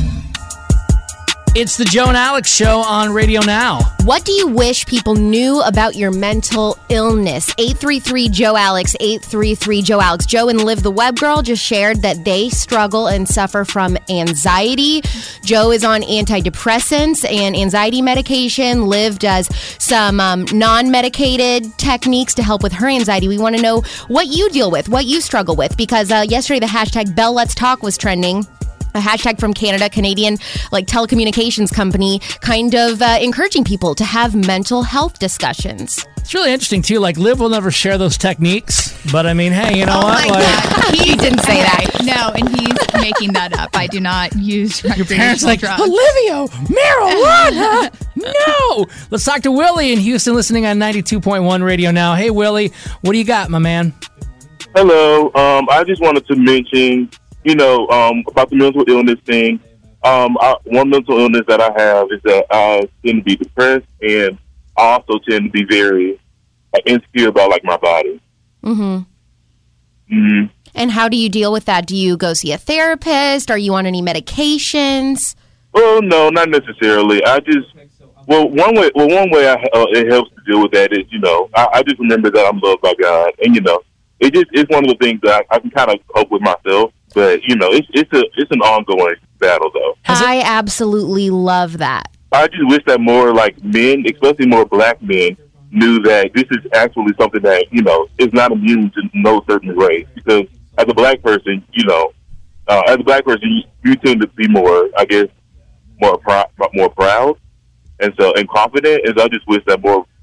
Speaker 4: It's the Joe and Alex Show on Radio Now.
Speaker 5: What do you wish people knew about your mental illness? eight three three Joe Alex, eight three three Joe Alex. Joe and Liv the Web Girl just shared that they struggle and suffer from anxiety. Joe is on antidepressants and anxiety medication. Liv does some um, non-medicated techniques to help with her anxiety. We want to know what you deal with, what you struggle with, because uh, yesterday the hashtag Bell Let's Talk was trending. A hashtag from Canada, Canadian like telecommunications company, kind of uh, encouraging people to have mental health discussions.
Speaker 4: It's really interesting, too. Like, Liv will never share those techniques. But, I mean, hey, you know
Speaker 6: Oh
Speaker 4: what?
Speaker 6: my
Speaker 4: Like,
Speaker 6: God.
Speaker 5: He didn't say that.
Speaker 6: No, and he's making that up. I do not use
Speaker 4: your parents
Speaker 6: recreational
Speaker 4: like,
Speaker 6: drugs.
Speaker 4: Olivia, marijuana? No. Let's talk to Willie in Houston, listening on ninety-two point one Radio Now. Hey, Willie, what do you got, my man?
Speaker 2: Hello. Um, I just wanted to mention, you know, um, about the mental illness thing. Um, I, one mental illness that I have is that I tend to be depressed, and I also tend to be very like, insecure about like my body.
Speaker 5: Mm-hmm.
Speaker 2: Mm-hmm.
Speaker 5: And how do you deal with that? Do you go see a therapist? Are you on any medications?
Speaker 2: Well, no, not necessarily. I just well, one way. Well, one way I, uh, it helps to deal with that is, you know, I, I just remember that I'm loved by God, and you know, it just it's one of the things that I, I can kind of cope with myself. But you know, it's it's a it's an ongoing battle, though.
Speaker 5: I absolutely love that.
Speaker 2: I just wish that more like men, especially more black men, knew that this is actually something that, you know, is not immune to no certain race. Because as a black person, you know, uh, as a black person, you, you tend to be more, I guess, more proud, more proud, and so and confident. And so I just wish that more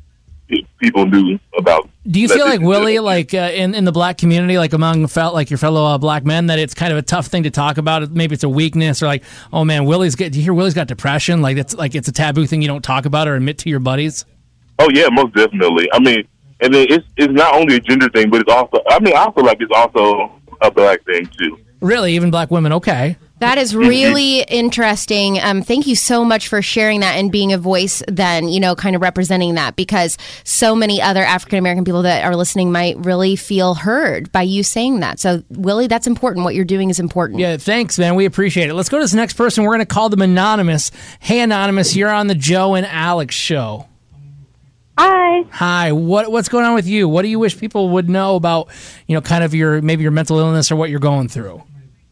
Speaker 2: people knew about.
Speaker 4: Do you
Speaker 2: that
Speaker 4: feel like
Speaker 2: this-
Speaker 4: Willie, like uh, in in the black community, like among felt like your fellow uh, black men, that it's kind of a tough thing to talk about? Maybe it's a weakness, or like, oh man, Willie's get. Do you hear Willie's got depression? Like it's like it's a taboo thing you don't talk about or admit to your buddies.
Speaker 2: Oh yeah, most definitely. I mean, and then it's it's not only a gender thing, but it's also. I mean, I feel like it's also a black thing too.
Speaker 4: Really, even black women? Okay.
Speaker 5: That is really interesting. Um, thank you so much for sharing that and being a voice then, you know, kind of representing that, because so many other African-American people that are listening might really feel heard by you saying that. So, Willie, that's important. What you're doing is important.
Speaker 4: Yeah, thanks, man. We appreciate it. Let's go to this next person. We're going to call them Anonymous. Hey, Anonymous, you're on the Joe and Alex show.
Speaker 9: Hi.
Speaker 4: Hi. What What's going on with you? What do you wish people would know about, you know, kind of your maybe your mental illness or what you're going through?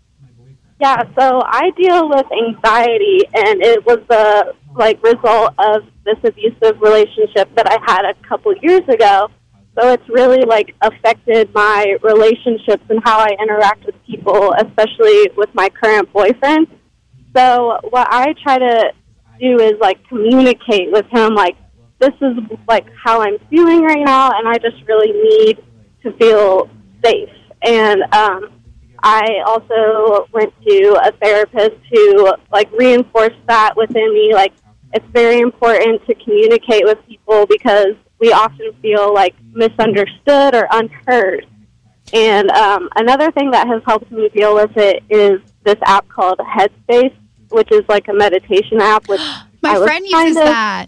Speaker 9: Yeah, so I deal with anxiety, and it was the like result of this abusive relationship that I had a couple years ago. So it's really like affected my relationships and how I interact with people, especially with my current boyfriend. So what I try to do is like communicate with him, like, this is like how I'm feeling right now, and I just really need to feel safe. And um I also went to a therapist who, like, reinforced that within me. Like, it's very important to communicate with people because we often feel, like, misunderstood or unheard. And um, another thing that has helped me deal with it is this app called Headspace, which is, like, a meditation app. Which
Speaker 6: My
Speaker 9: I was
Speaker 6: friend
Speaker 9: kind
Speaker 6: uses
Speaker 9: of-
Speaker 6: that.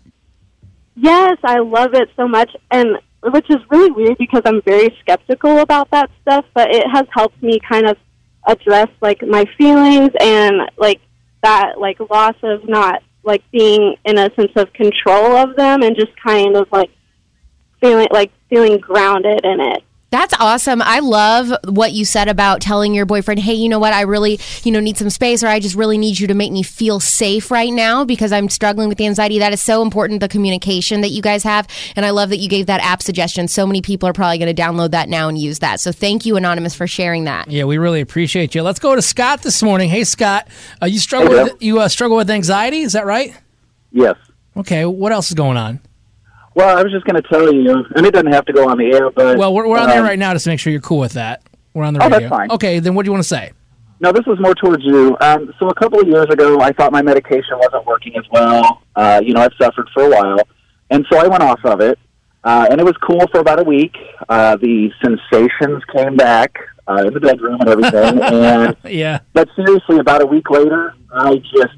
Speaker 9: Yes, I love it so much. And which is really weird because I'm very skeptical about that stuff, but it has helped me kind of address, like, my feelings and, like, that, like, loss of not, like, being in a sense of control of them and just kind of, like, feeling, like, feeling grounded in it.
Speaker 5: That's awesome. I love what you said about telling your boyfriend, hey, you know what, I really, you know, need some space, or I just really need you to make me feel safe right now because I'm struggling with the anxiety. That is so important, the communication that you guys have. And I love that you gave that app suggestion. So many people are probably going to download that now and use that. So thank you, Anonymous, for sharing that.
Speaker 4: Yeah, we really appreciate you. Let's go to Scott this morning. Hey, Scott, uh, you struggle
Speaker 10: Hey,
Speaker 4: with you uh, struggle with anxiety, is that right?
Speaker 10: Yes.
Speaker 4: Okay, what else is going on?
Speaker 10: Well, I was just going to tell you, and it doesn't have to go on the air, but...
Speaker 4: Well, we're, we're on there
Speaker 10: um,
Speaker 4: right now just to make sure you're cool with that. We're on the
Speaker 10: Oh,
Speaker 4: radio.
Speaker 10: that's fine.
Speaker 4: Okay, then what do you want to say?
Speaker 10: No, this was more towards you. Um, so a couple of years ago, I thought my medication wasn't working as well. Uh, you know, I've suffered for a while. And so I went off of it, uh, and it was cool for about a week. Uh, the sensations came back uh, in the bedroom and everything. and
Speaker 4: Yeah.
Speaker 10: But seriously, about a week later, I just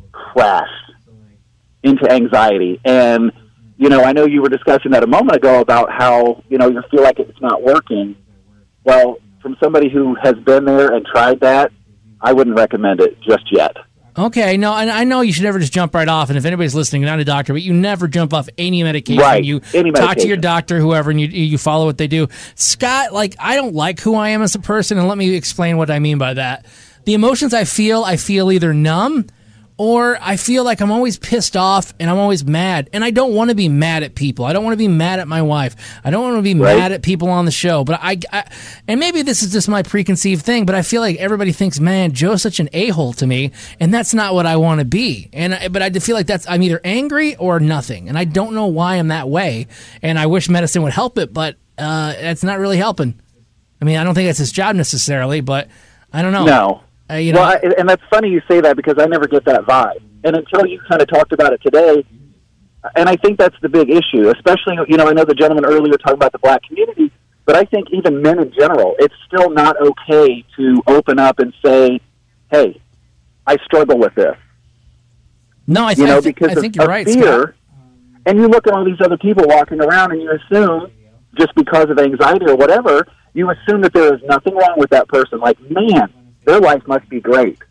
Speaker 10: crashed into anxiety. And... You know, I know you were discussing that a moment ago about how, you know, you feel like it's not working. Well, from somebody who has been there and tried that, I wouldn't recommend it just yet.
Speaker 4: Okay, no, and I know you should never just jump right off. And if anybody's listening, not a doctor, but you never jump off any medication.
Speaker 10: Right,
Speaker 4: You
Speaker 10: any
Speaker 4: talk to your
Speaker 10: medication.
Speaker 4: doctor, whoever, and you you follow what they do. Scott, like, I don't like who I am as a person, and let me explain what I mean by that. The emotions I feel, I feel either numb, or I feel like I'm always pissed off and I'm always mad. And I don't want to be mad at people. I don't want to be mad at my wife. I don't want to be
Speaker 10: Right.
Speaker 4: mad at people on the show. But I, I, and maybe this is just my preconceived thing, but I feel like everybody thinks, man, Joe's such an a-hole to me. And that's not what I want to be. And I, but I feel like that's, I'm either angry or nothing. And I don't know why I'm that way. And I wish medicine would help it, but uh, it's not really helping. I mean, I don't think that's his job necessarily, but I don't know.
Speaker 10: No.
Speaker 4: Uh, you know,
Speaker 10: well, I, and that's funny you say that because I never get that vibe. And until you kind of talked about it today, and I think that's the big issue, especially, you know, I know the gentleman earlier talking about the black community, but I think even men in general, it's still not okay to open up and say, hey, I struggle with this.
Speaker 4: No, I, th-
Speaker 10: you know,
Speaker 4: I, th-
Speaker 10: because
Speaker 4: I think
Speaker 10: of,
Speaker 4: you're
Speaker 10: of
Speaker 4: right,
Speaker 10: fear,
Speaker 4: Scott.
Speaker 10: and you look at all these other people walking around and you assume, just because of anxiety or whatever, you assume that there is nothing wrong with that person. Like, man, their life must be great.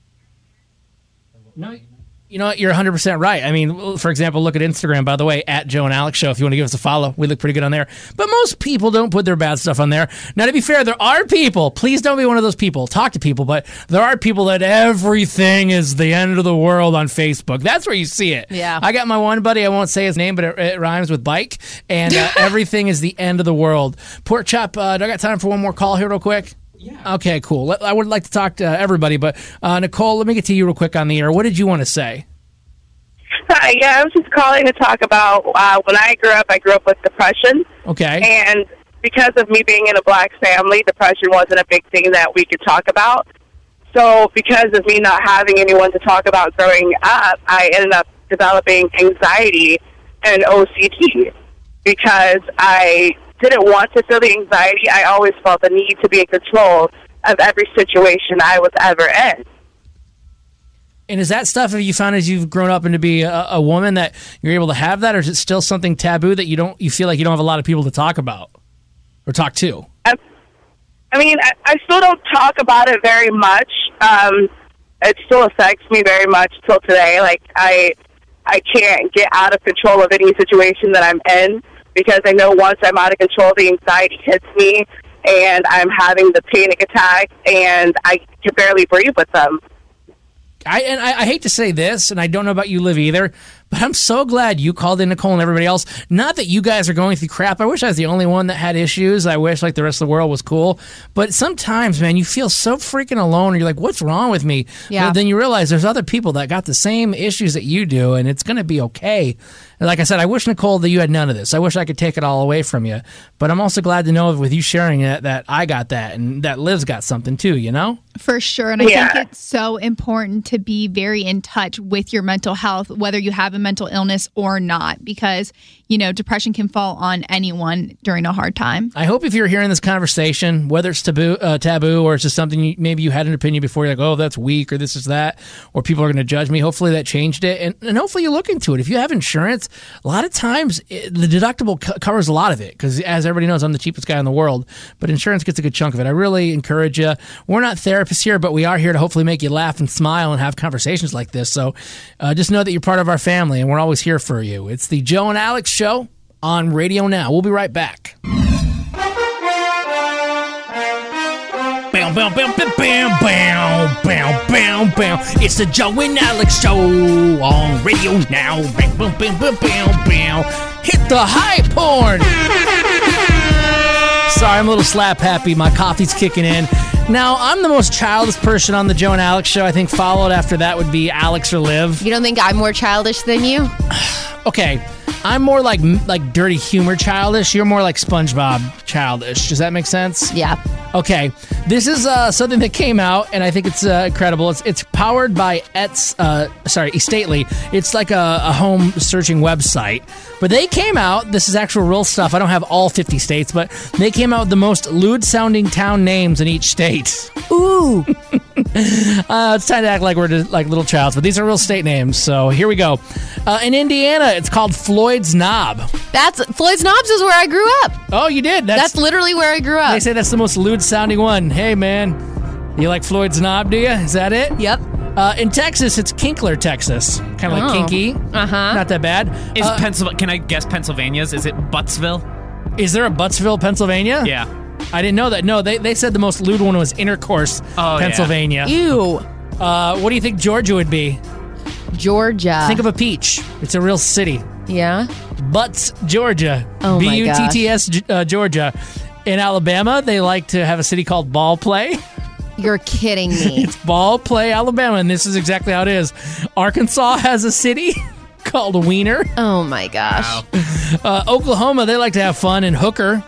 Speaker 4: No, you know what? You're one hundred percent right. I mean, for example, look at Instagram, by the way, at Joe and Alex Show, if you want to give us a follow. We look pretty good on there. But most people don't put their bad stuff on there. Now, to be fair, there are people. Please don't be one of those people. Talk to people. But there are people that everything is the end of the world on Facebook. That's where you see it.
Speaker 5: Yeah.
Speaker 4: I got my one buddy. I won't say his name, but it, it rhymes with bike. And uh, everything is the end of the world. Pork Chop, uh, do I got time for one more call here real quick? Yeah. Okay, cool. Let- I would like to talk to everybody, but uh, Nicole, let me get to you real quick on the air. What did you want to say?
Speaker 12: Hi, yeah, I was just calling to talk about uh, when I grew up, I grew up with depression.
Speaker 4: Okay.
Speaker 12: And because of me being in a black family, depression wasn't a big thing that we could talk about. So because of me not having anyone to talk about growing up, I ended up developing anxiety and O C D because I didn't want to feel the anxiety. I always felt the need to be in control of every situation I was ever in.
Speaker 4: And is that stuff, have you found as you've grown up and to be a, a woman that you're able to have that, or is it still something taboo that you don't you feel like you don't have a lot of people to talk about or talk to?
Speaker 12: I, I mean, I, I still don't talk about it very much. Um, it still affects me very much till today. Like I, I can't get out of control of any situation that I'm in because I know once I'm out of control, the anxiety hits me, and I'm having the panic attack, and I can barely breathe with them.
Speaker 4: I and I, I hate to say this, and I don't know about you, Liv, either, but I'm so glad you called in, Nicole, and everybody else. Not that you guys are going through crap. I wish I was the only one that had issues. I wish like the rest of the world was cool. But sometimes, man, you feel so freaking alone, and you're like, what's wrong with me?
Speaker 5: Yeah.
Speaker 4: But then you realize there's other people that got the same issues that you do, and it's going to be okay. And like I said, I wish, Nicole, that you had none of this. I wish I could take it all away from you. But I'm also glad to know with you sharing it that I got that, and that Liv's got something too, you know?
Speaker 6: For sure. And I
Speaker 12: Yeah.
Speaker 6: think it's so important to be very in touch with your mental health, whether you have a mental illness or not, because, you know, depression can fall on anyone during a hard time.
Speaker 4: I hope if you're hearing this conversation, whether it's taboo, uh, taboo or it's just something you, maybe you had an opinion before, you're like, oh, that's weak or this is that, or people are going to judge me. Hopefully that changed it. And, and hopefully you look into it. If you have insurance, a lot of times it, the deductible co- covers a lot of it because, as everybody knows, I'm the cheapest guy in the world, but insurance gets a good chunk of it. I really encourage you. We're not therapists here, but we are here to hopefully make you laugh and smile and have conversations like this. So uh, just know that you're part of our family and we're always here for you. It's the Joe and Alex Show on Radio Now. We'll be right back. Bam, bam, bam, bam, bam, bam, bam, bam, bam. It's the Joe and Alex Show on Radio Now. Bam, bam, bam, bam, bam, bam. Hit the high porn. Sorry, I'm a little slap happy. My coffee's kicking in. Now, I'm the most childish person on the Joe and Alex Show. I think followed after that would be Alex or Liv.
Speaker 5: You don't think I'm more childish than you?
Speaker 4: Okay, I'm more like like dirty humor childish. You're more like SpongeBob childish. Does that make sense?
Speaker 5: Yeah.
Speaker 4: Okay, this is uh, something that came out, and I think it's uh, incredible. It's it's powered by Ets, uh, sorry, Estately. It's like a, a home searching website. But they came out, this is actual real stuff. I don't have all fifty states, but they came out with the most lewd-sounding town names in each state.
Speaker 5: Ooh.
Speaker 4: uh, it's time to act like we're just, like little childs, but these are real state names, so here we go. Uh, in Indiana, it's called Floyd's Knob.
Speaker 5: That's Floyd's Knobs is where I grew up.
Speaker 4: Oh, you did?
Speaker 5: That's, that's literally where I grew up.
Speaker 4: They say that's the most lewd-sounding one. Hey, man, you like Floyd's Knob, do you? Is that it?
Speaker 5: Yep.
Speaker 4: Uh, in Texas, it's Kinkler, Texas. Kind of like
Speaker 5: Oh.
Speaker 4: kinky.
Speaker 5: Uh-huh.
Speaker 4: Not that bad.
Speaker 7: Is
Speaker 4: Uh,
Speaker 7: Pennsylvania? Can I guess Pennsylvania's? Is it Buttsville?
Speaker 4: Is there a Buttsville, Pennsylvania?
Speaker 7: Yeah.
Speaker 4: I didn't know that. No, they, they said the most lewd one was Intercourse,
Speaker 7: Oh,
Speaker 4: Pennsylvania.
Speaker 5: Ew.
Speaker 4: Uh, what do you think Georgia would be?
Speaker 5: Georgia.
Speaker 4: Think of a peach. It's a real city.
Speaker 5: Yeah.
Speaker 4: Butts, Georgia.
Speaker 5: Oh, my
Speaker 4: B U T T S,
Speaker 5: gosh.
Speaker 4: uh, Georgia. In Alabama, they like to have a city called Ball Play.
Speaker 5: You're kidding me.
Speaker 4: It's Ball Play, Alabama, and this is exactly how it is. Arkansas has a city called Wiener.
Speaker 5: Oh, my gosh.
Speaker 4: Uh, Oklahoma, they like to have fun in Hooker.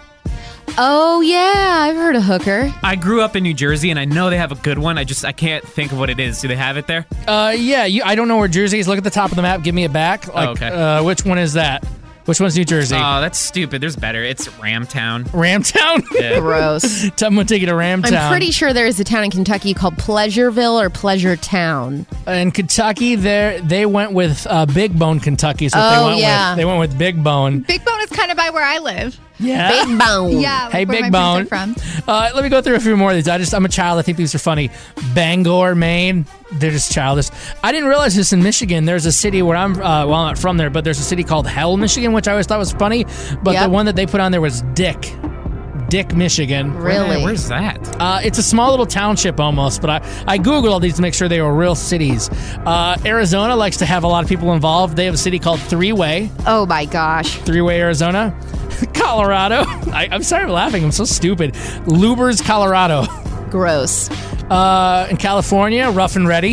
Speaker 5: Oh, yeah. I've heard of Hooker.
Speaker 7: I grew up in New Jersey, and I know they have a good one. I just I can't think of what it is. Do they have it there?
Speaker 4: Uh, yeah, you, I don't know where Jersey is. Look at the top of the map. Give me it back. Like,
Speaker 7: Oh, okay.
Speaker 4: Uh, which one is that? Which one's New Jersey?
Speaker 7: Oh, that's stupid. There's better. It's Ramtown.
Speaker 4: Ramtown?
Speaker 7: Yeah.
Speaker 5: Gross.
Speaker 4: I'm going to take you to Ramtown.
Speaker 5: I'm pretty sure there is a town in Kentucky called Pleasureville or Pleasure Town.
Speaker 4: In Kentucky, there they went with uh, Big Bone, Kentucky. So
Speaker 5: Oh,
Speaker 4: they went
Speaker 5: yeah.
Speaker 4: with they went with Big Bone.
Speaker 6: Big Bone is kind of by where I live.
Speaker 4: Yeah.
Speaker 5: Big Bone.
Speaker 6: Yeah. Like
Speaker 4: Hey,
Speaker 6: where
Speaker 4: Big
Speaker 6: my
Speaker 4: Bone.
Speaker 6: parents are from.
Speaker 4: Uh, let me go through a few more of these. I just I'm a child. I think these are funny. Bangor, Maine. They're just childish. I didn't realize this in Michigan. There's a city where I'm. Uh, well, I'm not from there, but there's a city called Hell, Michigan, which I always thought was funny. But
Speaker 5: Yep.
Speaker 4: the one that they put on there was Dick. Dick, Michigan.
Speaker 5: Really?
Speaker 7: Where- Where's that?
Speaker 4: Uh, it's a small little township almost, but I, I Googled all these to make sure they were real cities. Uh, Arizona likes to have a lot of people involved. They have a city called Three Way.
Speaker 5: Oh, my gosh.
Speaker 4: Three Way, Arizona. Colorado. I, I'm sorry for laughing. I'm so stupid. Lubers, Colorado.
Speaker 5: Gross.
Speaker 4: Uh, in California, Rough and Ready.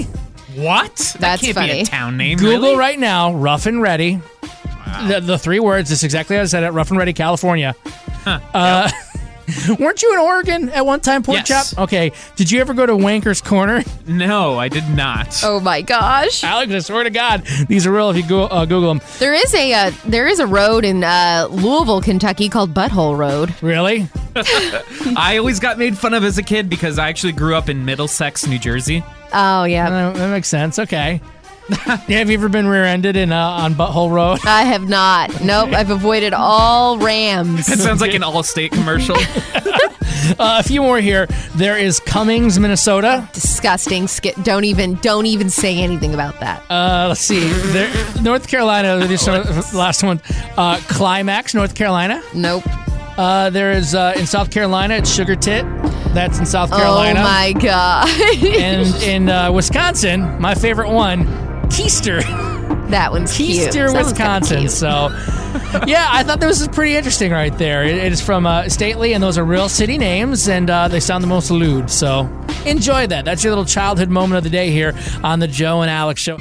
Speaker 7: What? That
Speaker 5: That's
Speaker 7: can't
Speaker 5: funny.
Speaker 7: be a town name,
Speaker 4: Google
Speaker 7: really?
Speaker 4: right now, Rough and Ready. The, the three words, it's exactly how I said it, Rough and Ready, California.
Speaker 7: Huh.
Speaker 4: Uh, weren't you in Oregon at one time, Pork
Speaker 7: Yes.
Speaker 4: Chop? Okay. Did you ever go to Wanker's Corner?
Speaker 7: No, I did not.
Speaker 5: Oh my gosh.
Speaker 4: Alex, I swear to God, these are real if you go, uh, Google them.
Speaker 5: There is a uh, there is a road in uh, Louisville, Kentucky called Butthole Road.
Speaker 4: Really?
Speaker 7: I always got made fun of as a kid because I actually grew up in Middlesex, New Jersey.
Speaker 5: Oh yeah,
Speaker 4: Uh, that makes sense. Okay. Yeah, have you ever been rear-ended in uh, on Butthole Road?
Speaker 5: I have not. Nope, I've avoided all Rams.
Speaker 7: That sounds like an Allstate commercial.
Speaker 4: Uh, a few more here. There is Cummings, Minnesota.
Speaker 5: Disgusting. Sk- don't even don't even say anything about that.
Speaker 4: Uh, let's see. There, North Carolina. This the last one. Uh, Climax, North Carolina.
Speaker 5: Nope.
Speaker 4: Uh, there is uh, in South Carolina. It's Sugar Tit. That's in South Carolina.
Speaker 5: Oh my god.
Speaker 4: And in uh, Wisconsin, my favorite one, Keister.
Speaker 5: That one's cute.
Speaker 4: Keister,
Speaker 5: That one's kinda
Speaker 4: Wisconsin.
Speaker 5: cute.
Speaker 4: So, yeah, I thought this was pretty interesting right there. It, it is from uh, Stately, and those are real city names, and uh, they sound the most lewd. So, enjoy that. That's your little childhood moment of the day here on the Joe and Alex Show.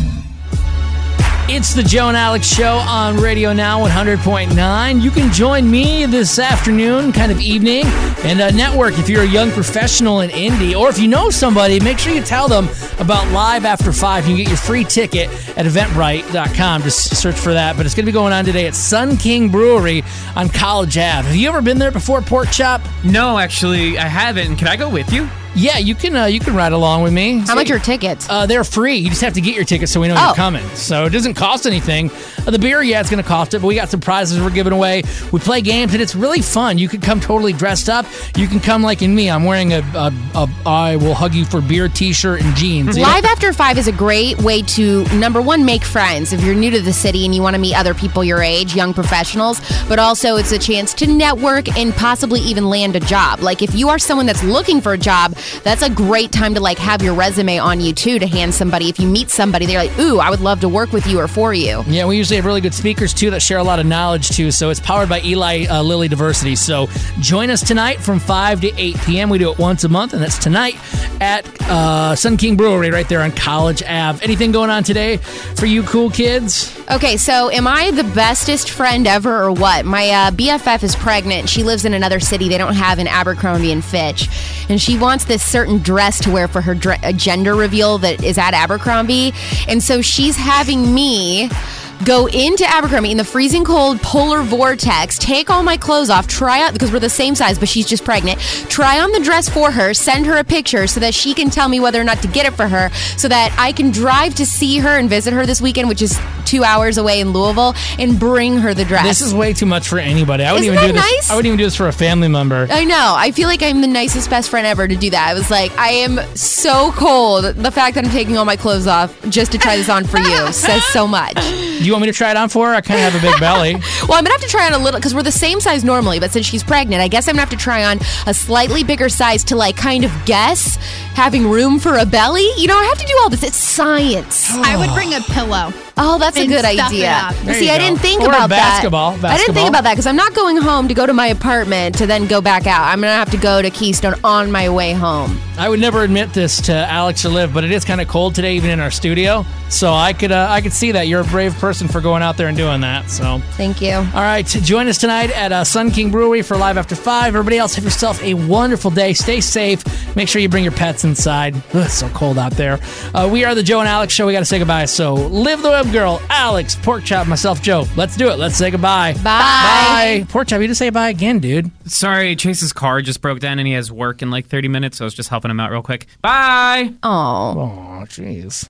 Speaker 4: It's the Joe and Alex Show on Radio Now one hundred point nine. You can join me this afternoon, kind of evening, and uh, network if you're a young professional in indie, or if you know somebody, make sure you tell them about Live After five. You can get your free ticket at eventbrite dot com. Just search for that. But it's going to be going on today at Sun King Brewery on College Ave. Have you ever been there before, Pork Chop?
Speaker 7: No, actually, I haven't. Can I go with you?
Speaker 4: Yeah, you can uh, you can ride along with me.
Speaker 5: How much are tickets?
Speaker 4: Uh, they're free. You just have to get your tickets so we know
Speaker 5: Oh.
Speaker 4: you're coming. So it doesn't cost anything. Uh, the beer, yeah, it's going to cost it, but we got some prizes we're giving away. We play games, and it's really fun. You can come totally dressed up. You can come like in me. I'm wearing a, a, a I will hug you for beer t-shirt and jeans. You know?
Speaker 5: Live After five is a great way to, number one, make friends if you're new to the city and you want to meet other people your age, young professionals, but also it's a chance to network and possibly even land a job. Like if you are someone that's looking for a job, that's a great time to like have your resume on you too to hand somebody. If you meet somebody, they're like, ooh, I would love to work with you or for you.
Speaker 4: Yeah, we usually have really good speakers too that share a lot of knowledge too. So it's powered by Eli uh, Lilly Diversity. So join us tonight from five to eight p.m. We do it once a month, and that's tonight at uh, Sun King Brewery right there on College Ave. Anything going on today for you cool kids?
Speaker 5: Okay, so am I the bestest friend ever or what? My uh, B F F is pregnant. She lives in another city. They don't have an Abercrombie and Fitch. And she wants this certain dress to wear for her dre- a gender reveal that is at Abercrombie. And so she's having me go into Abercrombie in the freezing cold polar vortex, take all my clothes off, try out, because we're the same size, but she's just pregnant, try on the dress for her, send her a picture so that she can tell me whether or not to get it for her so that I can drive to see her and visit her this weekend, which is two hours away in Louisville, and bring her the dress.
Speaker 4: This is way too much for anybody. I wouldn't
Speaker 5: Isn't
Speaker 4: even do
Speaker 5: that
Speaker 4: this.
Speaker 5: nice?
Speaker 4: I wouldn't even do this for a family member.
Speaker 5: I know. I feel like I'm the nicest best friend ever to do that. I was like, I am so cold. The fact that I'm taking all my clothes off just to try this on for you says so much.
Speaker 4: Do you want me to try it on for her? I kind of have a big belly.
Speaker 5: Well, I'm going to have to try on a little, because we're the same size normally, but since she's pregnant, I guess I'm going to have to try on a slightly bigger size to, like, kind of guess having room for a belly. You know, I have to do all this. It's science.
Speaker 6: I would bring a pillow.
Speaker 5: Oh, that's a
Speaker 6: and
Speaker 5: good
Speaker 6: stuff it
Speaker 5: idea.
Speaker 6: up.
Speaker 4: There
Speaker 5: See,
Speaker 4: you
Speaker 5: I
Speaker 4: go.
Speaker 5: didn't think
Speaker 4: Or a
Speaker 5: about
Speaker 4: basketball.
Speaker 5: that. I didn't
Speaker 4: Basketball.
Speaker 5: think about that because I'm not going home to go to my apartment to then go back out. I'm going to have to go to Keystone on my way home.
Speaker 4: I would never admit this to Alex or Liv, but it is kind of cold today, even in our studio. So I could, uh, I could see that you're a brave person for going out there and doing that. So
Speaker 5: thank you.
Speaker 4: All right, join us tonight at uh, Sun King Brewery for Live After Five. Everybody else, have yourself a wonderful day. Stay safe. Make sure you bring your pets inside. Ugh, it's so cold out there. Uh, we are the Joe and Alex Show. We got to say goodbye. So Liv the Web Girl, Alex, Pork Chop, myself, Joe. Let's do it. Let's say goodbye.
Speaker 5: Bye.
Speaker 4: Bye. Pork Chop, you just say bye again, dude.
Speaker 7: Sorry, Chase's car just broke down and he has work in like thirty minutes, so I was just helping him out real quick. Bye.
Speaker 5: Oh.
Speaker 4: Oh, jeez.